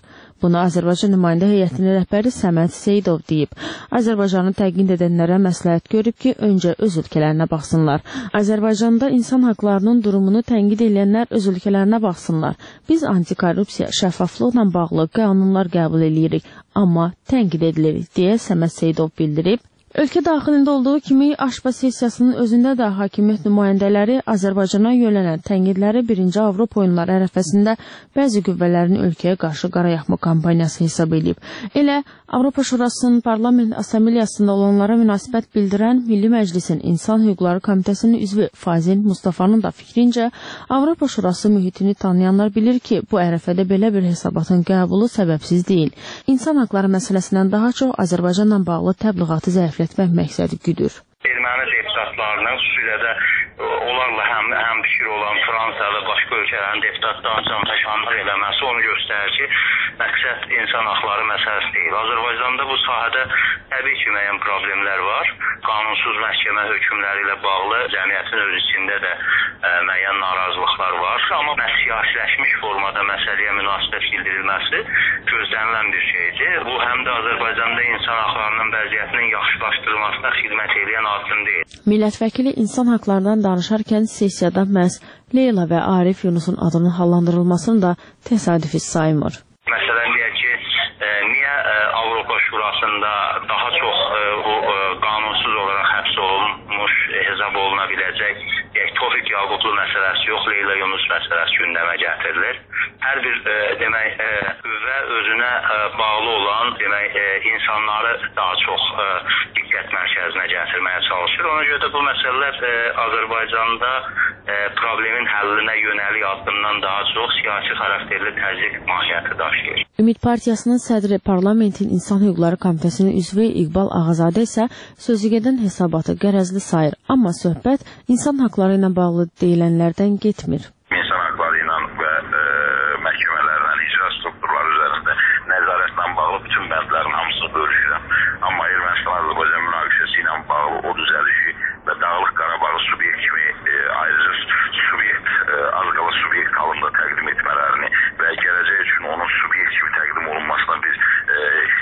Bunu Azərbaycan nümayəndə heyətinin rəhbəri Səməd Seyidov deyib. Azərbaycanı təqid edənlərə məsləhət görüb ki, öncə öz ölkələrinə baxsınlar. Azərbaycanda insan haqlarının durumunu tənqid edənlər öz ölkələrinə baxsınlar. Biz antikorrupsiya, şəffaflıqla bağlı qanunlar qəbul edirik, amma tənqid edirik, deyə Səməd Seyidov bildirib. Ölkə daxilində olduğu kimi Aşpa sessiyasının özündə də hakimiyyət nümayəndələri Azərbaycana yönələn tənqidləri birinci Avropa oyunları ərəfəsində bəzi qüvvələrin ölkəyə qarşı qarayaxma kampaniyası hesab edib. Elə Avropa Şurasının Parlament Assambleyasında olanlara münasibət bildirən Milli Məclisin İnsan Hüquqları Komitəsinin üzvü Fazil Mustafanın da fikrincə, Avropa Şurası mühitini tanıyanlar bilir ki, bu ərəfədə belə bir hesabatın qəbulu səbəbsiz deyil. İnsan haqları məsələsindən daha çox Azərbaycanla bağlı təbliğatı zəiflətmək məqsədi güdür. Erməni deputatlarının, xüsusilə də onlarla həm, həm fikir olan Fransada başqa ölkələrin deputatlarının canlaşanlar eləməsi onu göstərir ki, məqsəd insan haqları məsələsi deyil. Azərbaycanda bu sahədə təbii ki, müəyyən problemlər var. Qanunsuz məhkəmə hökmləri ilə bağlı cəmiyyətin öz içində də ə, müəyyən narazılıqlar var. Amma siyasiləşmiş formada məsələyə münasibət bildirilməsi gözlənilən bir şeydir. Bu, həm də Azərbaycanda insan haqlarının vəziyyətinin yaxşılaşdırılmasına xidmət edən addım deyil. Millət vəkili insan haqlarından danışarkən sessiyada məhz Leyla və Arif Yunusun adının hallandırılmasını da təsadüfi saymır. Məsələn, deyək ki, e, niyə e, Avropa Şurasında daha çox e, o, e, qanunsuz olaraq həbs olunmuş e, hesab oluna biləcək deyək, Tofiq Yaqublu məsələsi yox, Leyla Yunus məsələsi gündəmə gətirilir. Hər bir e, demək, e, qüvvə özünə e, bağlı olan demək, e, insanları daha çox e, diqqət mərkəzinə gətirməyə çalışır. Ona görə də bu məsələlər e, Azərbaycanda e, problemin həllinə yönəlik addımdan daha çox siyasi xarakterli təzyiq mahiyyəti daşıyır. Ümid Partiyasının sədri Parlamentin İnsan Hüquqları Komitəsinin üzvü İqbal Ağazadə isə sözügedən hesabatı qərəzli sayır, amma söhbət insan haqları ilə bağlı deyilənlərdən getmir. İnsan haqları ilə və e, məhkəmələrlə, icra strukturları üzərində nəzarətlə bağlı bütün bəndlərin hamısını bölüşürəm. Amma Ermənistan-Azərbaycan münaqişəsi ilə bağlı o düzəlişi və Dağlıq Qarabağı subyekt kimi e, ayrıca subyekt, e, az qala subyekt halında təqdim etmələrini və gələcək üçün onun subyekt kimi təqdim olunmasına biz e,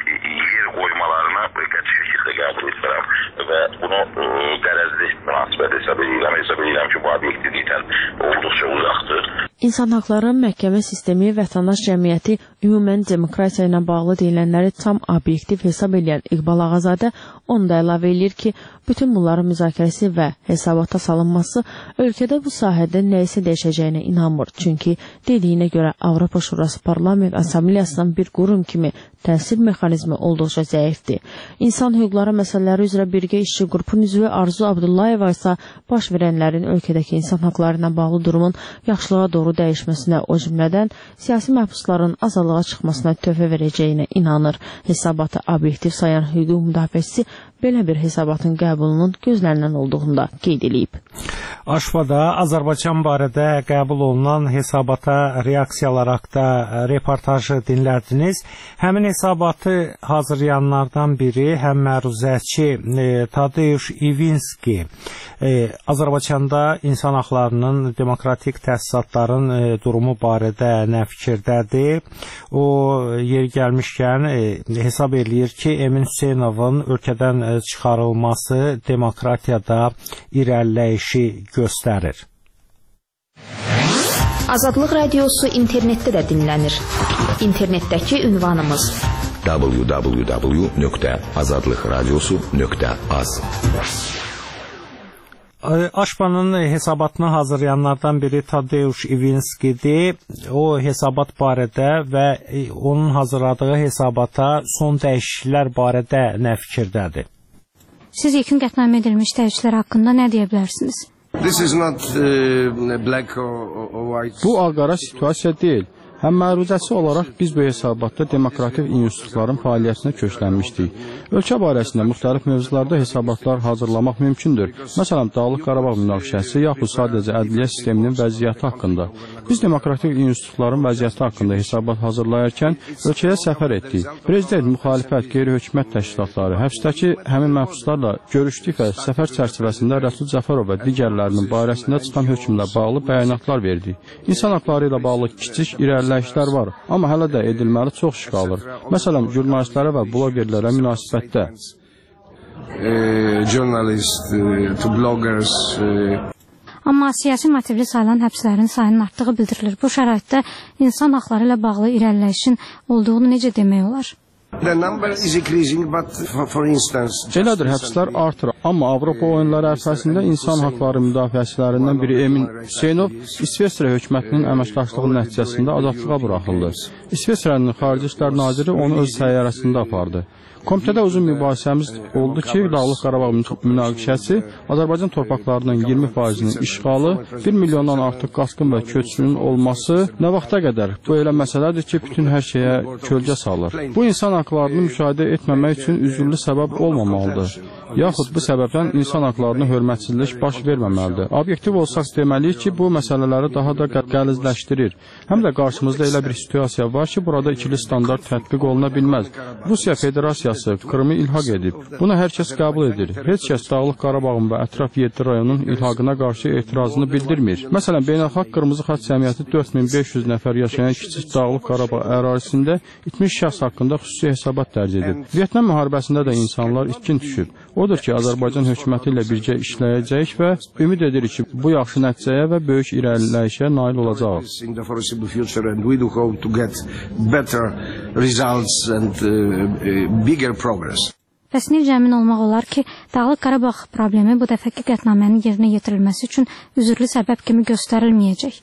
yer qoymalarına qəti şəkildə qəbul etmirəm və bunu e, qərəzli münasibət hesab edirəm, hesab edirəm ki, bu obyektivlikdən olduqca uzaqdır. İnsan haqları məhkəmə sistemi, vətəndaş cəmiyyəti, ümumən demokratiya ilə bağlı deyilənləri tam obyektiv hesab edən İqbal Ağazadə onu da əlavə edir ki, bütün bunların müzakirəsi və hesabata salınması ölkədə bu sahədə nəyisə dəyişəcəyinə inanmır. Çünki dediyinə görə Avropa Şurası Parlament Assambleyasının bir qurum kimi təsir mexanizmi olduqca zəifdir. İnsan hüquqları məsələləri üzrə birgə işçi qrupun üzvü Arzu Abdullayeva isə baş verənlərin ölkədəki insan haqları ilə bağlı durumun yaxşılığa doğru dəyişməsinə, o cümlədən siyasi məhbusların azadlığa çıxmasına töhfə verəcəyinə inanır. Hesabatı obyektiv sayan hüquq müdafiəçisi belə bir hesabatın qəbulunun gözlənilən olduğunu da qeyd edib. Aşpada Azərbaycan barədə qəbul olunan hesabata reaksiyalar haqda reportajı dinlərdiniz. Həmin hesabatı hazırlayanlardan biri həm məruzəçi e, Tadeusz Ivinski e, Azərbaycanda insan haqlarının, demokratik təsisatların e, durumu barədə nə fikirdədir? O yer gəlmişkən e, hesab eləyir ki, Emin Hüseynovun ölkədən e, çıxarılması demokratiyada irəliləyişi göstərir. Azadlıq Radiosu internetdə də dinlənir. İnternetdəki ünvanımız w w w nöqtə azadlıq radiosu nöqtə az. Aşpanın hesabatını hazırlayanlardan biri Tadeusz Ivinski'dir. O hesabat barədə və onun hazırladığı hesabata son dəyişikliklər barədə nə fikirdədir? Siz yekun qətnamə edilmiş dəyişikliklər haqqında nə deyə bilərsiniz? Not, uh, or, or Bu ağara situasiya deyil. Həm məruzəsi olaraq biz bu hesabatda demokratik institutların fəaliyyətinə köklənmişdik. Ölkə barəsində müxtəlif mövzularda hesabatlar hazırlamaq mümkündür. Məsələn, Dağlıq Qarabağ münaqişəsi yaxud sadəcə ədliyyə sisteminin vəziyyəti haqqında. Biz demokratik institutların vəziyyəti haqqında hesabat hazırlayarkən ölkəyə səfər etdik. Prezident, müxalifət, qeyri-hökumət təşkilatları, həbsdəki həmin məhbuslarla görüşdük və səfər çərçivəsində Rəsul Cəfərov və digərlərinin barəsində çıxan hökmlə bağlı bəyanatlar verdik. İnsan haqları ilə bağlı kiçik irəliləyişlər var, amma hələ də edilməli çox iş qalır. Məsələn, jurnalistlərə və blogerlərə münasibətdə. Journalist, to bloggers. Amma siyasi motivli sayılan həbslərin sayının artdığı bildirilir. Bu şəraitdə insan haqları ilə bağlı irəliləyişin olduğunu necə demək olar? Elədir, həbslər artır, amma Avropa oyunları ərəfəsində insan haqları müdafiəçilərindən biri Emin Hüseynov İsveçrə hökumətinin əməkdaşlığı nəticəsində azadlığa buraxıldı. İsveçrənin Xarici İşlər Naziri onu öz səyyarəsində apardı. Komitədə uzun mübahisəmiz oldu ki, Dağlıq Qarabağ münaqişəsi Azərbaycan torpaqlarının iyirmi faizinin işğalı, bir milyondan artıq qaçqın və köçkünün olması nə vaxta qədər? Bu elə məsələdir ki, bütün hər şeyə kölgə salır. Bu insan haqlarını müşahidə etməmək üçün üzürlü səbəb olmamalıdır. Yaxud bu səbəbdən insan haqlarına hörmətsizlik baş verməməlidir. Obyektiv olsaq deməliyik ki, bu məsələləri daha da qəlizləşdirir. Həm də qarşımızda elə bir situasiya var ki, burada ikili standart tətbiq oluna bilməz. Rusiya Federasiyası Krımı ilhaq edib. Bunu hər kəs qəbul edir. Heç kəs Dağlıq Qarabağın və ətraf yeddi rayonun ilhaqına qarşı etirazını bildirmir. Məsələn, beynəlxalq Qırmızı Xaç Cəmiyyəti dörd min beş yüz nəfər yaşayan kiçik Dağlıq Qarabağ ərazisində itmiş şəxs haqqında xüsusi hesabat dərc edib. Vyetnam müharibəsində də insanlar itkin düşüb. Odur ki, Azərbaycan hökuməti ilə birgə işləyəcəyik və ümid edirik ki, bu yaxşı nəticəyə və böyük irəliləyişə nail olacaq. Bəs necə əmin olmaq olar ki, Dağlıq Qarabağ problemi bu dəfəki qətnamənin yerinə yetirilməsi üçün üzürlü səbəb kimi göstərilməyəcək?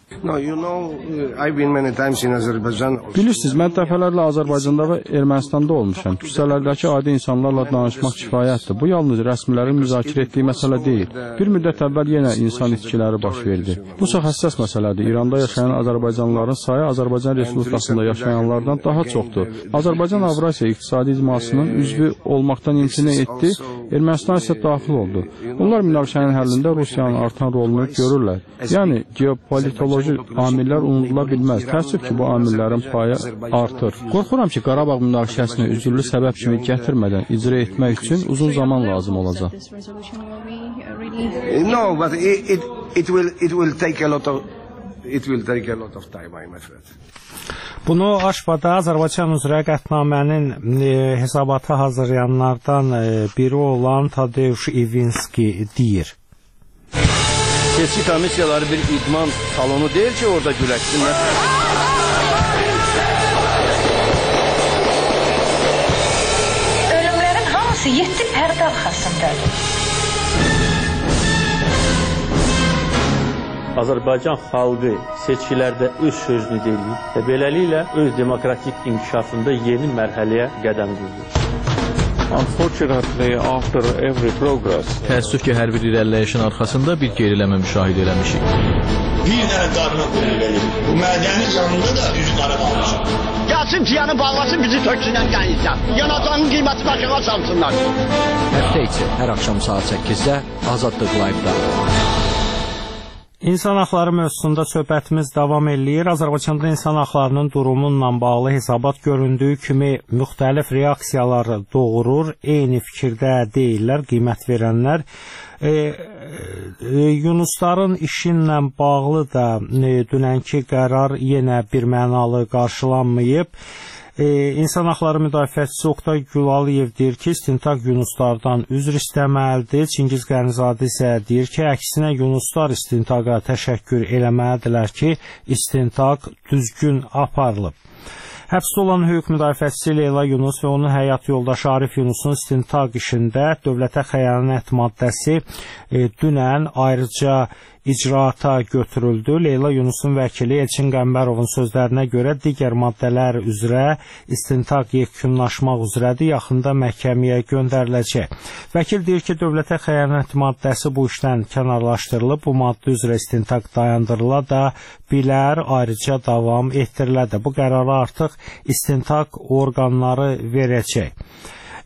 Bilirsiniz, mən dəfələrlə Azərbaycanda və Ermənistanda olmuşam. Küçələrdəki adi insanlarla danışmaq kifayətdir. Bu yalnız rəsmilərin müzakirə etdiyi məsələ deyil. Bir müddət əvvəl yenə insan itkiləri baş verdi. Bu çox həssas məsələdir. İranda yaşayan Azərbaycanlıların sayı Azərbaycan Respublikasında yaşayanlardan daha çoxdur. Azərbaycan Avrasiya İqtisadi İcmasının üzvü olmaqdan imtina etdi, Ermənistan isə daxil oldu. Onlar münaqişənin həllində Rusiyanın artan rolunu görürlər. Yəni, geopolitoloji amillər unudula bilməz. Təəssüf ki, bu amillərin payı artır. Qorxuram ki, Qarabağ münaqişəsini üzürlü səbəb kimi gətirmədən icra etmək üçün uzun zaman lazım olacaq. No, but it, it, it will, it will take a lot of, it will take a lot of time, I'm afraid. Bunu Aşbada Azərbaycan üzrə qətnamənin e, hesabatı hazırlayanlardan e, biri olan Tadeusz Ivinski deyir. Seçki komissiyaları bir idman salonu deyil ki, orada güləşsinlər. Ölümlərin hamısı yeddi pərdə arxasındadır. Azərbaycan xalqı seçkilərdə öz sözünü deyir və beləliklə öz demokratik inkişafında yeni mərhələyə qədəm qoyur. Unfortunately, after every progress, təəssüf ki, hər bir irəliləyişin arxasında bir geriləmə müşahidə eləmişik. Bir dənə qarına qoyulur. Bu mədənin yanında da üzü qara qalmışıq. Gəlsin piyanı bağlasın, bizi töksünlər gəlirsən. Yanacağının qiyməti başına salsınlar. Həftə içi hər axşam saat səkkizdə Azadlıq Live-da. İnsan haqları mövzusunda söhbətimiz davam eləyir. Azərbaycanda insan haqlarının durumunla bağlı hesabat göründüyü kimi müxtəlif reaksiyaları doğurur. Eyni fikirdə deyirlər qiymət verənlər. E, e, Yunusların işinlə bağlı da e, dünənki qərar yenə bir mənalı qarşılanmayıb. E, İnsan haqları müdafiəçisi Oqtay Gülaliyev deyir ki, istintaq Yunuslardan üzr istəməlidir. Çingiz Qənizadə isə deyir ki, əksinə Yunuslar istintaqa təşəkkür eləməlidirlər ki, istintaq düzgün aparılıb. Həbsdə olan hüquq müdafiəçisi Leyla Yunus və onun həyat yoldaşı Arif Yunusun istintaq işində dövlətə xəyanət maddəsi e, dünən ayrıca icraata götürüldü. Leyla Yunusun vəkili Elçin Qəmbərovun sözlərinə görə digər maddələr üzrə istintaq yekunlaşmaq üzrədir, yaxında məhkəməyə göndəriləcək. Vəkil deyir ki, dövlətə xəyanət maddəsi bu işdən kənarlaşdırılıb, bu maddə üzrə istintaq dayandırıla da bilər, ayrıca davam etdirilə də. Bu qərarı artıq istintaq orqanları verəcək.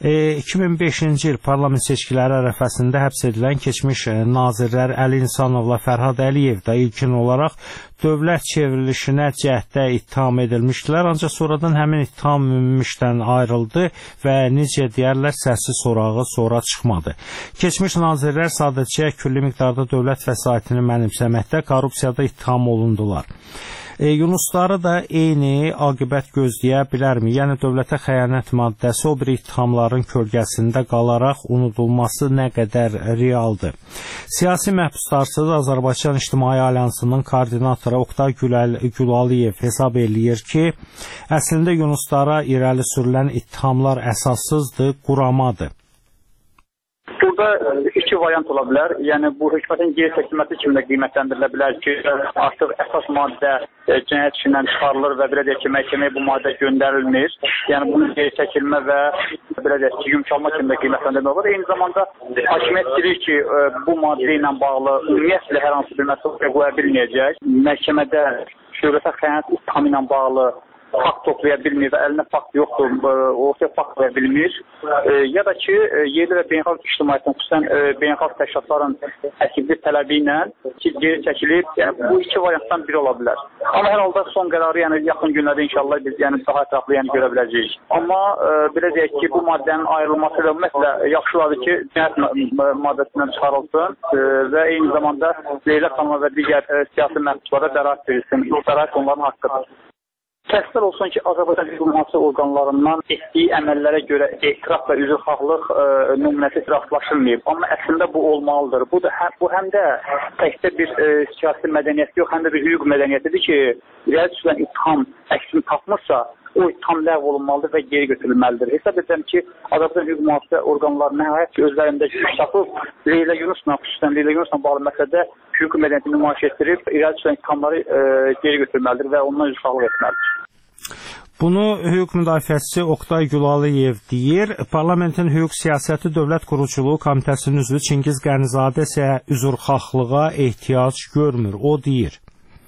iki min beşinci il parlament seçkiləri ərəfəsində həbs edilən keçmiş nazirlər Əli İnsanovla Fərhad Əliyev də ilkin olaraq dövlət çevrilişinə cəhddə ittiham edilmişdilər, ancaq sonradan həmin ittiham ümumişdən ayrıldı və necə deyərlər, səsi sorağı sonra çıxmadı. Keçmiş nazirlər sadəcə külli miqdarda dövlət vəsaitini mənimsəməkdə korrupsiyada ittiham olundular. E, Yunusları da eyni aqibət gözləyə bilərmi? Yəni dövlətə xəyanət maddəsi o bir ittihamların kölgəsində qalaraq unudulması nə qədər realdır? Siyasi məhbustarsız Azərbaycan İctimai Alyansının koordinatoru Oqtay Gülaliyev hesab eləyir ki, əslində Yunuslara irəli sürülən ittihamlar əsassızdır, quramadır. Burada iki variant ola bilər. Yəni bu hökumətin geri çəkilməsi kimi də qiymətləndirilə bilər ki, artıq əsas maddə cinayət işindən çıxarılır və belə deyək ki, məhkəməyə bu maddə göndərilmir. Yəni bunun geri çəkilmə və belə deyək ki, yumşalma kimi də qiymətləndirmə var. Eyni zamanda hakimiyyət bilir ki, bu maddə ilə bağlı ümumiyyətlə hər hansı bir məsələ qoya bilməyəcək. Məhkəmədə dövlətə xəyanət ittihamı ilə bağlı fakt toplaya bilmir və əlinə fakt yoxdur, ortaya fakt verə bilmir. Ya da ki, yerli və beynəlxalq ictimaiyyətin, xüsusən beynəlxalq təşkilatların əkibli tələbi ilə ki, geri çəkilib, yəni bu iki variantdan biri ola bilər. Amma hər halda son qərarı, yəni yaxın günlərdə inşallah biz yəni daha ətraflı yəni görə biləcəyik. Amma belə deyək ki, bu maddənin ayrılması və ümumiyyətlə yaxşılardır ki, cinayət maddəsindən çıxarılsın və eyni zamanda Leyla xanıma və digər siyasi məhbuslara bəraət verilsin. Bu bəraət onların haqqıdır. Təəssüf olsun ki, Azərbaycan hüquq mühafizə orqanlarından etdiyi əməllərə görə etiraf və üzrxahlıq nümunəsi rastlaşılmayıb. Amma əslində bu olmalıdır. Bu da hə, bu həm də təkcə bir e, siyasi mədəniyyət yox, həm də bir hüquq mədəniyyətidir ki, irəli sürülən ittiham əksini tapmırsa, o ittiham ləğv olunmalıdır və geri götürülməlidir. Hesab edirəm ki, Azərbaycan hüquq mühafizə orqanları nəhayət ki, özlərində güc tapıb, Leyla Yunusla, xüsusən Leyla Yunusla bağlı məsələdə hüquq mədəniyyətini nümayiş etdirib, irəli sürülən ittihamları e, geri götürməlidir və ondan üzrxahlıq etməlidir. Bunu hüquq müdafiəçisi Oqtay Gülaliyev deyir. Parlamentin hüquq siyasəti dövlət quruculuğu komitəsinin üzvü Çingiz Qənizadə isə üzrxahlığa ehtiyac görmür. O deyir.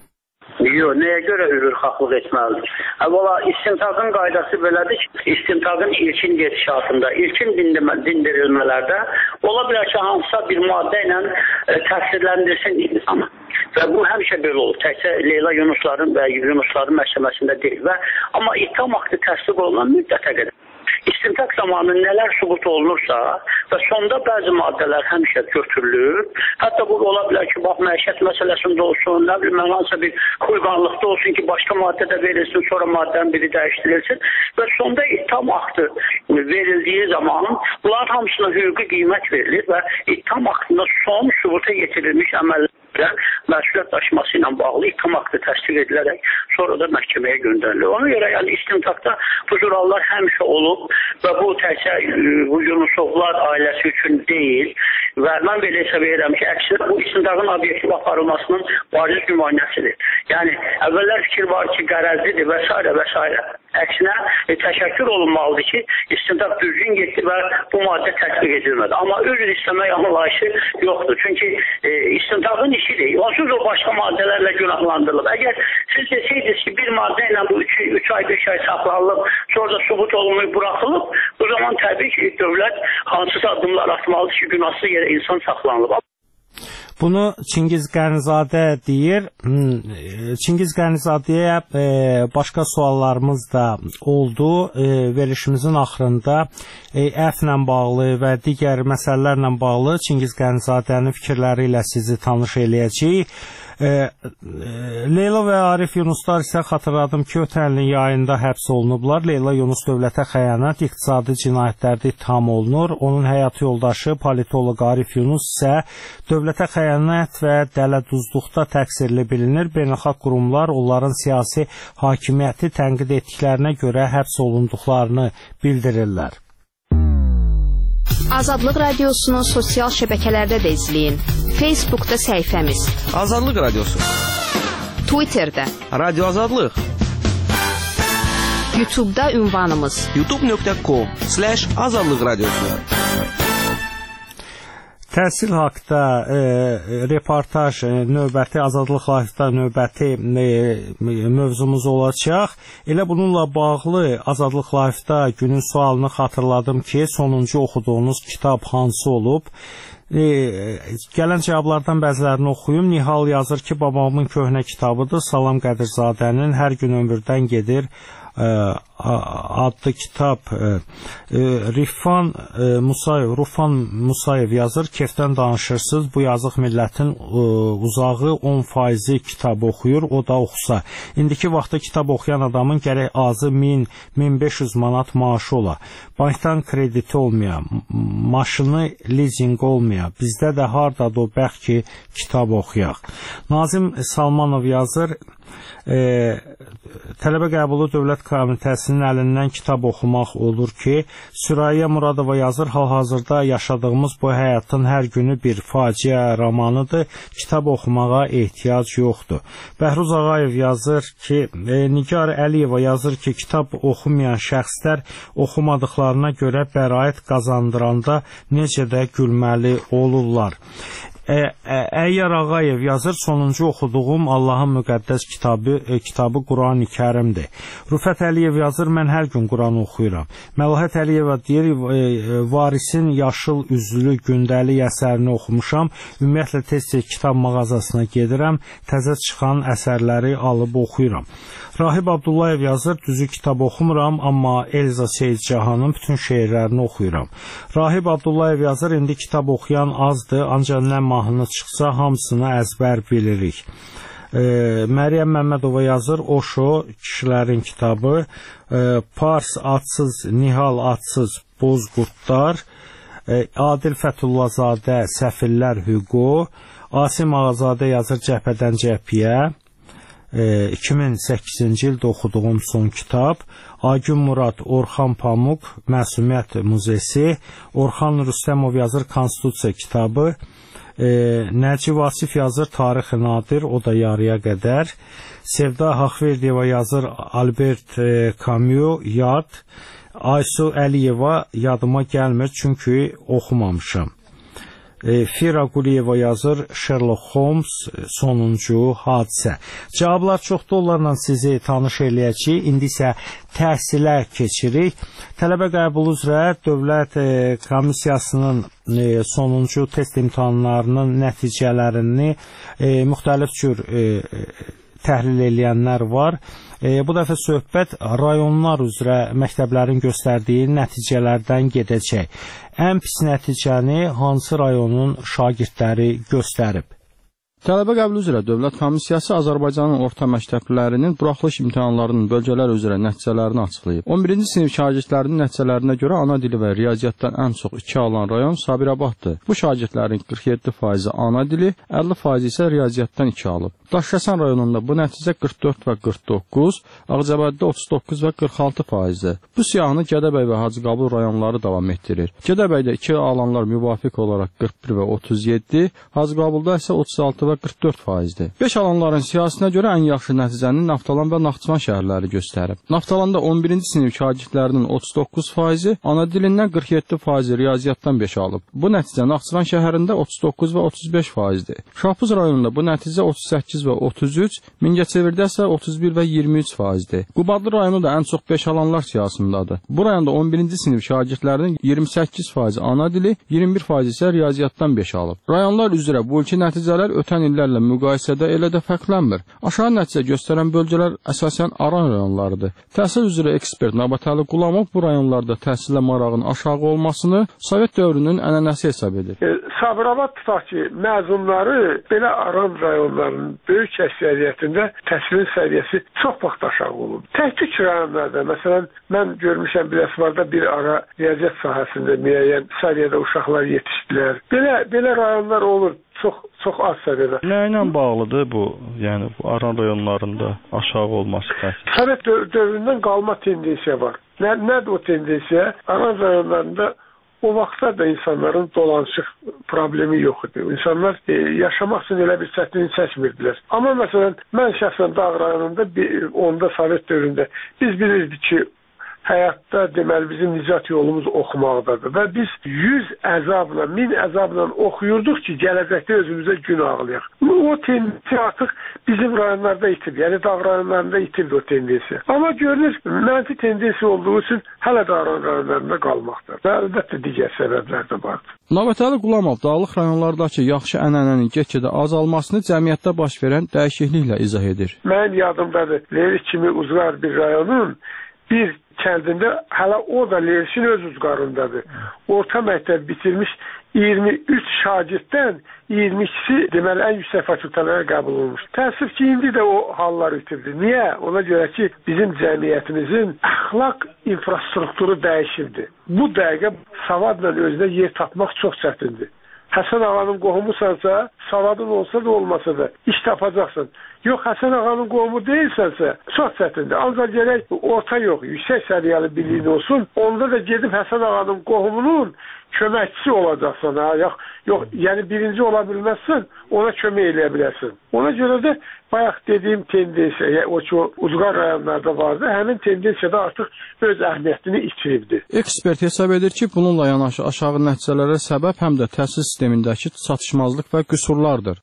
Yox, nəyə görə üzrxahlıq etməlidir? Əvvəla, istintaqın qaydası belədir ki, istintaqın ilkin gedişatında, ilkin dindirilmələrdə ola bilər ki, hansısa bir maddə ilə təqsirləndirsin insanı. Və bu həmişə belə olur. Təkcə Leyla Yunusların və Yunusların məhkəməsində deyil. Və, amma ittiham aktı təsdiq olunan müddətə qədər İstintaq zamanı nələr sübut olunursa və sonda bəzi maddələr həmişə götürülür. Hətta bu ola bilər ki, bax, məişət məsələsində olsun, nə bilim, hansısa bir xuyğanlıqda olsun ki, başqa maddə də verilsin, sonra maddənin biri dəyişdirilsin və sonda ittiham aktı verildiyi zaman bunların hamısına hüquqi qiymət verilir və ittiham aktında son sübuta yetirilmiş əməllər məsuliyyət daşıması ilə bağlı ittiham aktı təsdiq edilərək sonra da məhkəməyə göndərilir. Ona görə yəni istintaqda bu zurallar həmişə olub və bu təkcə bu Yunusovlar ailəsi üçün deyil və mən belə hesab edirəm ki, əksinə bu istintaqın obyektiv aparılmasının bariz nümunəsidir. Yəni əvvəllər fikir var ki, qərəzlidir və s. və s. Əksinə e, təşəkkür olunmalıdır ki, istintaq düzgün getdi və bu maddə tətbiq edilmədi. Amma üzr istəmək anlayışı yoxdur. Çünki e, istintaqın işidir. Onsuz o başqa maddələrlə günahlandırılıb. Əgər siz desəydiniz ki, bir maddə ilə bu üç ay, beş ay saxlanılıb, sonra da sübut olunmayıb, buraxılıb, bu zaman təbii ki, dövlət hansısa addımlar atmalıdır ki, günahsız yerə insan saxlanılıb. Bunu Çingiz Qənizadə deyir. Çingiz Qənizadəyə e, başqa suallarımız da oldu. E, verilişimizin axırında e, əfvlə bağlı və digər məsələlərlə bağlı Çingiz Qənizadənin fikirləri ilə sizi tanış eləyəcəyik. E, e, Leyla və Arif Yunuslar isə xatırladım ki, ötən ilin yayında həbs olunublar. Leyla Yunus dövlətə xəyanət, iqtisadi cinayətlərdə ittiham olunur. Onun həyat yoldaşı politoloq Arif Yunus isə dövlətə xəyanət və dələduzluqda təqsirli bilinir. Beynəlxalq qurumlar onların siyasi hakimiyyəti tənqid etdiklərinə görə həbs olunduqlarını bildirirlər. Azadlıq Radiosu'nu sosial şəbəkələrdə də izləyin. Facebook'da səhifəmiz Azadlıq Radiosu, Twitter'da Radyo Azadlıq, YouTube'da ünvanımız youtube nöqtə com slash azadlıq radiosu. Təhsil haqda e, reportaj e, növbəti Azadlıq Live-da növbəti e, mövzumuz olacaq. Elə bununla bağlı Azadlıq Live-da günün sualını xatırladım ki, sonuncu oxuduğunuz kitab hansı olub? E, gələn cavablardan bəzilərini oxuyum. Nihal yazır ki, babamın köhnə kitabıdır. Salam Qədirzadənin Hər gün ömürdən gedir adlı kitab. Rifan Musayev, Rufan Musayev yazır, kefdən danışırsınız, bu yazıq millətin uzağı on faizi kitab oxuyur, o da oxusa. İndiki vaxtda kitab oxuyan adamın gərək azı min min beş yüz manat maaşı ola. Bankdan krediti olmaya, maşını leasing olmaya, bizdə də hardadır o bəxt ki, kitab oxuyaq. Nazim Salmanov yazır, E, tələbə qəbulu Dövlət Komitəsinin əlindən kitab oxumaq olur ki, Sürayya Muradova yazır, hal-hazırda yaşadığımız bu həyatın hər günü bir faciə romanıdır, kitab oxumağa ehtiyac yoxdur. Bəhruz Ağayev yazır ki, e, Nigar Əliyeva yazır ki, kitab oxumayan şəxslər oxumadıqlarına görə bəraət qazandıranda necə də gülməli olurlar. Əyyar Ağayev yazır, sonuncu oxuduğum Allahın müqəddəs kitabı, e, kitabı Quran-ı Kərimdir. Rüfət Əliyev yazır, mən hər gün Quran oxuyuram. Məlahət Əliyeva deyir, e, Varisin Yaşıl Üzlü gündəlik əsərini oxumuşam. Ümumiyyətlə tez-tez kitab mağazasına gedirəm, təzə çıxan əsərləri alıb oxuyuram. Rahib Abdullayev yazır, düzü kitab oxumuram, amma Elza Seyidcahanın bütün şeirlərini oxuyuram. Rahib Abdullayev yazır, indi kitab oxuyan azdır, ancaq nə mahnı çıxsa hamısını əzbər bilirik. E, Məryəm Məmmədova yazır, Oşo, kişilərin kitabı, e, Pars adsız, Nihal adsız, Bozqurtlar, e, Adil Fətullazadə, Səfillər Hüqo, Asim Ağazadə yazır, Cəbhədən Cəbhəyə, iki min səkkizinci ildə oxuduğum son kitab. Agün Murad, Orxan Pamuk, Məsumiyyət Muzesi, Orxan Rüstəmov yazır, Konstitusiya kitabı, e, Nəci Vasif yazır, Tarixi Nadir, o da yarıya qədər. Sevda Haqverdiyeva yazır, Albert e, Camus, Yad. Aysu Əliyeva yadıma gəlmir, çünki oxumamışam. Fira Quliyeva yazır, Sherlock Holmes, sonuncu hadisə. Cavablar çoxdur, onlarla sizi tanış eləyəcəyik. İndi isə təhsilə keçirik. Tələbə qəbulu üzrə Dövlət Komissiyasının sonuncu test imtahanlarının nəticələrini müxtəlif cür təhlil eləyənlər var. E, bu dəfə söhbət rayonlar üzrə məktəblərin göstərdiyi nəticələrdən gedəcək. Ən pis nəticəni hansı rayonun şagirdləri göstərib? Tələbə qəbulu üzrə Dövlət Komissiyası Azərbaycanın orta məktəblərinin buraxılış imtahanlarının bölgələr üzrə nəticələrini açıqlayıb. on birinci sinif şagirdlərinin nəticələrinə görə ana dili və riyaziyyatdan ən çox iki alan rayon Sabirabaddır. Bu şagirdlərin qırx yeddi faizi ana dili, əlli faizi isə riyaziyyatdan iki alıb. Daşkəsən rayonunda bu nəticə qırx dörd və qırx doqquz, Ağcabəddə otuz doqquz və qırx altı faizdir. Bu siyahını Gədəbəy və Hacıqabul rayonları davam etdirir. Gədəbəydə iki alanlar müvafiq olaraq qırx bir və otuz yeddi, Hacıqabulda isə otuz altı və qırx dörd faizdir. beş alanların siyasına görə ən yaxşı nəticəni Naftalan və Naxçıvan şəhərləri göstərib. Naftalanda on birinci sinif şagirdlərinin otuz doqquz faizi, ana dilindən qırx yeddi faizi riyaziyyatdan beş alıb. Bu nəticə Naxçıvan şəhərində otuz doqquz və otuz beş faizdir. Şahbuz rayonunda bu nəticə otuz səkkiz və otuz üç, Mingəçevirdə isə otuz bir və iyirmi üç faizdir. Qubadlı rayonu da ən çox beş alanlar siyasındadır. Bu rayonda on birinci sinif şagirdlərinin iyirmi səkkiz faizi ana dili, iyirmi bir faizi isə riyaziyyatdan beş alıb. Rayonlar üzrə bu ilki nəticələr ötən illərlə müqayisədə elə də fərqlənmir. Aşağı nəticə göstərən bölgələr əsasən aran rayonlarıdır. Təhsil üzrə ekspert Nabatəli Qulamov bu rayonlarda təhsilə marağın aşağı olmasını Sovet dövrünün ənənəsi hesab edir. E, Sabirabad tutaq ki, məzunları belə aran rayonlarının böyük əksəriyyətində təhsilin səviyyəsi çox vaxt aşağı olub. Təhqiq rayonlarda, məsələn, mən görmüşəm Biləsuvarda bir ara riyaziyyat sahəsində müəyyən səviyyədə uşaqlar yetişdilər. Belə belə rayonlar olur. Çox çox az səviyyədə. Nə ilə bağlıdır bu? Yəni bu aran rayonlarında aşağı olması təhsil? Sovet dövründən qalma tendensiya var. Nə nədir o tendensiya? Aran rayonlarında o vaxtda da insanların dolanışıq problemi yox idi. İnsanlar e, yaşamaq üçün elə bir çətinlik çəkmirdilər. Amma məsələn, mən şəxsən Dağ rayonunda bir, onda Sovet dövründə biz bilirdik ki, həyatda deməli bizim nicat yolumuz oxumaqdadır və biz yüz əzabla, min əzabla oxuyurduq ki, gələcəkdə özümüzə gün ağlayaq. O tendensiya artıq bizim rayonlarda itib, yəni dağ rayonlarında itib o tendensiya. Amma görünür, mənfi tendensiya olduğu üçün hələ də aran rayonlarında qalmaqdır və əlbəttə digər səbəblər də vardır. Navətəli Qulamov dağlıq rayonlardakı yaxşı ənənənin get-gedə azalmasını cəmiyyətdə baş verən dəyişikliklə izah edir. Mənim yadımdadır, Lerik kimi uzaq bir rayonun bir kəndində hələ o da Lerikin öz uzqarındadır. Orta məktəb bitirmiş iyirmi üç şagirddən iyirmi ikisi deməli ən yüksək fakültələrə qəbul olmuş. Təəssüf ki, indi də o hallar itirdi. Niyə? Ona görə ki, bizim cəmiyyətimizin əxlaq infrastrukturu dəyişildi. Bu dəqiqə savadla özünə yer tapmaq çox çətindir. Həsən ağanın qohumusansa, savadın olsa da olmasa da iş tapacaqsın. Yox, Həsən ağanın qohumu deyilsənsə, çox çətindir. Ancaq gərək orta yox, yüksək səviyyəli biliyin olsun. Onda da gedib Həsən ağanın qohumunun köməkçisi olacaqsan. Ha? Yox, yox, yəni birinci ola bilməzsən, ona kömək eləyə bilərsən. Ona görə də bayaq dediyim tendensiya, yəni, o ki, o uzaq rayonlarda vardı, həmin tendensiya da artıq öz əhəmiyyətini itiribdir. Ekspert hesab edir ki, bununla yanaşı aşağı nəticələrə səbəb həm də təhsil sistemindəki çatışmazlıq və qüsurlardır.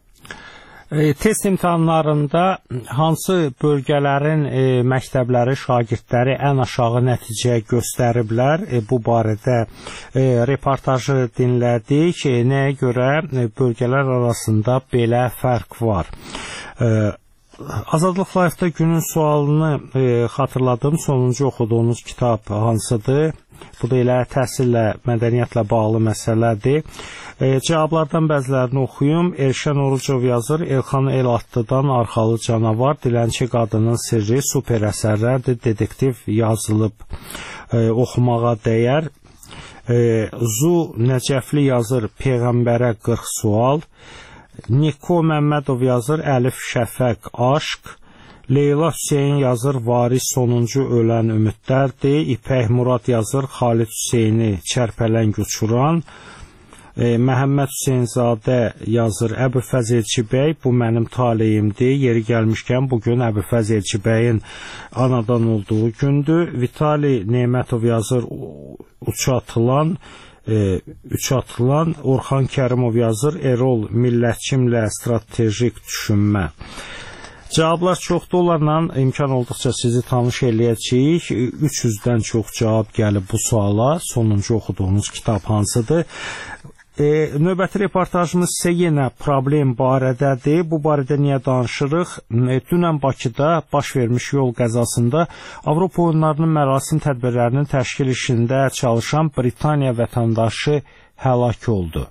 E, test imtahanlarında hansı bölgələrin e, məktəbləri, şagirdləri ən aşağı nəticə göstəriblər? E, bu barədə e, reportajı dinlədik. E, nəyə görə e, bölgələr arasında belə fərq var? E, Azadlıq Live-da günün sualını e, xatırladım. Sonuncu oxuduğunuz kitab hansıdır? Bu da elə təhsillə, mədəniyyətlə bağlı məsələdir. E, cavablardan bəzilərini oxuyum. Elşən Orucov yazır, Elxan Elatlıdan Arxalı Canavar, Dilənçi Qadının Sirri, super əsərlərdir, detektiv yazılıb, e, oxumağa dəyər. E, Zu Nəcəfli yazır, Peyğəmbərə qırx sual. Niko Məmmədov yazır, Əlif Şəfəq, Aşq. Leyla Hüseyin yazır, Varis sonuncu ölən ümidlərdir. İpək Murad yazır, Xalid Hüseyni çərpələng uçuran. E, Məhəmməd Hüseynzadə yazır, Əbülfəz Elçibəy, bu mənim taleyimdir. Yeri gəlmişkən bugün Əbülfəz Elçibəyin anadan olduğu gündür. Vitali Nemətov yazır, uça atılan. E, üç atılan. Orxan Kərimov yazır, Erol Millətçimlə stratejik düşünmə. Cavablar çoxdur, onlarla imkan olduqca sizi tanış eləyəcəyik. üç yüzdən çox cavab gəlib bu suala. Sonuncu oxuduğunuz kitab hansıdır? E, növbəti reportajımız isə yenə problem barədədir. Bu barədə niyə danışırıq? E, dünən Bakıda baş vermiş yol qəzasında Avropa oyunlarının mərasim tədbirlərinin təşkil işində çalışan Britaniya vətəndaşı həlak oldu.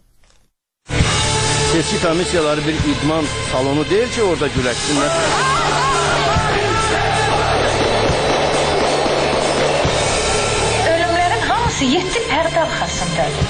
Seçki komissiyaları bir idman salonu deyil ki, orada güləşsinlər. Ölümlərin hamısı yeddi pərdə arxasındadır.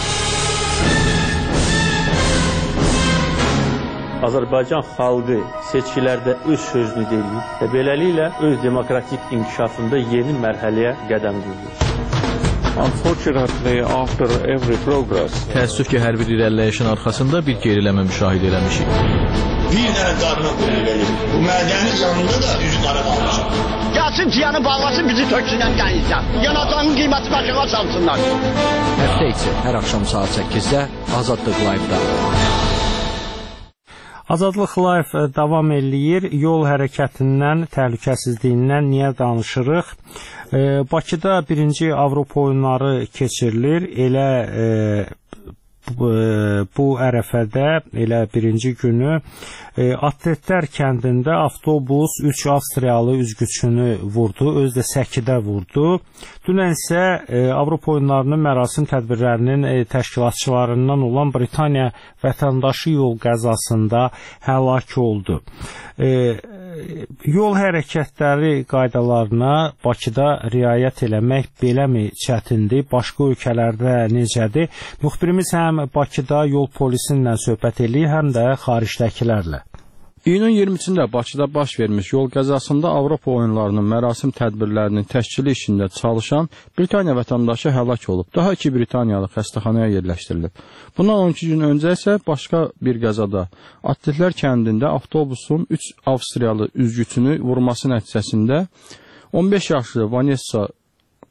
Azərbaycan xalqı seçkilərdə öz sözünü deyir və beləliklə öz demokratik inkişafında yeni mərhələyə qədəm qoyur. Unfortunately, after every progress, təəssüf ki, hər bir irəliləyişin arxasında bir geriləmə müşahidə eləmişik. Bir dənə qarına qoyun verir. Bu mədənin yanında da üzləri qalmışıq. Gəlsin ciyanı bağlasın, bizi töksünən qənizdən. Yanacağın qiyməti başına çalsınlar. Həftə içi hər axşam saat səkkizdə Azadlıq Live-da. Azadlıq Live davam eləyir. Yol hərəkətindən, təhlükəsizliyindən niyə danışırıq? E, Bakıda birinci Avropa oyunları keçirilir. Elə e, bu, bu ərəfədə, elə birinci günü e, Atletlər kəndində avtobus üç Avstriyalı üzgüçünü vurdu, özü də səkidə vurdu. Dünən isə e, Avropa oyunlarının mərasim tədbirlərinin e, təşkilatçılarından olan Britaniya vətəndaşı yol qəzasında həlak oldu. E, yol hərəkətləri qaydalarına Bakıda riayət eləmək beləmi çətindir? Başqa ölkələrdə necədir? Müxbirimiz həm Bakıda yol polisi ilə söhbət eləyir, həm də xaricdəkilərlə. İyunun iyirmisində Bakıda baş vermiş yol qəzasında Avropa oyunlarının mərasim tədbirlərinin təşkili işində çalışan Britaniya vətəndaşı həlak olub. Daha iki Britaniyalı xəstəxanaya yerləşdirilib. Bundan on iki gün öncə isə başqa bir qəzada Atletlər kəndində avtobusun üç Avstriyalı üzgüçünü vurması nəticəsində on beş yaşlı Vanessa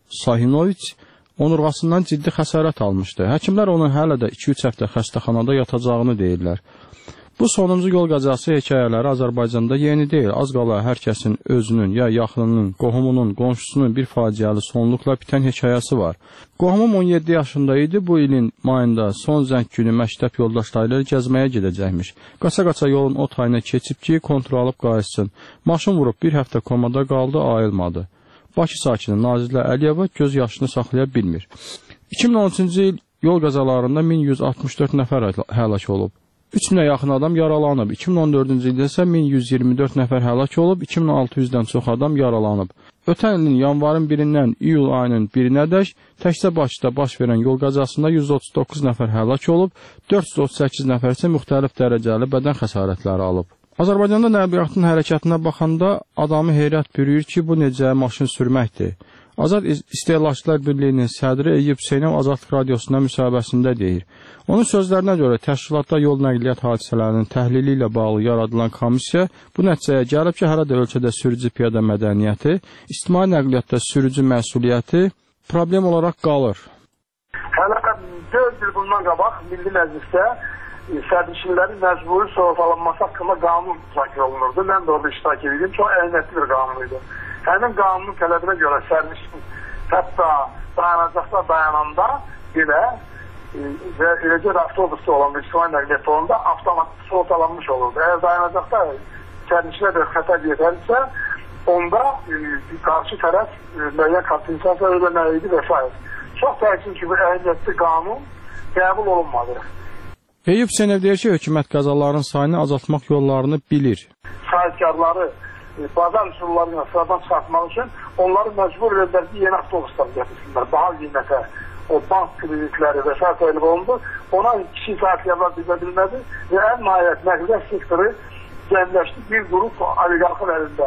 Sahinoviç onurğasından ciddi xəsarət almışdı. Həkimlər onun hələ də iki üç həftə xəstəxanada yatacağını deyirlər. Bu sonuncu yol qəzası hekayələri Azərbaycanda yeni deyil. Az qala hər kəsin özünün, ya yaxınının, qohumunun, qonşusunun bir faciəli sonluqla bitən hekayəsi var. Qohumum on yeddi yaşında idi. Bu ilin mayında son zəng günü məktəb yoldaşları ilə gəzməyə gedəcəkmiş. Qaça-qaça yolun o tayına keçib ki, kontrol alıb qayıtsın. Maşın vurub bir həftə komada qaldı, ayılmadı. Bakı sakini Nazirlə Əliyeva göz yaşını saxlaya bilmir. iki min on üçüncü il yol qəzalarında min yüz altmış dörd nəfər həlak olub. üç minə yaxın adam yaralanıb. iki min on dördüncü ildə isə min yüz iyirmi dörd nəfər həlak olub, iki min altı yüzdən çox adam yaralanıb. Ötən ilin yanvarın birindən iyul ayının birinədək təkcə Bakıda baş verən yol qəzasında yüz otuz doqquz nəfər həlak olub, dörd yüz otuz səkkiz nəfər isə müxtəlif dərəcəli bədən xəsarətləri alıb. Azərbaycanda nəqliyyatın hərəkətinə baxanda adamı heyrət bürüyür ki, bu necə maşın sürməkdir. Azad İstehlakçılar Birliyinin sədri Eyyub Hüseynov Azadlıq Radiosunda müsahibəsində deyir. Onun sözlərinə görə təşkilatda yol nəqliyyat hadisələrinin təhlili ilə bağlı yaradılan komissiya bu nəticəyə gəlib ki, hələ də ölkədə sürücü piyada mədəniyyəti, ictimai nəqliyyatda sürücü məsuliyyəti problem olaraq qalır. Hələ dörd il bundan qabaq Milli Məclisdə sərnişinlərin məcburi sığortalanması haqqında qanun müzakirə olunurdu. Mən də orada iştirak edirdim. Çox əhəmiyyətli bir qanun idi. Həmin qanunun tələbinə görə sərnişin hətta dayanacaqda dayananda belə və eləcə də avtobusda olan bir ictimai nəqliyyat olanda avtomatik sığortalanmış olurdu. Əgər dayanacaqda sərnişinə bir xətər yetərsə, onda qarşı tərəf müəyyən kompensasiya ödəməli idi və s. Çox təəssüf ki, bu əhəmiyyətli qanun qəbul olunmadı. Eyyub Hüseynov deyir ki, hökumət qəzaların sayını azaltmaq yollarını bilir. Sahibkarları bazar üsullarıyla sıradan çıxartmaq üçün onları məcbur edirlər ki, yeni avtobuslar gətirsinlər. Daha qiymətə o bank kreditləri və s. təyilib olundu. Ona kiçik sahibkarlar bizə bilmədi və ən nəhayət nəqliyyat sektoru gəmləşdi bir qrup oliqarxın əlində.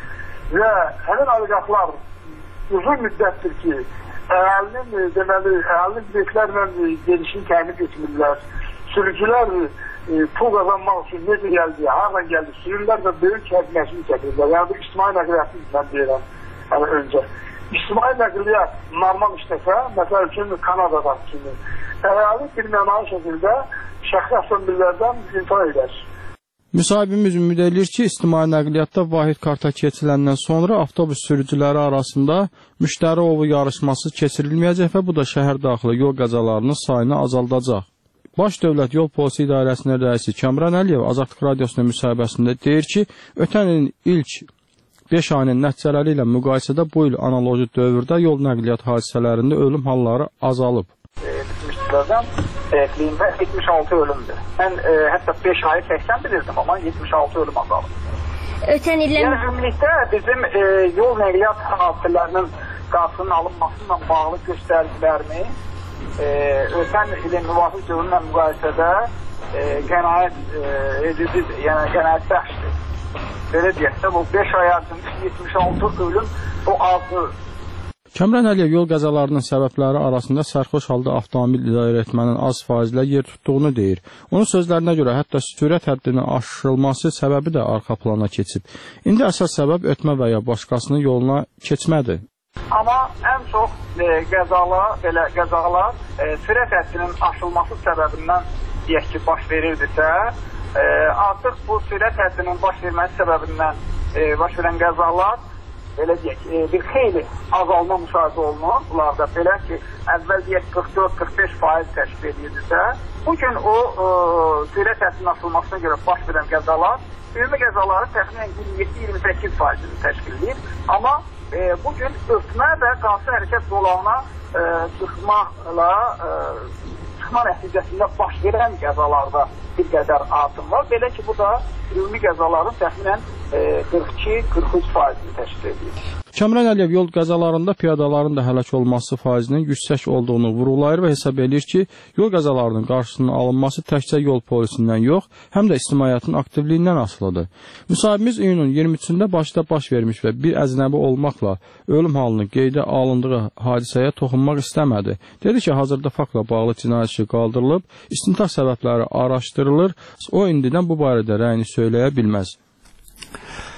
Və həmin oliqarxlar uzun müddətdir ki, əhalinin deməli, əhalinin biletlərlə gelişini təmin etmirlər. Sürücülər e, pul qazanmaq üçün necə gəldi, haradan gəldi, sürücülər də böyük həkməsini çəkirlər. Yəni bu ictimai nəqliyyatı mən deyirəm yəni öncə. İctimai nəqliyyat normal işləsə, məsəl üçün Kanadada kimi, əhali bir mənalı şəkildə şəxsi avtomobillərdən imtina edər. Müsahibimiz ümid edir ki, ictimai nəqliyyatda vahid karta keçiləndən sonra avtobus sürücüləri arasında müştəri ovu yarışması keçirilməyəcək və bu da şəhər daxili yol qəzalarının sayını azaldacaq. Baş Dövlət Yol Polisi İdarəsinin rəisi Kamran Əliyev Azadlıq Radiosuna müsahibəsində deyir ki, ötən ilin ilk beş ayının nəticələri ilə müqayisədə bu il analoji dövrdə yol nəqliyyat hadisələrində ölüm halları azalıb. Müsahibədən qiyində yetmiş altı ölümdür. Mən e, hətta beş ayı səksən bilirdim, amma yetmiş altı ölüm azalıb. Ötən illər... Yəni, ümumilikdə bizim e, yol nəqliyyat hadisələrinin qarşısının alınmasıyla bağlı göstəricilərini e, ötən ilin müvafiq dövrünlə müqayisədə e, qənaət e, edicidir, yəni qənaət bəxşdir. Belə deyək də, bu beş ay ərzində yetmiş altı ölüm o azdır. Kamran Əliyev yol qəzalarının səbəbləri arasında sərxoş halda avtomobil idarə etmənin az faizlə yer tutduğunu deyir. Onun sözlərinə görə hətta sürət həddinin aşırılması səbəbi də arxa plana keçib. İndi əsas səbəb ötmə və ya başqasının yoluna keçmədir. Amma ən çox e, qəzalar, belə qəzalar e, sürət həddinin aşılması səbəbindən deyək ki, baş verirdisə, e, artıq bu sürət həddinin baş verməsi səbəbindən e, baş verən qəzalar belə deyək, e, bir xeyli azalma müşahidə olunur. Bunlarda belə ki, əvvəl deyək qırx dörd qırx beş faiz təşkil edirdisə, bugün o e, sürət həddinin aşılmasına görə baş verən qəzalar, ümumi qəzaları təxminən iyirmi yeddi iyirmi səkkiz faizini təşkil edir. Amma e, bugün örtmə və qarşı hərəkət zolağına e, çıxmaqla e, çıxma nəticəsində baş verən qəzalarda bir qədər artım var. Belə ki, bu da ümumi qəzaların təxminən qırx iki qırx üç faizini təşkil edir. Kamran Əliyev yol qəzalarında piyadaların da həlak olması faizinin yüksək olduğunu vurğulayır və hesab edir ki, yol qəzalarının qarşısının alınması təkcə yol polisindən yox, həm də ictimaiyyətin aktivliyindən asılıdır. Müsahibimiz iyunun iyirmi üçündə Bakıda baş vermiş və bir əcnəbi olmaqla ölüm halının qeydə alındığı hadisəyə toxunmaq istəmədi. Dedi ki, hazırda faktla bağlı cinayət işi qaldırılıb, istintaq səbəbləri araşdırılır, o indidən bu barədə rəyini söyləyə bilməz.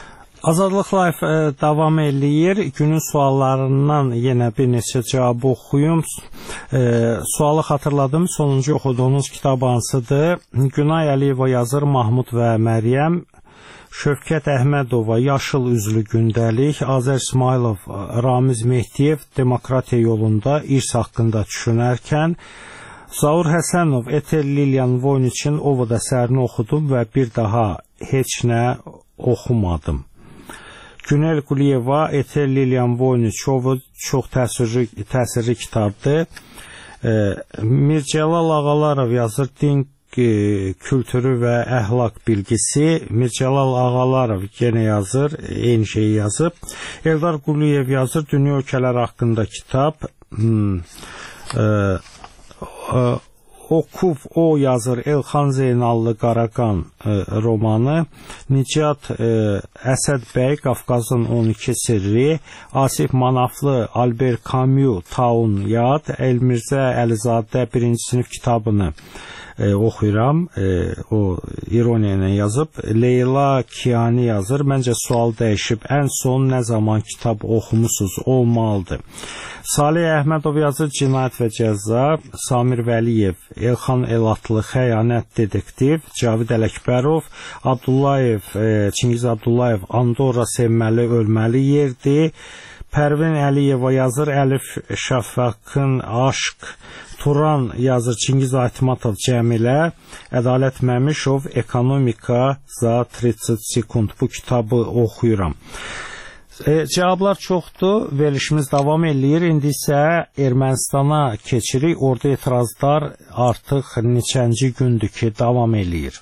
Azadlıq Live e, davam eləyir. Günün suallarından yenə bir neçə cavab oxuyum. E, sualı xatırladım. Sonuncu oxuduğunuz kitab hansıdır? Günay Əliyeva yazır, Mahmud və Məryəm. Şövkət Əhmədova, Yaşıl üzlü gündəlik. Azər İsmailov, Ramiz Mehdiyev, Demokratiya yolunda irs haqqında düşünərkən. Zaur Həsənov, Etel Lilian Voyniçin Ovad əsərini oxudum və bir daha heç nə oxumadım. Günel Quliyeva, Etel Lilian Voyniç Ovad çox təsirli, təsirli kitabdır. E, Mircəlal Ağalarov yazır, din kültürü və əhlak bilgisi. Mircəlal Ağalarov yenə yazır, eyni şeyi yazıb. Eldar Quliyev yazır, dünya ölkələri haqqında kitab. Hmm. E, e, Okuf o yazır, Elxan Zeynallı Qaraqan e, romanı. Nicat e, Əsəd bəy, Qafqazın on iki sirri. Asif Manaflı, Albert Camus, Taun yad. Elmirzə Əlizadə birinci sinif kitabını E, oxuyuram, e, o ironiya ilə yazıb. Leyla Kiyani yazır, məncə sual dəyişib, ən son nə zaman kitab oxumusunuz olmalıdır. Salih Əhmədov yazır, Cinayət və Cəza. Samir Vəliyev, Elxan Elatlı, Xəyanət detektiv. Cavid Ələkbərov, Abdullayev, e, Çingiz Abdullayev, Andorra sevməli, ölməli yerdir. Pərvin Əliyeva yazır, Əlif Şafaqın Aşq. Turan yazır, Çingiz Aytmatov, Cəmilə. Ədalət Məmişov, Ekonomika za tritsət sekund. Bu kitabı oxuyuram. E, cavablar çoxdur. Verilişimiz davam eləyir. İndi isə Ermənistana keçirik. Orada etirazlar artıq neçənci gündür ki, davam eləyir.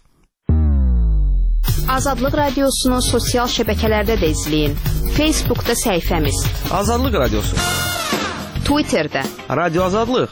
Azadlıq Radiosunu sosial şəbəkələrdə də izləyin. Facebookda səhifəmiz Azadlıq Radiosu, Twitterdə Radio Azadlıq,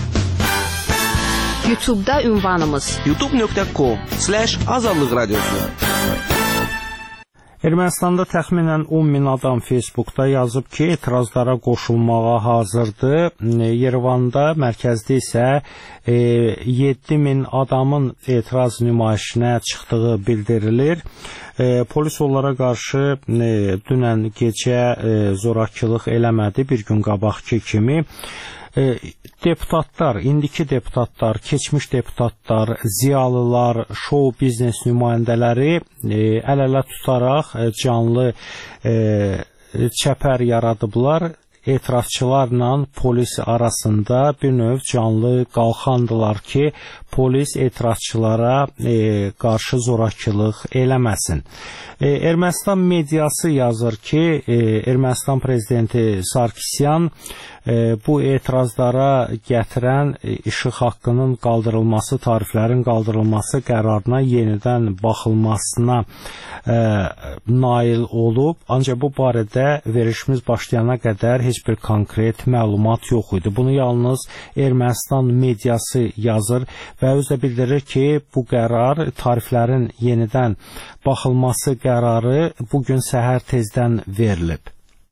YouTube'da ünvanımız youtube nöqtə com slash azadlıq radiosu. Ermənistanda təxminən on min adam Facebookda yazıb ki, etirazlara qoşulmağa hazırdır. Yerevanda, mərkəzdə isə e, yeddi min adamın etiraz nümayişinə çıxdığı bildirilir. E, polis onlara qarşı e, dünən gecə e, zorakılıq eləmədi, bir gün qabaqki kimi. E, deputatlar, indiki deputatlar, keçmiş deputatlar, ziyalılar, show biznes nümayəndələri e, əl-ələ tutaraq e, canlı e, çəpər yaradıblar. Etirazçılarla polis arasında bir növ canlı qalxandılar ki, polis etirazçılara e, qarşı zorakılıq eləməsin. E, Ermənistan mediası yazır ki, e, Ermənistan prezidenti Sarkisyan e, bu etirazlara gətirən e, işıq haqqının qaldırılması, tariflərin qaldırılması qərarına yenidən baxılmasına e, nail olub. Ancaq bu barədə verilişimiz başlayana qədər heç bir konkret məlumat yox idi. Bunu yalnız Ermənistan mediası yazır və özü də bildirir ki, bu qərar, tariflərin yenidən baxılması qərarı bugün səhər tezdən verilib.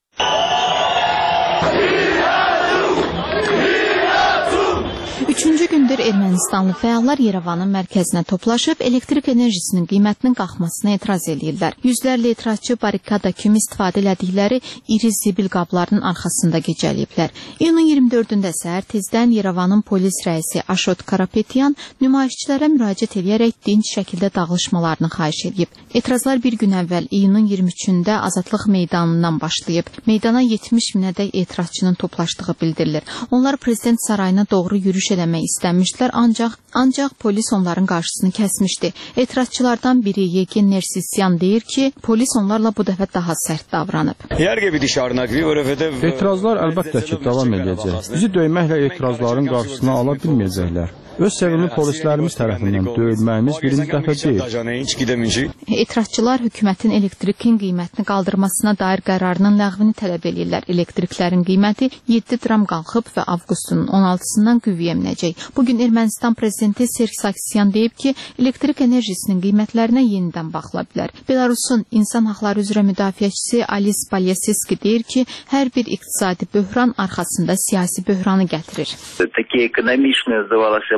Üçüncü gündür Ermənistanlı fəallar Yerevanın mərkəzinə toplaşıb elektrik enerjisinin qiymətinin qalxmasına etiraz edirlər. Yüzlərlə etirazçı barikada kimi istifadə elədikləri iri zibil qablarının arxasında gecələyiblər. İyunun iyirmi dördündə səhər tezdən Yerevanın polis rəisi Aşot Karapetyan nümayişçilərə müraciət edərək dinc şəkildə dağılışmalarını xahiş edib. Etirazlar bir gün əvvəl iyunun iyirmi üçündə Azadlıq meydanından başlayıb. Meydana yetmiş minədək etirazçının toplaşdığı bildirilir. Onlar prezident sarayına doğru yürüyüş eləmək istəmişdilər, ancaq ancaq polis onların qarşısını kəsmişdi. Etirazçılardan biri Yegen Nersisyan deyir ki, polis onlarla bu dəfə daha sərt davranıb. Etirazlar əlbəttə ki, davam edəcək. Bizi döyməklə etirazların qarşısını ala bilməyəcəklər. Öz sevimli polislərimiz tərəfindən döyülməyimiz birinci dəfə deyil. Etirazçılar hökumətin elektrikin qiymətini qaldırmasına dair qərarının ləğvini tələb edirlər. Elektriklərin qiyməti yeddi dram qalxıb və avqustun on altısından qüvvəyə minəcək. Bugün Ermənistan prezidenti Serk Sarkisyan deyib ki, elektrik enerjisinin qiymətlərinə yenidən baxıla bilər. Belarusun insan haqları üzrə müdafiəçisi Alis Palyaseski deyir ki, hər bir iqtisadi böhran arxasında siyasi böhranı gətirir.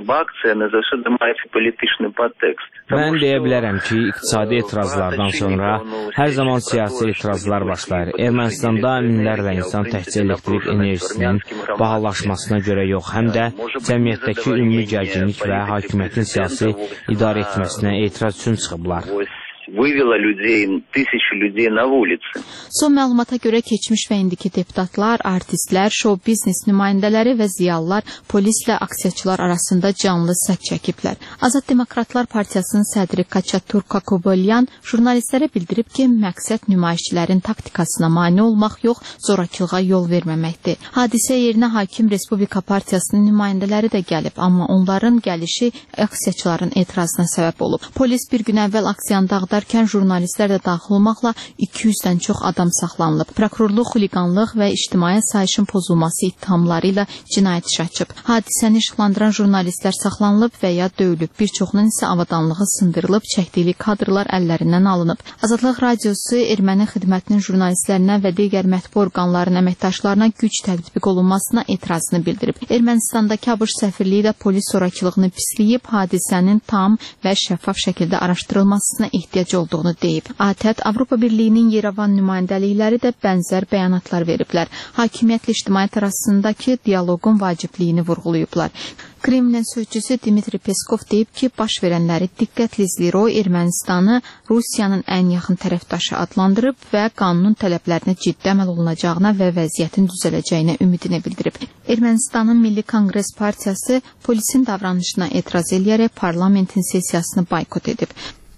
Mən deyə bilərəm ki, iqtisadi etirazlardan sonra hər zaman siyasi etirazlar başlayır. Ermənistanda minlərlə insan təkcə elektrik enerjisinin bahalaşmasına görə yox, həm də cəmiyyətdəki ümumi gərginlik və hakimiyyətin siyasi idarə etməsinə etiraz üçün çıxıblar. Вывела людей, тысячи людей на улицы. Son məlumata görə keçmiş və indiki deputatlar, artistlər, şou-biznes nümayəndələri və ziyalılar polislə aksiyaçılar arasında canlı sədd çəkiblər. Azad Demokratlar Partiyasının sədri Kaçaturka Kobolyan jurnalistlərə bildirib ki, məqsəd nümayişçilərin taktikasına mane olmaq yox, zorakılığa yol verməməkdir. Hadisə yerinə Hakim Respublika Partiyasının nümayəndələri də gəlib, amma onların gəlişi aksiyaçıların etirazına səbəb olub. Polis bir gün əvvəl aksiyanı dağıdarkən jurnalistlər də daxil olmaqla iki yüzdən çox adam saxlanılıb. Prokurorluq, xuliqanlıq və ictimai asayişin pozulması ittihamları ilə cinayət işi açıb. Hadisəni işıqlandıran jurnalistlər saxlanılıb və ya döyülüb. Bir çoxunun isə avadanlığı sındırılıb, çəkdiyi kadrlar əllərindən alınıb. Azadlıq Radiosu erməni xidmətinin jurnalistlərinə və digər mətbu orqanların əməkdaşlarına güc tətbiq olunmasına etirazını bildirib. Ermənistandakı ABŞ səfirliyi də polis zorakılığını pisləyib, hadisənin tam və şəffaf şəkildə araşdırılmasına ehtiyac olduğunu deyib. ATƏT, Avropa Birliyinin Yerevan nümayəndəlikləri də bənzər bəyanatlar veriblər. Hakimiyyətlə ictimaiyyət arasındakı dialoqun vacibliyini vurğulayıblar. Kremlin sözçüsü Dmitri Peskov deyib ki, baş verənləri diqqətlə izləyir. O, Ermənistanı Rusiyanın ən yaxın tərəfdaşı adlandırıb və qanunun tələblərinə ciddi əməl olunacağına və vəziyyətin düzələcəyinə ümidini bildirib. Ermənistanın Milli Konqres Partiyası polisin davranışına etiraz edərək parlamentin sessiyasını boykot edib.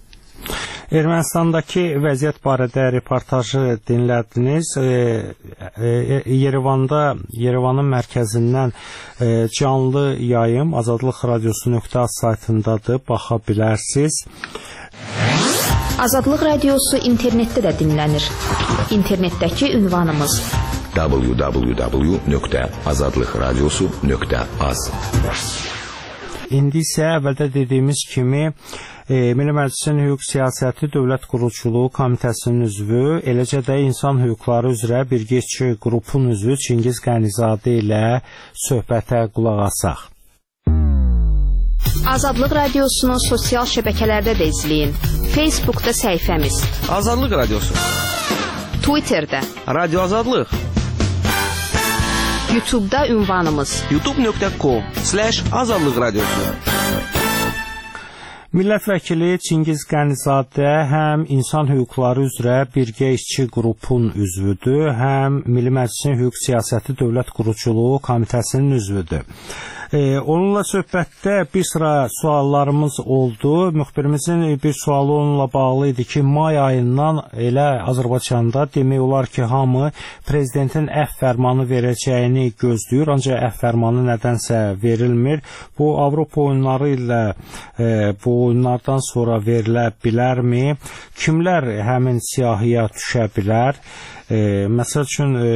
Ermənistandakı vəziyyət barədə reportajı dinlədiniz. E, e, Yerevanda, Yerevanın mərkəzindən e, canlı yayım Azadlıq Radiosu nöqtə az saytındadır, baxa bilərsiniz. Azadlıq Radiosu internetdə də dinlənir. İnternetdəki ünvanımız w w w nöqtə azadlıq radiosu nöqtə az. İndi isə əvvəldə dediyimiz kimi E, Milli Məclisin Hüquq Siyasəti Dövlət Quruculuğu Komitəsinin üzvü, eləcə də İnsan Hüquqları üzrə birgəçi qrupun üzvü Çingiz Qənizadə ilə söhbətə qulaq asaq. Azadlıq Radiosunu sosial şəbəkələrdə də izləyin. Facebookda səhifəmiz Azadlıq Radiosu, Twitterdə Radio Azadlıq, YouTube'da ünvanımız youtube nöqtə com slash azadlıq radiosu. Millət vəkili Çingiz Qənizadə həm insan hüquqları üzrə birgə işçi qrupun üzvüdür, həm Milli Məclisin Hüquq Siyasəti Dövlət Quruculuğu Komitəsinin üzvüdür. E, onunla söhbətdə bir sıra suallarımız oldu. Müxbirimizin bir sualı onunla bağlı idi ki, may ayından elə Azərbaycanda demək olar ki, hamı prezidentin əfv fərmanı verəcəyini gözləyir, ancaq əfv fərmanı nədənsə verilmir. Bu Avropa oyunları ilə e, bu oyunlardan sonra verilə bilərmi? Kimlər həmin siyahıya düşə bilər? E, məsəl üçün e,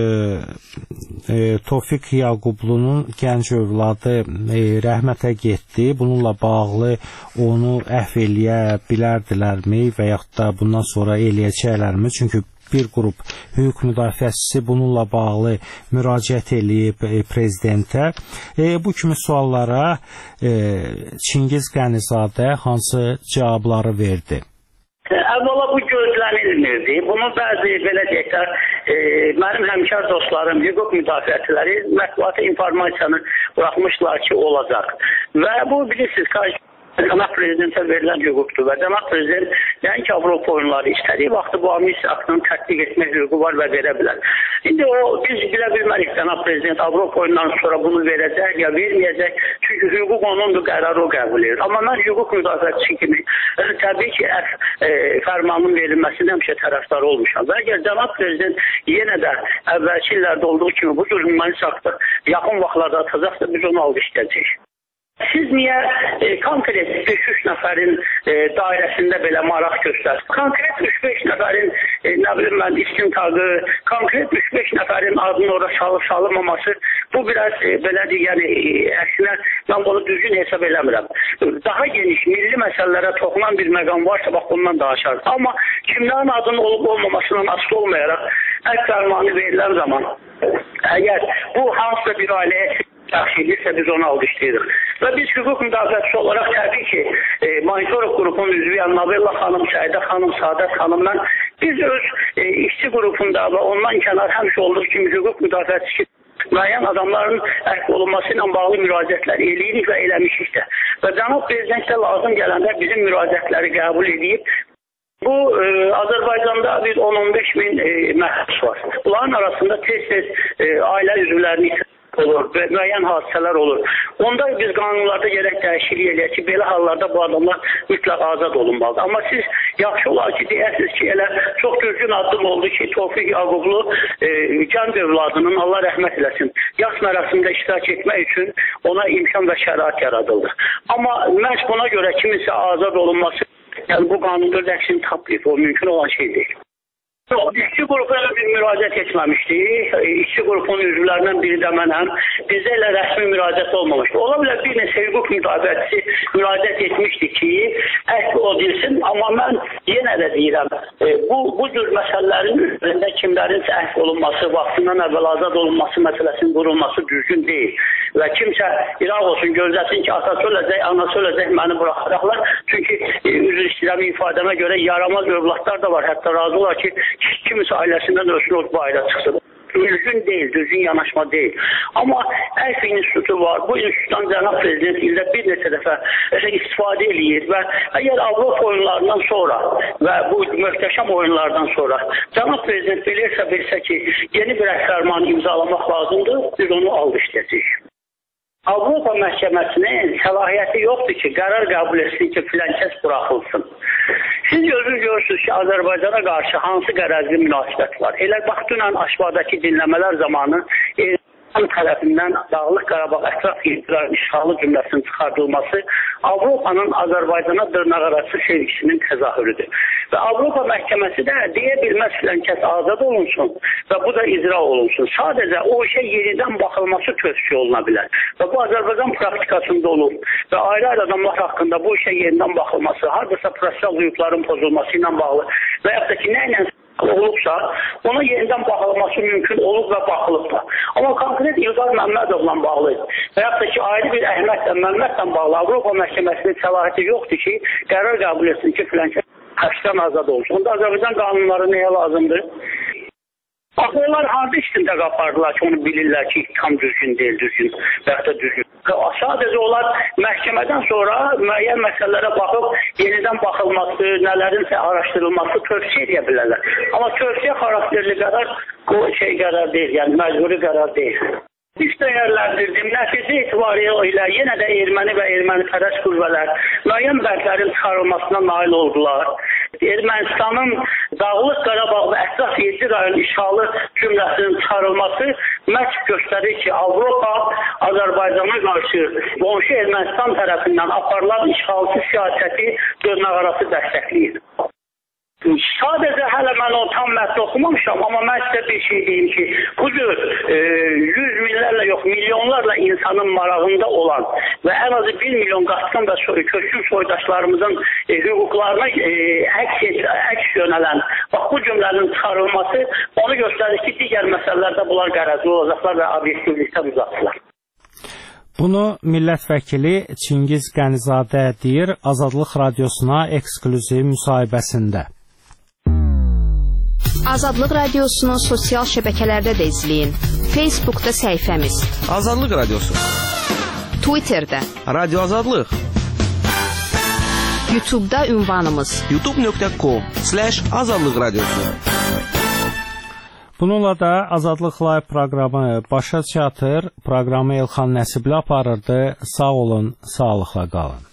e, Tofiq Yaqublu'nun gənc övladı e, rəhmətə getdi. Bununla bağlı onu əfv eləyə bilərdilərmi və yaxud da bundan sonra eləyəcəklərmi? Çünki bir qrup hüquq müdafiəçisi bununla bağlı müraciət eləyib e, prezidentə. E, bu kimi suallara e, Çingiz Qənizadə hansı cavabları verdi? Əvvəla bu gözlənilmirdi. Bunu bəzi belə deyək də, e, mənim həmkar dostlarım, hüquq müdafiəçiləri mətbuata informasiyanı buraxmışlar ki, olacaq. Və bu bilirsiniz, Cənab Prezidentə verilən hüquqdur və Cənab Prezident yəni ki, Avropa oyunları istədiyi vaxtı bu amnistiya aktını tətbiq etmək hüququ var və verə bilər. İndi o, biz bilə bilmərik Cənab Prezident Avropa oyunlarından sonra bunu verəcək ya verməyəcək. Çünki hüquq onundur, qərarı o qəbul edir. Amma mən hüquq müdafiəçisi kimi təbii ki, əf e, fərmanın verilməsində həmişə tərəfdar olmuşam. Və əgər Cənab Prezident yenə də əvvəlki illərdə olduğu kimi bu cür humanist aktı yaxın vaxtlarda atacaqsa, biz onu alqışlayacağıq. Siz niyə e, konkret beş üç nəfərin e, dairəsində belə maraq göstərsiniz? Konkret üç beş nəfərin, e, nə bilim mən, istintaqı, konkret üç beş nəfərin adını orada salıb salınmaması, bu biraz e, belə deyək, yəni e, əksinə mən bunu düzgün hesab eləmirəm. Daha geniş, milli məsələlərə toxunan bir məqam varsa, bax bundan daha aşağıdır. Amma kimlərin adının olub olmamasından asılı olmayaraq, əfv fərmanı verilən zaman, əgər bu hansısa bir ailəyə yaxşı edirsə biz onu alqışlayırıq. Və biz hüquq müdafiəçisi olaraq təbii ki, e, monitoring qrupunun üzvüyəm, Nabella xanım, Səidə xanım, Sadət xanım, mən biz öz e, işçi qrupunda və ondan kənar həmişə olduğu kimi hüquq müdafiəçisi müəyyən adamların əhv olunması ilə bağlı müraciətlər eləyirik və eləmişik də. Və cənab prezident də lazım gələndə bizim müraciətləri qəbul edib. Bu e, Azərbaycanda bir on on beş min e, məhbus var. Bunların arasında tez-tez e, ailə üzvlərini olur və müəyyən hadisələr olur. Onda biz qanunlarda gərək dəyişiklik eləyək ki, belə hallarda bu adamlar mütləq azad olunmalıdır. Amma siz yaxşı olar ki, deyəsiniz ki, elə çox düzgün addım oldu ki, Tofiq Yaqublu e, kənd övladının, Allah rəhmət eləsin, yas mərasimində iştirak etmək üçün ona imkan və şərait yaradıldı. Amma məhz buna görə kiminsə azad olunması, yəni bu qanunda əksini tapmayıb, o mümkün olan şey deyil. Yox, işçi qrupuna bir müraciət etməmişdik. İşçi qrupunun üzvlərindən biri də mənəm. Bizdə elə rəsmi müraciət olmamışdı. Ola bilər bir neçə hüquq müdafiəçisi müraciət etmişdi ki, əhv edilsin. Amma mən yenə də deyirəm, e, bu, bu cür məsələlərin üzərində kimlərinsə əhv olunması, vaxtından əvvəl azad olunması məsələsinin qurulması düzgün deyil. Və kimsə İraq olsun, gözləsin ki, atası öləcək, anası öləcək, məni buraxacaqlar. Çünki e, üzr istəyirəm ifadəmə görə yaramaz övladlar da var. Hətta razı olar ki, kimisi ailəsindən ölsün, o bayra çıxsın. Düzgün deyil, düzgün yanaşma deyil. Amma əhv institutu var. Bu institutdan cənab prezident ildə bir neçə dəfə istifadə eləyir və əgər Avropa oyunlarından sonra və bu möhtəşəm oyunlardan sonra cənab prezident bilirsə, bilsə ki, yeni bir əhvərmanı imzalamaq lazımdır, biz onu alqışlayacağıq. Avropa məhkəməsinin səlahiyyəti yoxdur ki, qərar qəbul etsin ki, filan kəs buraxılsın. Siz özünüz görürsünüz ki, Azərbaycana qarşı hansı qərəzli münasibət var. Elə bax, dünən aşağıdakı dinləmələr zamanı Ermənistan tərəfindən Dağlıq Qarabağ ətraf yerlərin işğalı cümləsinin çıxardılması Avropanın Azərbaycana dırnaqarası sevgisinin təzahürüdür. Və Avropa məhkəməsi də deyə bilməz filan kəs azad olunsun və bu da icra olunsun. Sadəcə o işə yenidən baxılması tövsiyə oluna bilər. Və bu Azərbaycan praktikasında olur. Və ayrı-ayrı adamlar haqqında bu işə yenidən baxılması, hardasa prosessual hüquqların pozulması ilə bağlı və yaxud da ki, nə ilə olubsa, ona yenidən baxılması mümkün olub və baxılıb da. Amma konkret İlqar Məmmədovla bağlı və yaxud da ki, ayrı bir Əhmədlə, Məmmədlə bağlı Avropa məhkəməsinin səlahiyyəti yoxdur ki, qərar qəbul etsin ki, filan kəs həbsdən azad olsun. Onda Azərbaycan qanunları nəyə lazımdır? Bax, onlar harada istintaq apardılar ki, onu bilirlər ki, tam düzgün deyil, düzgün və yaxud da düzgün. Sadəcə onlar məhkəmədən sonra müəyyən məsələlərə baxıb, yenidən baxılması, nələrinsə araşdırılması tövsiyə edə bilərlər. Amma tövsiyə xarakterli qərar, o şey qərar deyil, yəni məcburi qərar deyil. Biz dəyərləndirdim, nəticə etibarilə ilə yenə də erməni və ermənipərəst qüvvələr müəyyən bəndlərin çıxarılmasına nail oldular. Ermənistanın Dağlıq Qarabağ və ətraf yeddi rayon işğalı cümləsinin çıxarılması məhz göstərir ki, Avropa Azərbaycana qarşı qonşu Ermənistan tərəfindən aparılan işğalçı siyasəti dırnaqarası dəstəkləyir. Sadəcə hələ mən o tam mətn oxumamışam, amma mən sizə bir şey deyim ki, bu cür e, yüz minlərlə yox, milyonlarla insanın marağında olan və ən azı bir milyon qaçqın və soy, köçkün soydaşlarımızın e, hüquqlarına e, əks, əks yönələn bax, bu cümlənin çıxarılması onu göstərir ki, digər məsələlərdə bunlar qərəzli olacaqlar və obyektivlikdə uzaqsılar. Bunu millət vəkili Çingiz Qənizadə deyir Azadlıq Radiosuna eksklüziv müsahibəsində. Azadlıq Radiosunun sosial şəbəkələrdə də izləyin. Facebookda səhifəmiz Azadlıq Radiosu, Twitterdə Radio Azadlıq, YouTube'da ünvanımız youtube nöqtə com slash azadlıq radiosu. Bununla da Azadlıq Live proqramı başa çatır. Proqramı Elxan Nəsibli aparırdı. Sağ olun, sağlıqla qalın.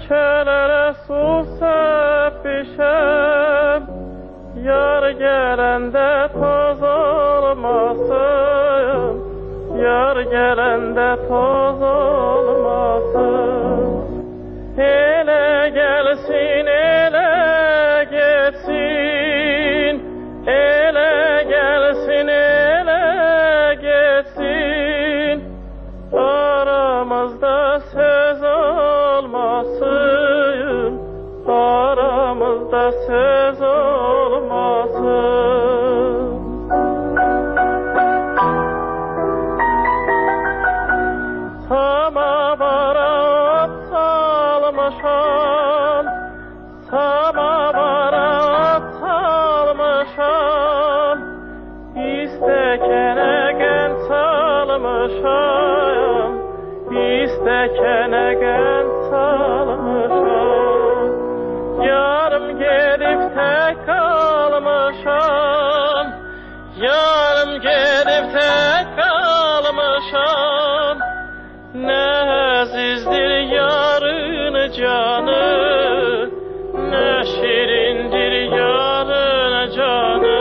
Küçelere su sepişem, yar gelende toz olmasın, yar gelende toz olmasın. Ele gelsin, ele geçsin, ele gelsin, ele geçsin. Aramızda söz olmasın, aramızda söz olmasın. Samavara ot salmışam, samavara ot salmışam, istekene gen salmışam, istekene gen salmışam. Yarım gelip tek kalmışam, yarım gelip tek kalmışam. Ne azizdir yarın canı, ne şirindir yarın canı.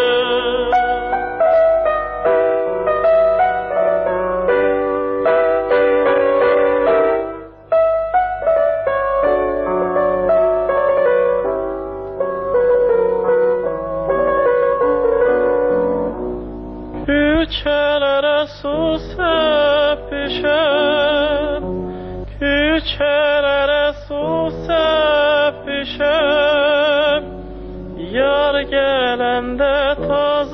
Küçelere su sepişem, küçelere su sepişem, yar gelende toz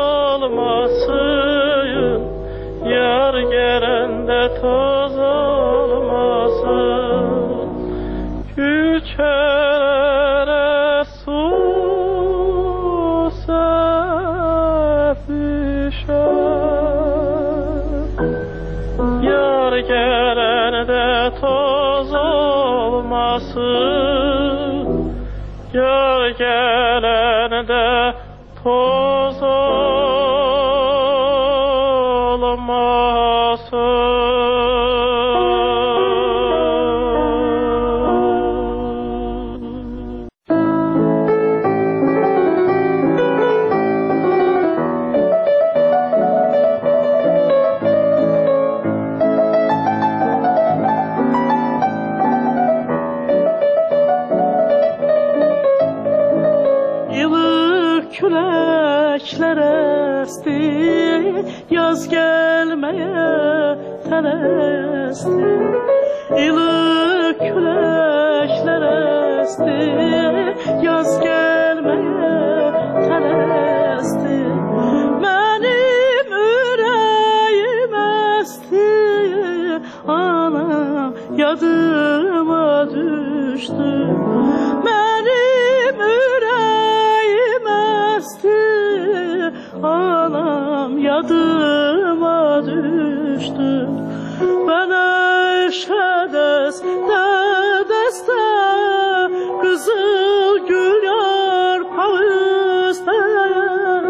olmasın, yar gelende toz olmasın. Küçelere su yar gelende toz olmasın, yar gelende toz olmasın. Küləklər esti, yaz gəlməyə tələsdi. İlıq küləklər esti, yaz gəlməyə tələsdi. Mənim ürəyim əsti, anam yadıma düşdü. Mənim ürəyim əsti, anam yadıma düşdü. Ben eşedes dedeste, kızıl gül yarpağı isteyen.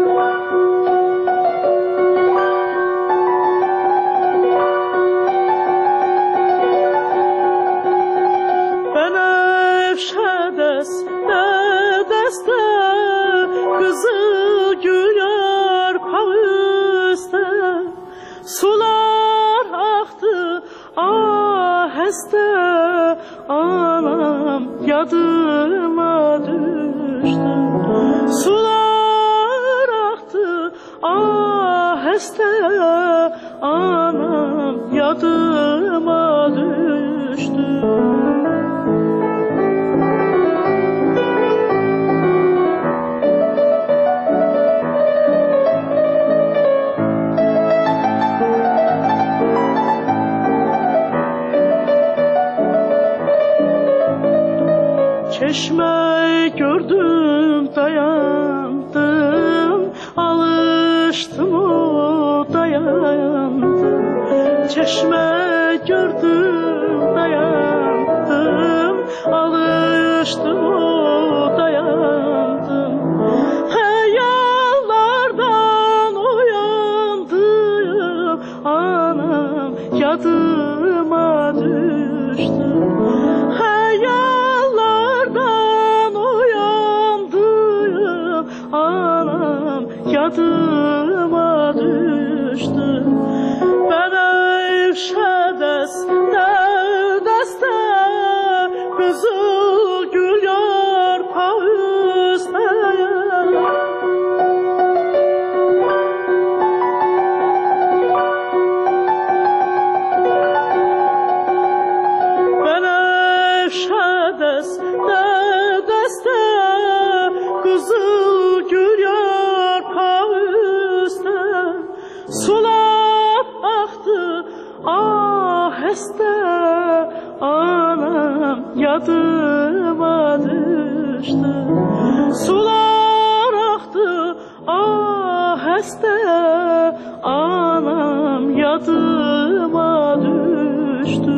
Ben eşedes dedeste, kızıl gül yarpağı isteyen. Sular aktı aheste, anam yadıma düştü. Sular aktı aheste, anam yadıma düştü. Çeşme gördüm dayandım, alıştım o dayandım. Çeşme gördüm dayandım, alıştım o dayandım. Hayallardan uyandım, anam yadıma düştü. Hayal yadıma düştü. Bənövşə dəstə, dəstə, qızıl gül yarpağı üstəyə. Bənövşə dəstə, dəstə, qızıl gül yarpağı üstə. Sular aktı aheste, anam yadıma düştü. Sular aktı aheste, anam yadıma düştü.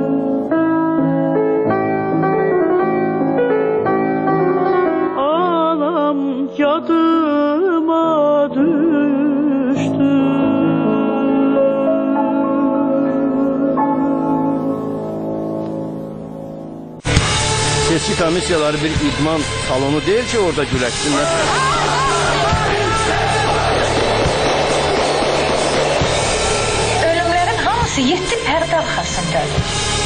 Anam yadıma düştü. Seçki komissiyaları bir idman salonu değil ki orada güləşsinlər. Ölümlerin hamısı yetti pərdə arxasındadır.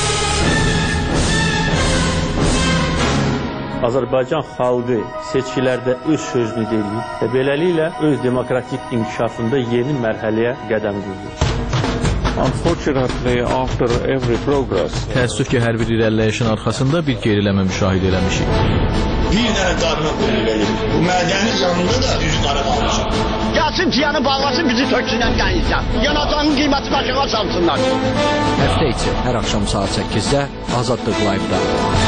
Azərbaycan xalqı seçkilərdə öz sözünü deyir və beləliklə öz demokratik inkişafında yeni mərhələyə qədəm qoyur. Unfortunately, after every progress, təəssüf ki, hər bir irəliləyişin arxasında bir geriləmə müşahidə eləmişik. Bir dənə qarnı verir. Bu mədəni canında da üç qarı qalmışıq. Gəlsin ciyanı bağlasın, bizi töksünən qənizdən. Yanacağın qiyməti başına salsınlar. Həftə içi hər axşam saat səkkizdə Azadlıq Live-da.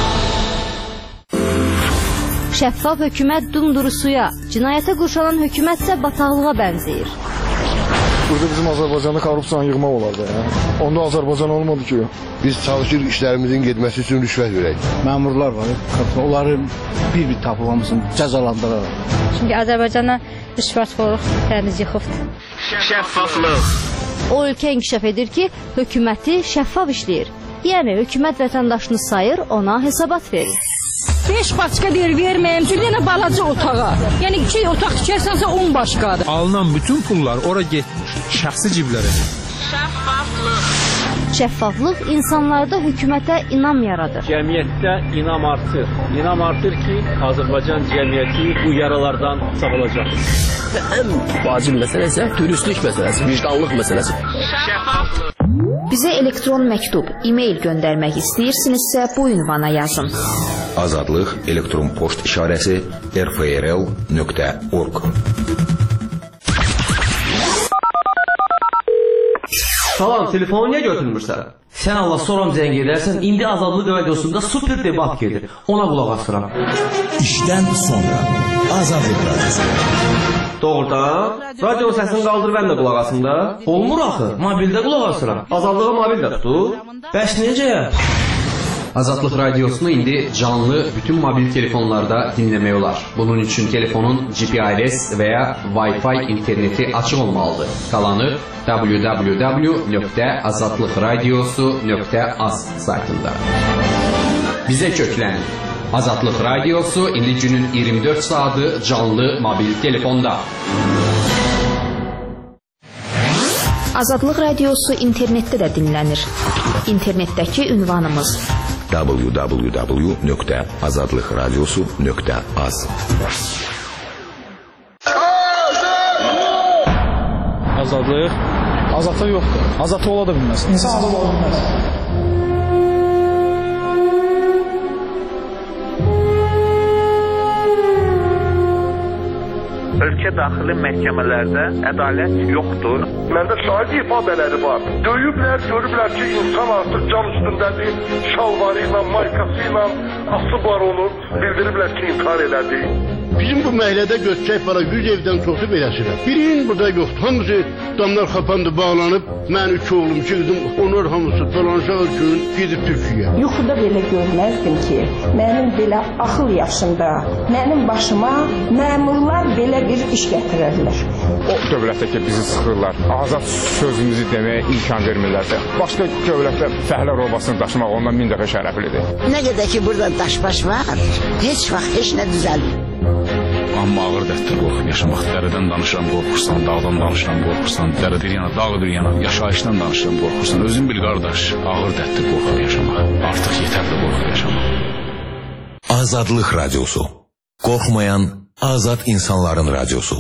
Şəffaf hökumət dumdurusuya, cinayətə qurşanan hökumət isə bataqlığa bənzəyir. Burada bizim Azərbaycanda korrupsiyanı yığmaq olardı. Ya. Onda Azərbaycan olmadı ki. Biz çalışırıq işlərimizin getməsi üçün rüşvət verək. Məmurlar var, onların bir-bir tapılmasını cəzalandıraraq. Çünki Azərbaycana rüşvətxorluq təmiz yıxıbdır. Şəffaflıq. O ölkə inkişaf edir ki, hökuməti şəffaf işləyir. Yəni hökumət vətəndaşını sayır, ona hesabat verir. beş başqa deyir verməyim, bir dənə balaca otağa. Yəni iki otaq tikərsənsə on başqadır. Alınan bütün pullar ora getmir, şəxsi ciblərə. Şəffaflıq. Şəffaflıq insanlarda hökumətə inam yaradır. Cəmiyyətdə inam artır. İnam artır ki, Azərbaycan cəmiyyəti bu yaralardan sağolacaq. Ən vacib məsələ isə dürüstlük məsələsi, vicdanlıq məsələsi. Şəffaflıq. Bizə elektron məktub, e-mail göndərmək istəyirsinizsə bu ünvana yazın. Azadlıq elektron poçt işarəsi r f r l nöqtə org. Salam, telefonu niyə götürmürsən? Sən Allah soram zəng edərsən, indi Azadlıq radiosunda super debat gedir. Ona qulaq asıram. İşdən sonra Azadlıq radiosu. Doğrudan, radionun səsini qaldır, mən də qulaq asım da. Olmur axı, mobildə qulaq asıram. Azadlığa mobil də tutur. Bəs necə? Azadlıq radiosunu indi canlı bütün mobil telefonlarda dinləmək olar. Bunun üçün telefonun G P R S və ya Wi-Fi interneti açıq olmalıdır. Qalanı w w w nöqtə azadlıq radiosu nöqtə az saytında. Bizə köklənin. Azadlıq radiosu indi günün iyirmi dörd saatı canlı mobil telefonda. Azadlıq radiosu internetdə də dinlənir. İnternetdəki ünvanımız w w w nöqtə azadlıq radiosu nöqtə az. Azadlıq? Azadlıq yoxdur. Azadlıq ola da bilməz. İnsan azad ola bilməz. Ölkə daxili məhkəmələrdə ədalət yoxdur. Məndə şahid ifadələri var. Döyüblər, görüblər ki, insan artıq can üstündədir, şalvarı ilə, maykası ilə asıb var onu, bildiriblər ki, intihar elədi. Bizim bu məhəllədə götürək para yüz evdən çoxu beləsidir. Birinin burada yoxdur. Hamısı damlar xapandı, bağlanıb. Mən üç oğlum, iki qızım, onlar hamısı dolanışaq üçün gedib Türkiyə. Yuxuda belə görməzdim ki, mənim belə axıl yaşında, mənim başıma məmurlar belə bir iş gətirərlər. O dövlətdə ki, bizi sıxırlar, azad sözümüzü deməyə imkan vermirlər. Başqa dövlətdə fəhlə robasını daşımaq ondan min dəfə şərəflidir. Nə qədər ki, burada daşbaş var, heç vaxt heç nə düzəlmir. amma ağır dərddir qorxub yaşamaq. Dərədən danışıram, qorxursan, dağdan danışıram, qorxursan, dərədir yana, dağdır yana, yaşayışdan danışıram, qorxursan. Özün bil qardaş, ağır dərddir qorxub yaşamaq. Artıq yetərli qorxub yaşamaq. Azadlıq Radyosu. Qorxmayan azad insanların radyosu.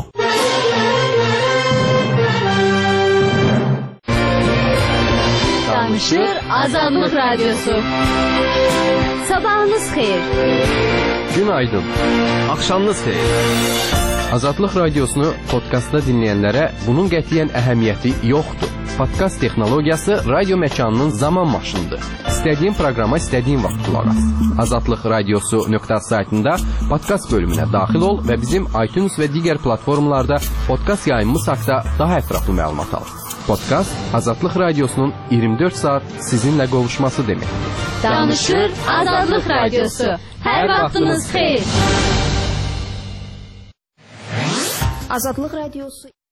Danışır Azadlıq Radyosu. Sabahınız xeyir. Günaydın. Axşamınız xeyir. Azadlıq Radiosunu podkastda dinləyənlərə bunun qətiyyən əhəmiyyəti yoxdur. Podkast texnologiyası radio məkanının zaman maşınıdır. İstədiyin proqrama istədiyin vaxt qulaq as. azadlıq radiosu nöqtə saytında podkast bölümünə daxil ol və bizim iTunes və digər platformalarda podkast yayımımız haqqında daha ətraflı məlumat al. Podkast Azadlıq Radiosunun iyirmi dörd saat sizinlə qovuşması deməkdir. Danışır Azadlıq Radiosu. Hər vaxtınız xeyir. Azadlıq Radiosu